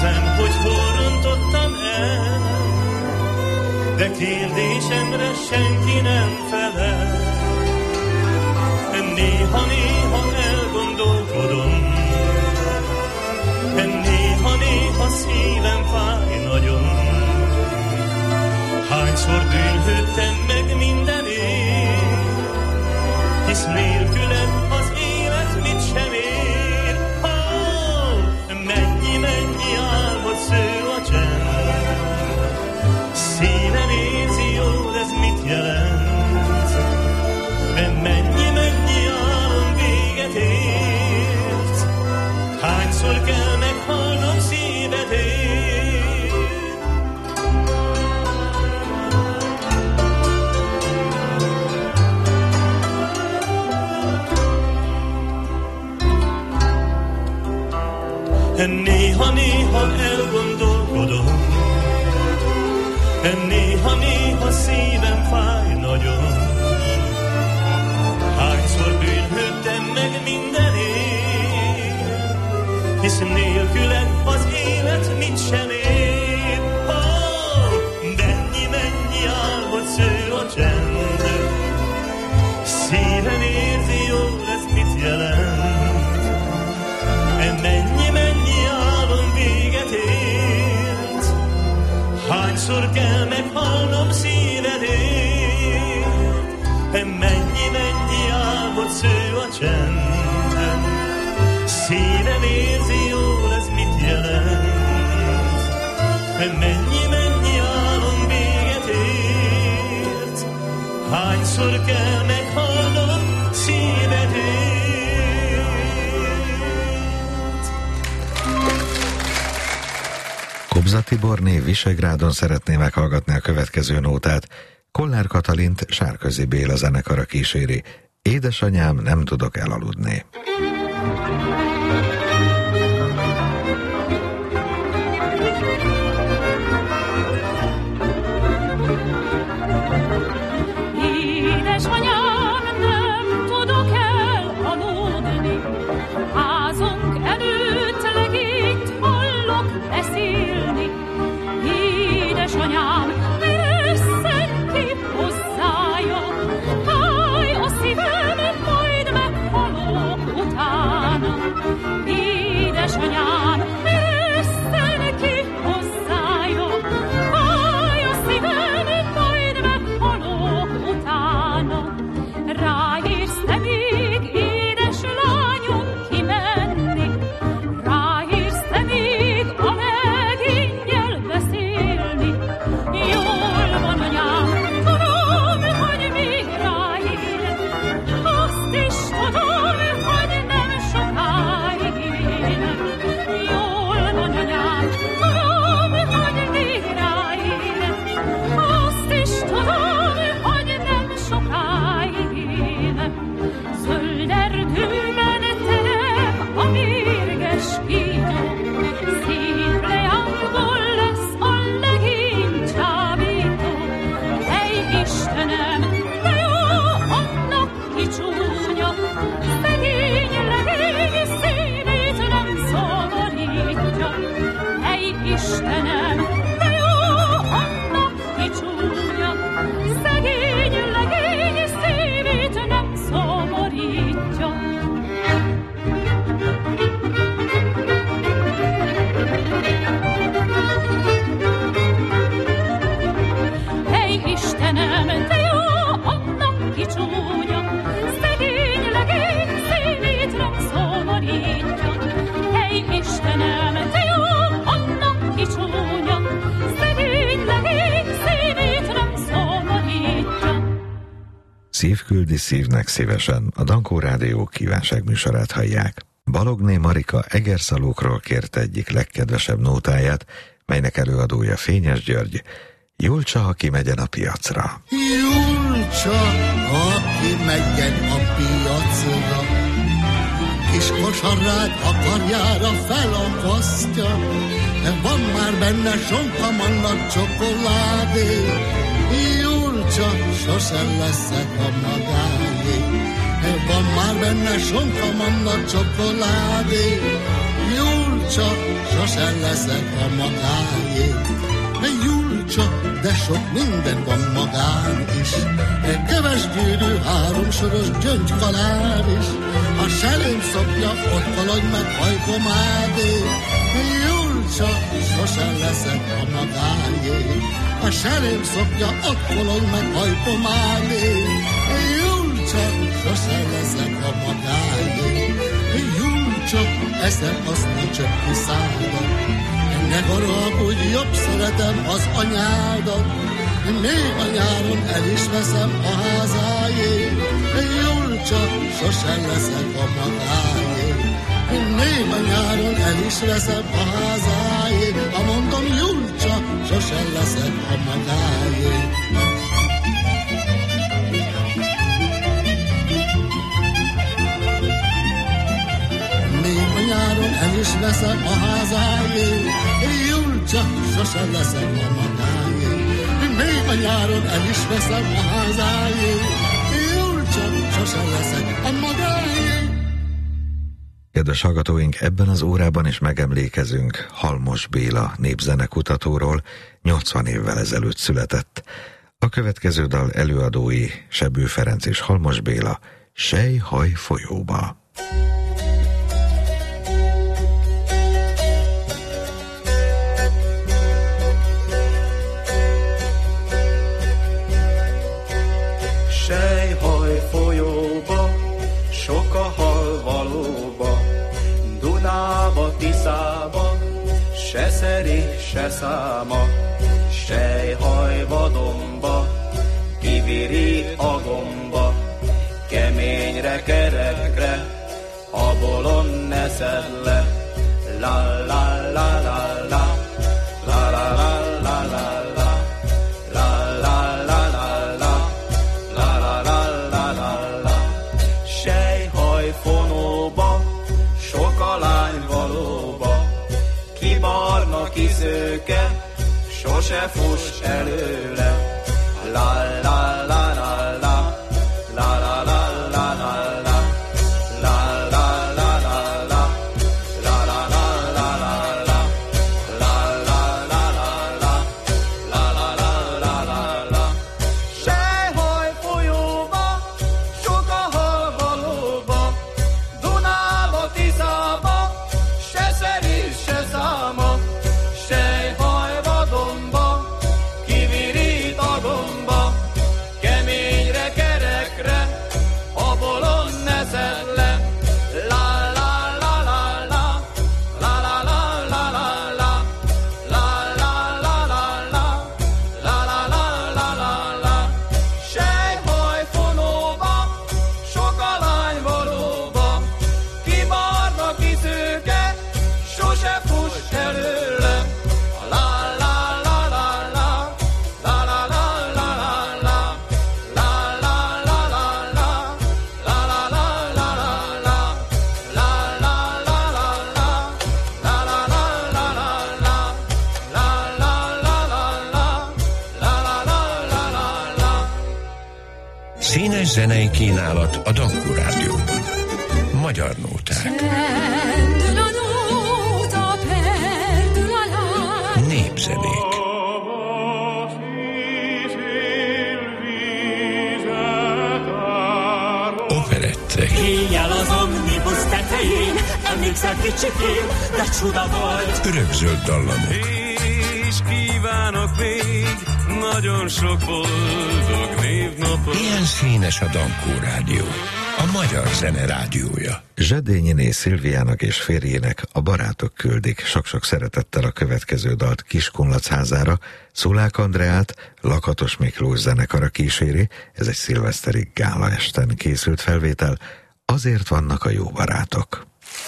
Speaker 14: értem, hogy hol rontottam el, de kérdésemre senki nem felel. Néha-néha elgondolkodom, néha-néha szívem fáj nagyon. Hányszor bűnhődtem meg mindenért, hisz nélküled az élet mit sem ér. Oh, mennyi-mennyi álmot sző a csend, szíven érzi jól, ez mit jelent. Mennyi-mennyi álom véget ért, hányszor kell meghalnom szívedért. Néha-néha elgondolkodom, néha-néha szívem fáj nagyon. Hányszor bűnhődtem meg mindenért, hisz nélküled az élet mit sem ér. Oh, mennyi-mennyi álmot sző a csend, szíven érzi jól, ez mit jelent. Mennyi-mennyi álom véget ért, hányszor kell meghalnom szívedért. Mennyi-mennyi álmot sző a csend, szívem érzi jól, ez mit jelent. Mennyi-mennyi álom véget ért, hányszor kell meghalnom szívedért.
Speaker 2: Kobza Tiborné Visegrádon szeretné meghallgatni a következő nótát. Kollár Katalint Sárközi Béla zenekara kíséri. Édesanyám, nem tudok elaludni.
Speaker 12: Édesanyám, nem tudok elaludni, házunk előtt legényt hallok beszélni. Édesanyám, vesszen ki hozzája, háj a szívem, majd meghalok utána. Édesanyám, vesszen ki hozzája, háj a szívem, majd meghalok utána. Ráérsz te még, édes lányom, kimenni, ráérsz te még a legénnyel beszélni. Jól van, anyám, tudom, hogy még ráér, azt is tudom, hogy nem sokáig élek. Jól van, anyám, tudom, hogy még ráér, azt is tudom, hogy nem sokáig élek. Zöld erdőben terem a mérges kígyó, szép leányból lesz a legény csábító. Ej, Istenem, de jó annak ki csúnya, szegény legény szívét nem szomorítja. Ej, Istenem, de jó annak ki csúnya, szegény legény szívét nem szomorítja. Hely, Istenem, de jó annak ki csúnya, szegény legény szívét nem szomorítja. Hely, Istenem, de jó annak ki csúnya, szegény legény szívét nem szomorítja.
Speaker 2: Szív küldi szívnek szívesen, a Dankó Rádió kívánságműsorát hallják. Balogné Marika Egerszalókról kérte egyik legkedvesebb nótáját, melynek előadója Fényes György. Julcsa, ha kimegyen a piacra.
Speaker 22: Julcsa, ha kimegyen a piacra, kis kosarát a karjára felakasztja, van már benne sonka, manna csokoládé. Julcsa, sosem leszek a magáé, van már benne sonka, manna csokoládé. Julcsa, Julcsa, sosem leszek a magáé. Julcsa, de sok minden van magán is. Egy keves gyűrű, három soros gyöngykalár is. A selém szopja, ott kaladj meg hajpomádé. Julcsa, sosem leszek a magáé. A selém szopja, ott kaladj meg hajpomádé. Julcsa, sosem leszek a magáé. Julcsa, eszem azt a csöppi szádat. Ne haragudj, jobb szeretem az anyádat. Még a nyáron el is veszem a házájé. Julcsa, sosem leszek a magáé. Még a nyáron el is veszem a házájé. Ha mondom, Julcsa, sosem leszek a magáé. Nyáron el is veszem a házájé, Julcsa, sosem leszek a magájé. Még a nyáron el is veszem a házájé, Julcsa, sosem leszek a magájé.
Speaker 2: Kedves hallgatóink, ebben az órában is megemlékezünk Halmos Béla népzenekutatóról, nyolcvan évvel ezelőtt született. A következő dal előadói Sebő Ferenc és Halmos Béla, Sejhaj folyóba.
Speaker 19: Sejhaj folyóba, sok a hal valóba, Dunába, Tiszába, se szeri, se száma. Sejhaj vadonba, kivirít a gomba, keményre, kerekre, a bolon ne szedd le. La la la la la, la la la la la. Kiszőke, sose fuss előle. La la la la la, la la la la la la, la la la la la, la la la la la la, la la la la la, la la la la la la. Sejhaj folyóba, sok a hal valóba, Dunába, Tiszába, se szeri, se száma. Sejhaj vadonba, kivirít a gomba, keményre, kerekre, a bolon ne szedd le. La la la la la, la la la la la la, la la la la la, la la la la la la. Sejhaj fonóba, sok a lány valóba, ki barna, ki szőke, sose fuss előle.
Speaker 1: Színes zenei kínálat a Dankó Rádióban. Magyar nóták. Népzenék. Operettek.
Speaker 12: Éjjel az omnibus tetején, emlékszel kicsikén, de csuda volt.
Speaker 1: Örökzöld dallamok.
Speaker 5: És kívánok még nagyon sok boldog névnapot.
Speaker 1: Ilyen színes a Dankó Rádió, a magyar zene rádiója.
Speaker 2: Zsedényiné Szilviának és férjének a barátok küldik sok-sok szeretettel a következő dalt Kiskunlac házára. Szulák Andreát Lakatos Miklós zenekara kíséri, ez egy szilveszteri gála esten készült felvétel. Azért vannak a jó barátok.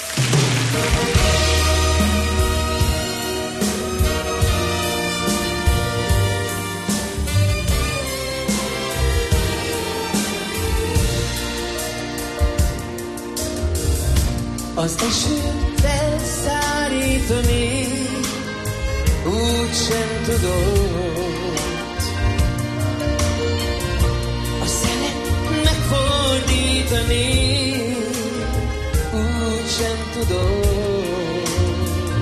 Speaker 20: Az eső felszárítani úgy sem tudott, a szelet megfordítani úgy sem tudott.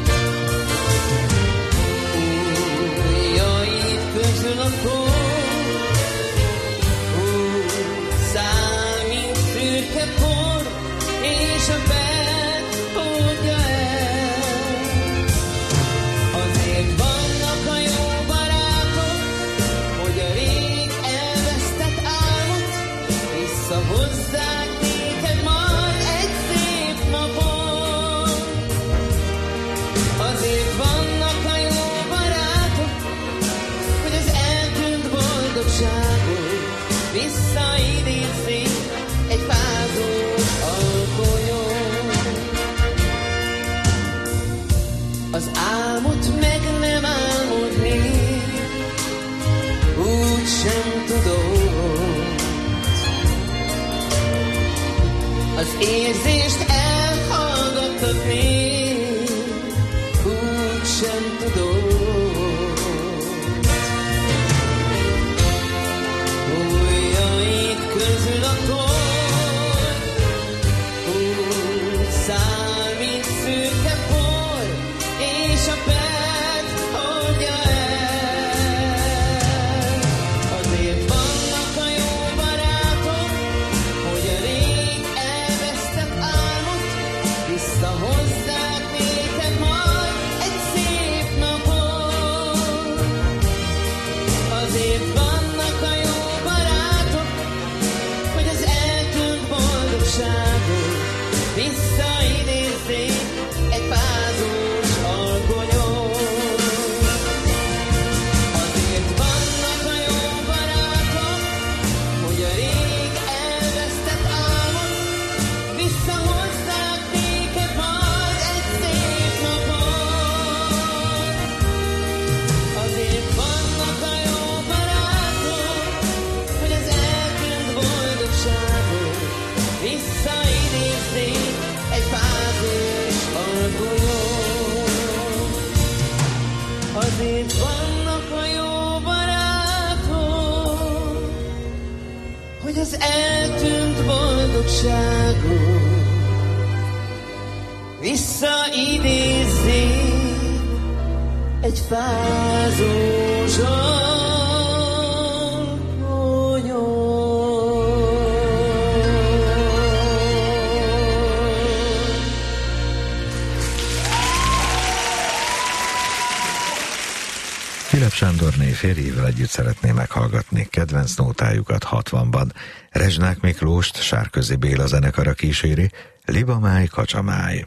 Speaker 20: érzést elhallgattatni, úgy sem tudod. Ujjaid közül a toll, úgy száll, mint szürke por, és a perc hordja el. Azért vannak a jó barátok, hogy a rég elvesztett álmot visszahozzák néked majd egy szép napon. Azért vannak a jó barátok, hogy az eltűnt boldogságot visszaidézzék egy pázós alkonyon. Azért vannak a jó barátok, hogy a rég elvesztett álmot visszahozzák néked majd egy szép napon. Azért vannak a jó barátok, hogy az eltűnt boldogságot visszaidézzék egy pázós alkonyon. Azért vannak a jó barátok, hogy az eltűnt boldogságot visszaidézzék egy fázós
Speaker 2: Filip Sándorné férjével együtt szeretné meghallgatni kedvenc nótájukat hatvanban. Rezsnák Miklóst Sárközi Béla zenekara kíséri, Libamáj, Kacsamáj.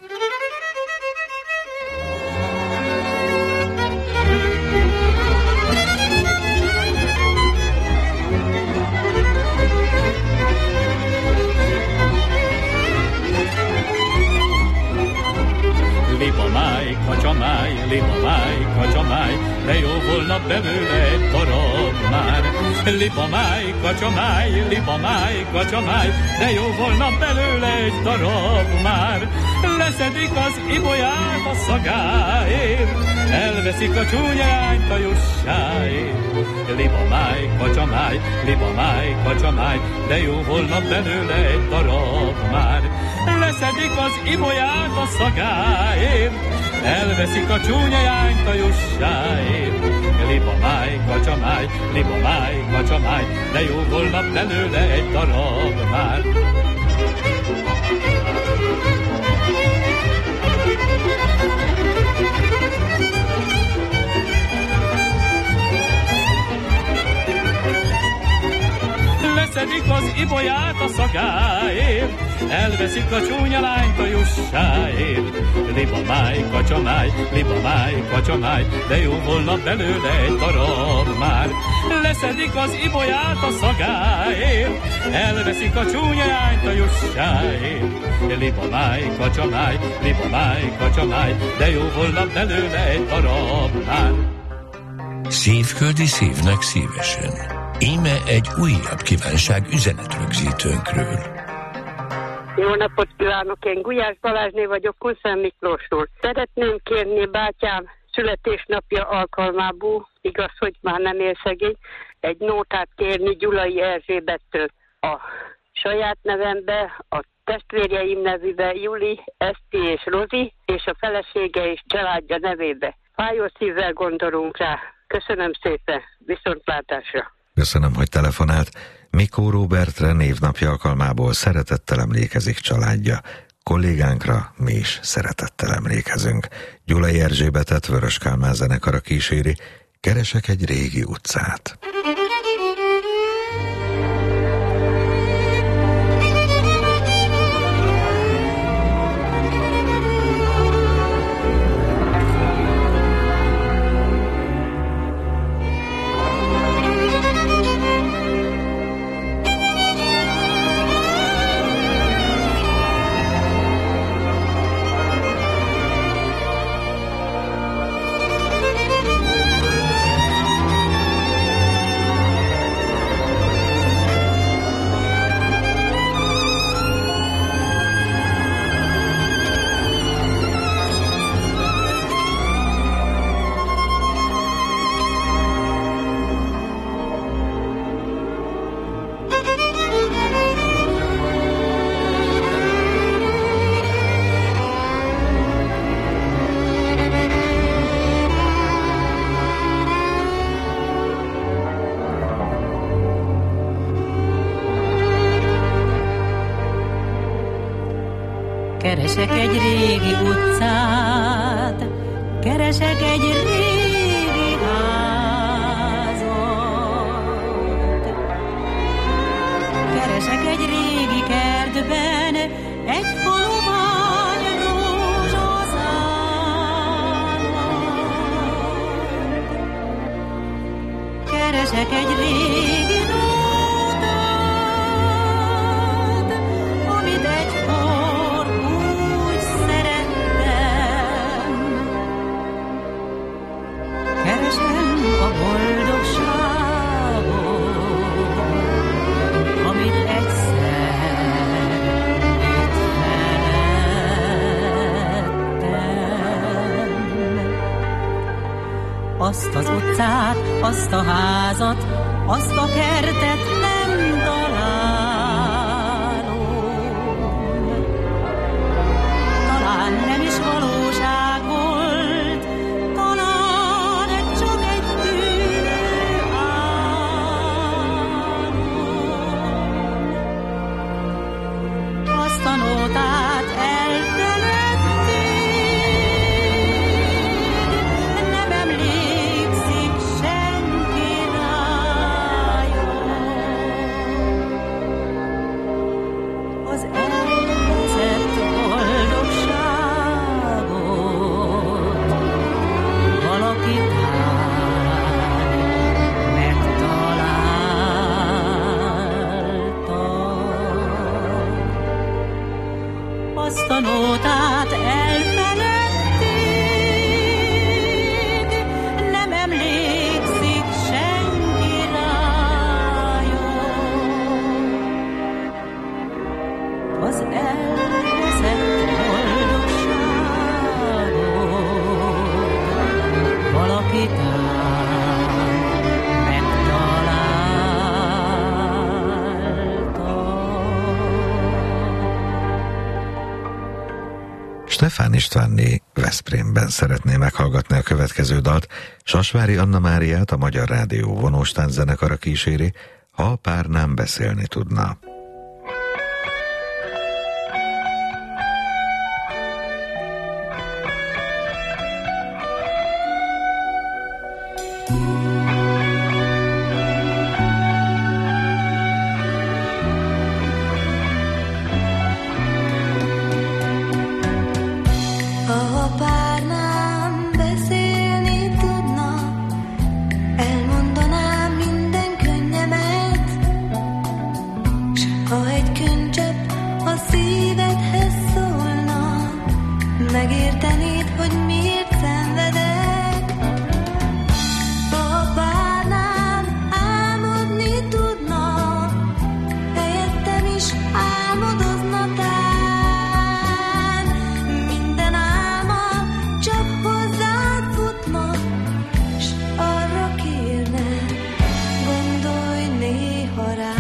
Speaker 5: Libamáj, kacsamáj, libamáj, kacsamáj, de jó volna belőle egy darab már. Libamáj, kacsamáj, libamáj, kacsamáj, de jó volna belőle egy darab már. Leszedik az ibolyát a szagáért, elveszik a csúnyányt a jussáért. Libamáj, kacsamáj, libamáj, kacsamáj, de jó volna belőle egy darab már. Leszedik az ibolyát a szagáért, elveszik a csúnyányt a jussáért. Libamáj, kacsamáj, libamáj, kacsamáj, de jó volna belőle egy darab már. Leszedik az ibolyát a szagáért, elveszik a csúnya lányt a jussáért. Libamáj, kacsamáj, libamáj, kacsamáj, de jó volna belőle egy darab már. Leszedik az ibolyát a szagáért, elveszik a csúnya lányt a jussáért. Libamáj, kacsamáj, libamáj, kacsamáj, de jó volna belőle egy darab már.
Speaker 1: Szívköldi szívnek szívesen. Íme egy újabb kívánság üzenetrögzítőnkről.
Speaker 8: Jó napot kívánok, én Gulyás Balázsné vagyok, Kunszent Miklósról. Szeretném kérni bátyám születésnapja alkalmából, igaz, hogy már nem él szegény, egy nótát kérni Gyulai Erzsébettől. A saját nevembe, a testvérjeim nevébe, Juli, Eszti és Rozi, és a felesége és családja nevébe. Fájó szívvel gondolunk rá. Köszönöm szépen, viszontlátásra.
Speaker 2: Köszönöm, hogy telefonált. Mikó Róbertre névnapja alkalmából szeretettel emlékezik családja. Kollégánkra mi is szeretettel emlékezünk. Gyulai Erzsébetet Vörös Kálmán zenekara kíséri, Keresek egy régi utcát.
Speaker 12: Keresek egy régi utcát, keresek egy régi házat, keresek egy régi kertben, egy faluban rózsaszállat. Keresek egy régi nótát, amit egykor úgy szerettem. Keresem a boldogságot, amit egyszer itt felettem. Azt az utcát, azt a házat, azt a kertet nem találom. Talán nem is valóság volt, talán csak egy tűnő álom. Azt a nótát elfeledték, nem emlékszik senki rája. Az elveszett boldogságot valaki tán megtalálta. Azt a nótát elfeledték, nem emlékszik senki rája. Az elveszett boldogságot valaki tán megtalálta.
Speaker 2: Stefán Istvánné Veszprémben szeretné meghallgatni a következő dalt. Sasvári Anna Máriát a Magyar Rádió vonóstán zenekara kíséri, ha a párnám beszélni tudna.
Speaker 6: Ha a párnám beszélni tudna, elmondanám minden könnyemet, s ha egy könycsepp a szívedhez szólna, megértenéd, hogy miért szenvedek. Ha a párnám álmodni tudna, helyettem is álmodozna tán. Minden álma csak hozzád futna, s arra kérne, gondolj néha rám.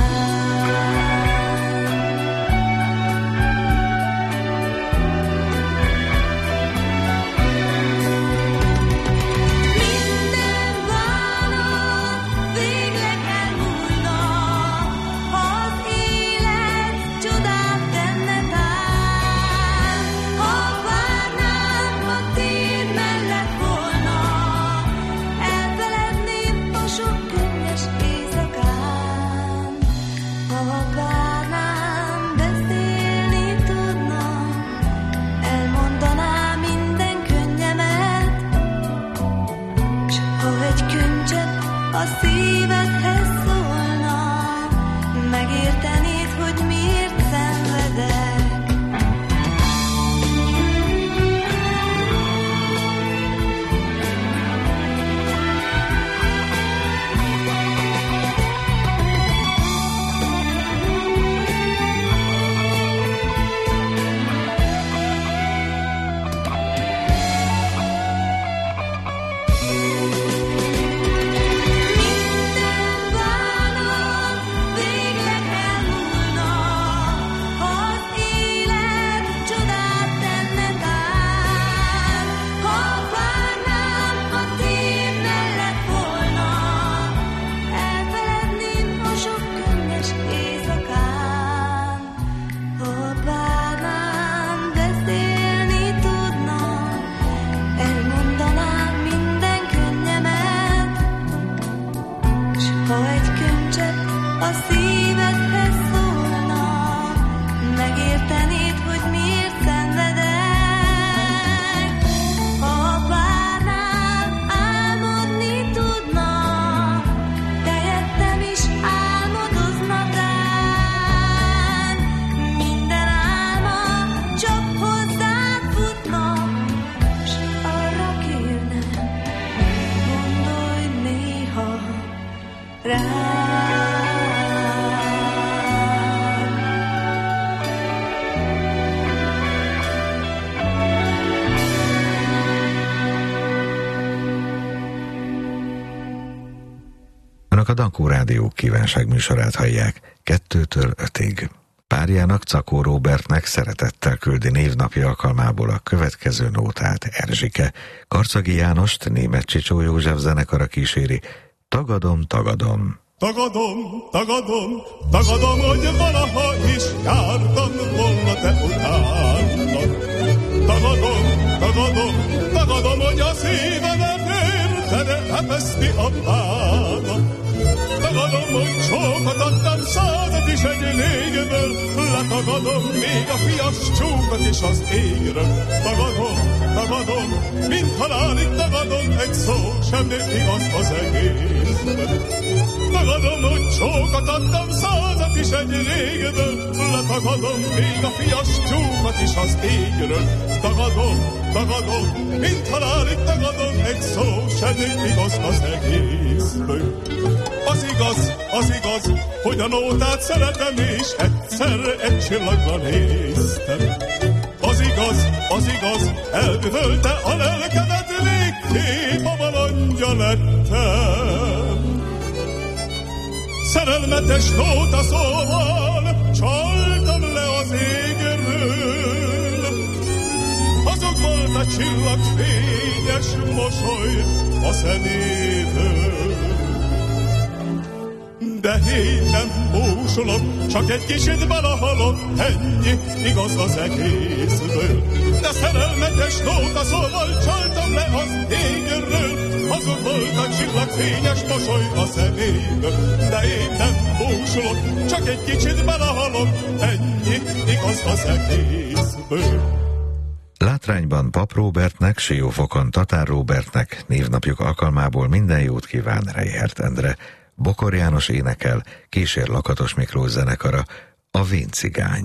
Speaker 6: Minden bánat végleg elmúlna, ha az élet csodát tenne tán. Ha várnám, ha téd mellett volna, elfeledném a sok könnyes éjszakán. Ha a párnám beszélni tudna, elmondaná minden könnyemet, s ha egy könycsepp a szívedhez szólna, megértenéd, hogy miért szenvedek. Minden szívedhez szólna, megértenéd, hogy miért szenvedek. Ha a párnál álmodni tudna, tehettem is álmodozna tán. Minden álma csak hozzád futna, s arra kérne, gondolj néha rám.
Speaker 2: Önök a Dankó Rádió kívánságműsorát hallják kettőtől ötig. Párjának, Czakó Róbertnek szeretettel küldi névnapja alkalmából a következő nótát Erzsike. Karcagi Jánost Németh Csicsó József zenekara kíséri. Tagadom, tagadom.
Speaker 7: Tagadom, tagadom, tagadom, hogy valaha is jártam volna te utánnak. Tagadom, tagadom, tagadom, hogy a szívemet érted, repeszti a bánat. Tagadom, hogy sokat adtam százat is egy légből, letagadom még a fias csókat is az égről. Tagadom, tagadom, mint halálig tagadom, egy szó sem igaz az egészben. Tagadom, hogy sokat adtam százat is egy légből, letagadom még a fias csókat is az égről. Tagadom, tagadom, mint halálig tagadom, egy szó sem igaz az egészben. Az igaz, az igaz, hogy a nótát szeretem, és egyszerre egy csillagba néztem. Az igaz, az igaz, elbűvölte a lelkemet, végképp a valandja lettem. Szerelmetes nóta szóval csaltam le az égről. Azok volt a csillagfényes mosoly a szeméből. De én nem búsulok, csak egy kicsit belehalok, ennyi igaz az egészből. De szerelmetes nóta szóval csaltam le az égről, azon volt a csillagfényes mosoly a szeméből. De én nem búsulok, csak egy kicsit belehalok, ennyi igaz az egészből.
Speaker 2: Látrányban Pap Róbertnek, Siófokon Tatár Róbertnek névnapjuk alkalmából minden jót kíván Reichert Endre. Bokor János énekel, kísér Lakatos Miklós zenekara, a Véncigány.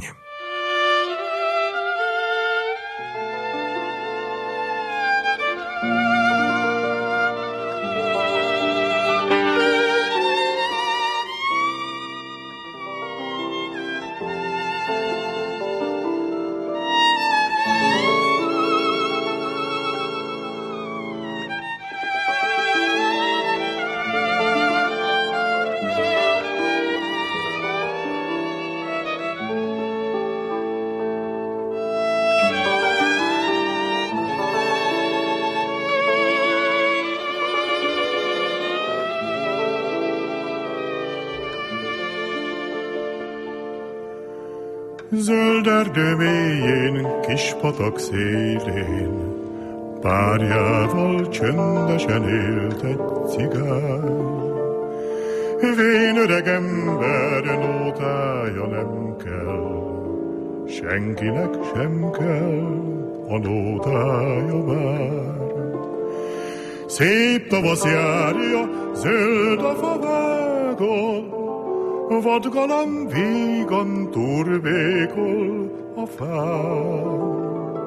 Speaker 7: Zöld erdő mélyén, kis patak szélén, párjával csöndesen élt egy cigány. Vén öreg ember nótája nem kell, senkinek sem kell a nótája bár. Szép tavasz járja, zöld a favágon, vadgalamb vígan turbékol a fán.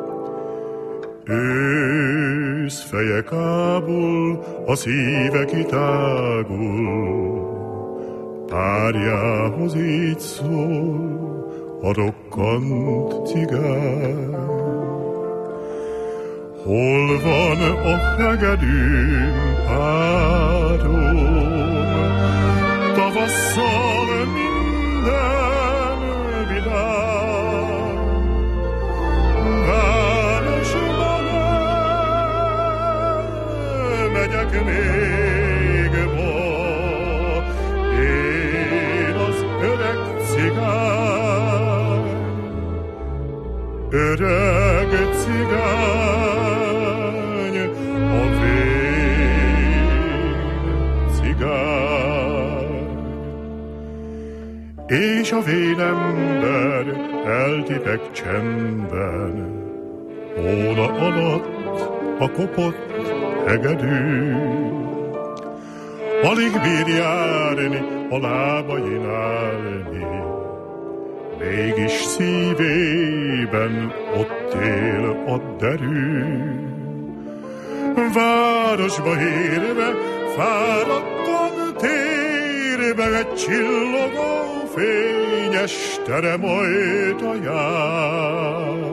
Speaker 7: Ősz feje kábul, a szíve kitágul, párjához így szól a rokkant cigány. Hol van a hegedűm, párom, tavasszal minden vidám, városban megyek még ma, én az öreg cigány, öreg cigány, a Véncigány.
Speaker 9: és a vénember eltipek csendben. Óra alatt a kopott hegedű, alig bír járni, a lábain állni, mégis szívében ott él a derű. Városba érve, fáradtan térbe, egy csillogó fényes terem ajtaján.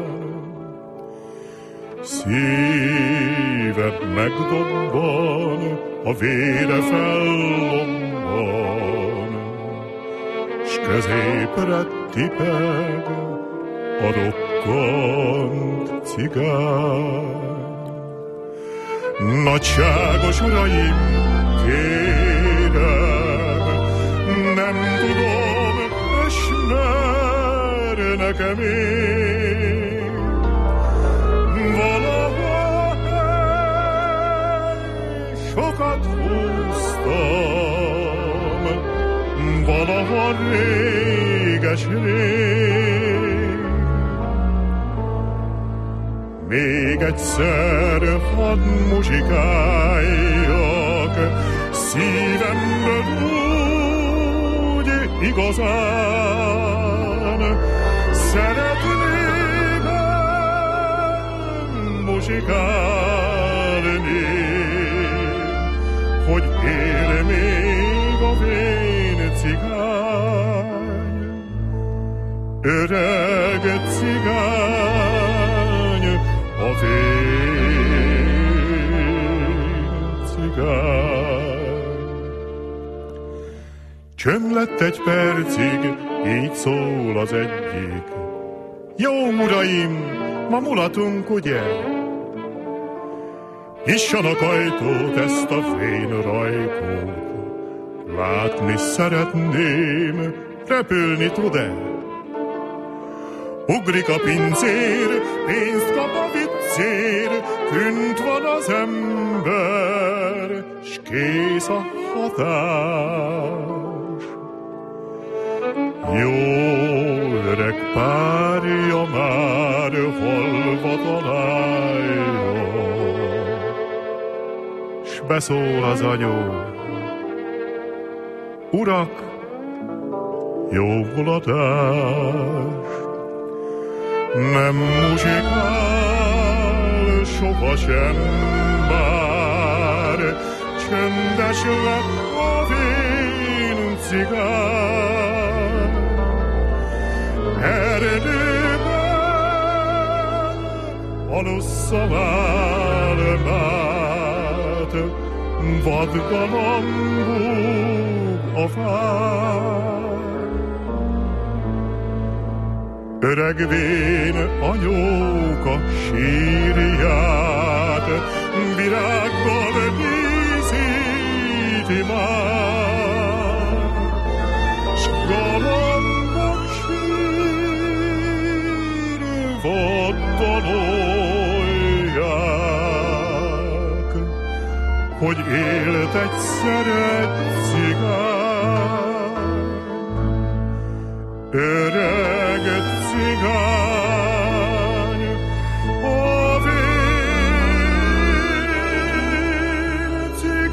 Speaker 9: Szíved megdobban, a vére fellobban, s középre tipeg a rokkant cigány. Nagyságos uraim, kérem, nem tudom, ismer nekem én. Valaha sokat húztam, valaha réges-rég. Még egyszer hadd muzsikáljak, szívemből úgy igazán. Szeretnék muzsikálni, hogy él még a vén cigány. Öreg cigány, a vén cigány. Csönd lett egy percig, így szól az egyik. Jó uraim, ma mulatunk, ugye? Nyissanak ajtót, ezt a fén rajkót. Látni szeretném, repülni tud-e? Ugrik a pincér, pénzt kap a viccér, künt van az ember, s kész a hatás. Jó öreg párja már holva találja, s beszól az anyu. Urak, jó mulatást! Nem muzsikál sohasem már, csöndes lett a vén cigány. Erdőben alussza válmát, vadgalambú a fáj. Öreg vén anyóka sírját virággal díszíti már, s galambok sírva dalolják, hogy élt egyszer egy cigány. Öreg cigány, a vén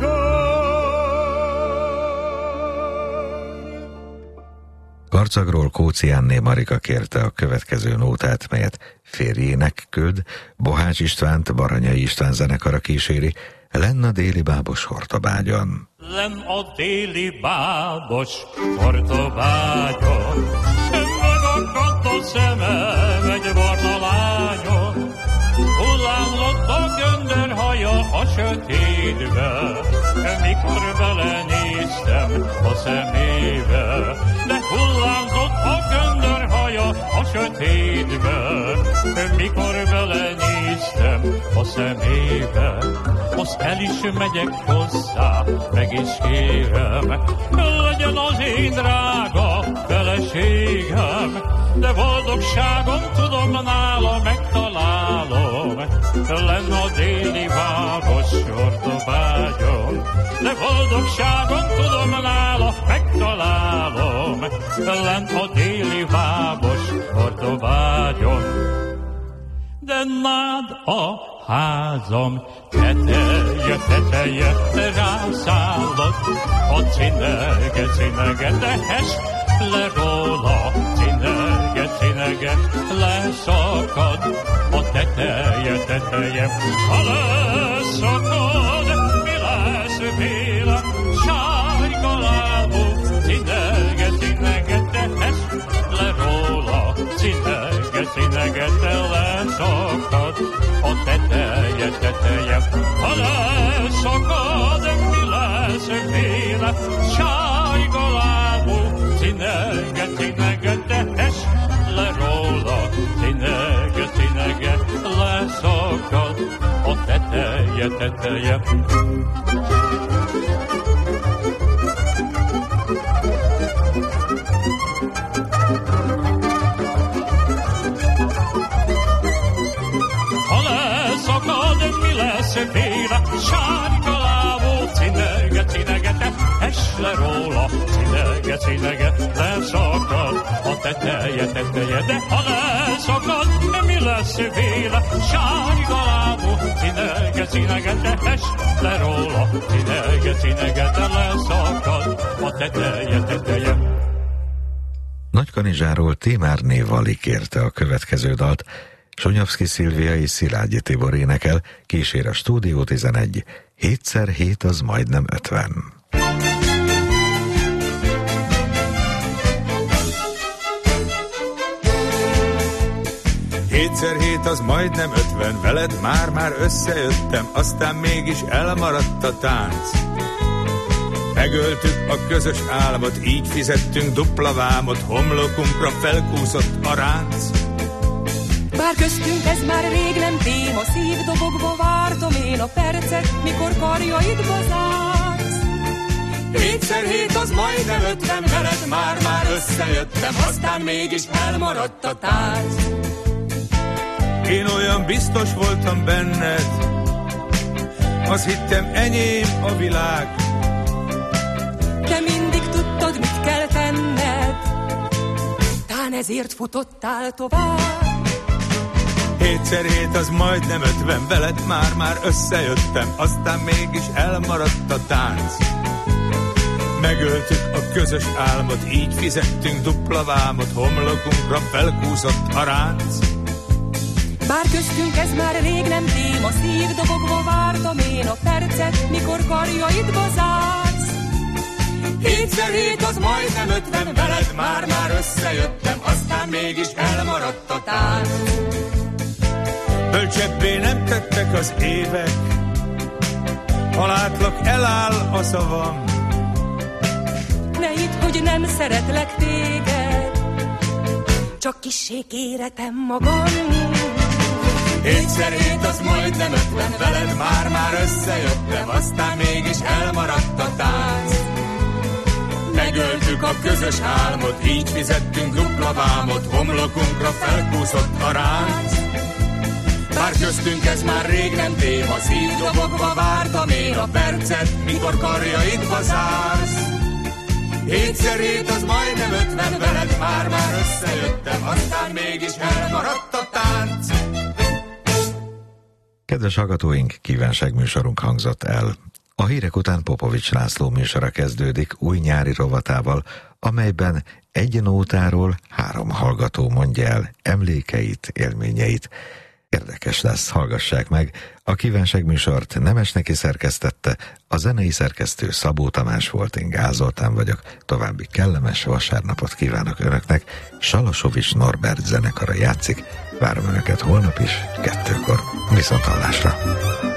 Speaker 9: cigány.
Speaker 2: Karcagról Kóczi Anné Marika kérte a következő nótát, melyet férjének küld, Bohács Istvánt Baranyai István zenekara kíséri, lenn a déli bábos hortobágyon.
Speaker 4: Lenn a déli bábos hortobágyon, megakadt a szemem egy barna lányon, hullámzott a göndör haja a sötétbe, mikor belenéztem a szemébe, de hullámzott a göndör haja a sötétbe, mikor belenéztem a szemébe. Azt el is megyek hozzá, meg is kérem, legyen az én drága feleségem, de boldogságom tudom nála megtalálom, lenn a déli város hortobágyon, de boldogságom tudom nála megtalálom, lent a déli vámos Ordovágyon. De nád a házam teteje, teteje, rászállott a cinege, cinege, de est le róla, cinege, cinege, leszakad a teteje, teteje. Ha leszakad, mi lesz véle, sárga lábú, cinege, cinege, de est le róla, cinege, cinege, de leszakad a teteje, teteje. Ha leszakad, mi lesz véle, sárga lábú, cinege, cinege, de est le róla, cinege, cinege, leszakad a teteje, teteje. Ha leszakad, mi lesz véle, sárga lábú, cinege, cinege, de est le róla, cinege, cinege, leszakad a teteje, teteje. De ha leszakad, mi lesz véle, sárga lábú, cinege, cinege, de est le róla, cinege, cinege, de leszakad a teteje, teteje.
Speaker 2: Nagykanizsáról Timárné Vali kérte a következő dalt, Sonyavszky Szilvia és Szilágyi Tibor énekel, kísér a Stúdió tizenegy, hétszer hét az majdnem ötven.
Speaker 13: Hétszer hét az majdnem ötven, veled már-már összejöttem, aztán mégis elmaradt a tánc. Megöltük a közös álmot, így fizettünk dupla vámot, homlokunkra felkúszott a ránc.
Speaker 21: Bár köztünk ez már rég nem téma, szívdobogva vártam én a percet, mikor karjaidba zársz.
Speaker 13: Hétszer hét az majdnem ötven, veled már-már összejöttem, aztán mégis elmaradt a tánc. Én olyan biztos voltam benned, azt hittem enyém a világ.
Speaker 21: Te mindig tudtad, mit kell tenned, tán ezért futottál tovább.
Speaker 13: Hétszer hét az majdnem ötven, veled már-már összejöttem, aztán mégis elmaradt a tánc. Megöltük a közös álmot, így fizettünk dupla vámot, homlokunkra felkúszott a ránc.
Speaker 21: Bár köztünk ez már rég nem téma, szívdobogva vártam én a percet, mikor karjaidba zársz.
Speaker 13: Hétszer hét az majdnem ötven, veled már-már összejöttem, aztán mégis elmaradt a tánc. Bölcsebbé nem tettek az évek, ha látlak, eláll a szavam.
Speaker 21: Ne hidd, hogy nem szeretlek téged, csak kissé kéretem magam.
Speaker 13: Hétszer hét az majdnem ötven, veled már-már összejöttem, aztán mégis elmaradt a tánc. Megöltük a közös álmot, így fizettünk dupla vámot, homlokunkra felkúszott a ránc. Bár köztünk ez már rég nem téma, szívdobogva vártam én a percet, mikor karjaidba zársz. Hétszer hét az majdnem ötven, veled már-már összejöttem, aztán mégis elmaradt a tánc.
Speaker 2: Kedves hallgatóink, kívánságműsorunk hangzott el. A hírek után Popovics László műsora kezdődik új nyári rovatával, amelyben egy nótáról három hallgató mondja el emlékeit, élményeit. Érdekes lesz, hallgassák meg. A kívánságműsort Nemesneki szerkesztette, a zenei szerkesztő Szabó Tamás volt, én Gál Zoltán vagyok. További kellemes vasárnapot kívánok Önöknek. Salasovics Norbert zenekara játszik. Várom Önöket holnap is, kettőkor. Viszont hallásra!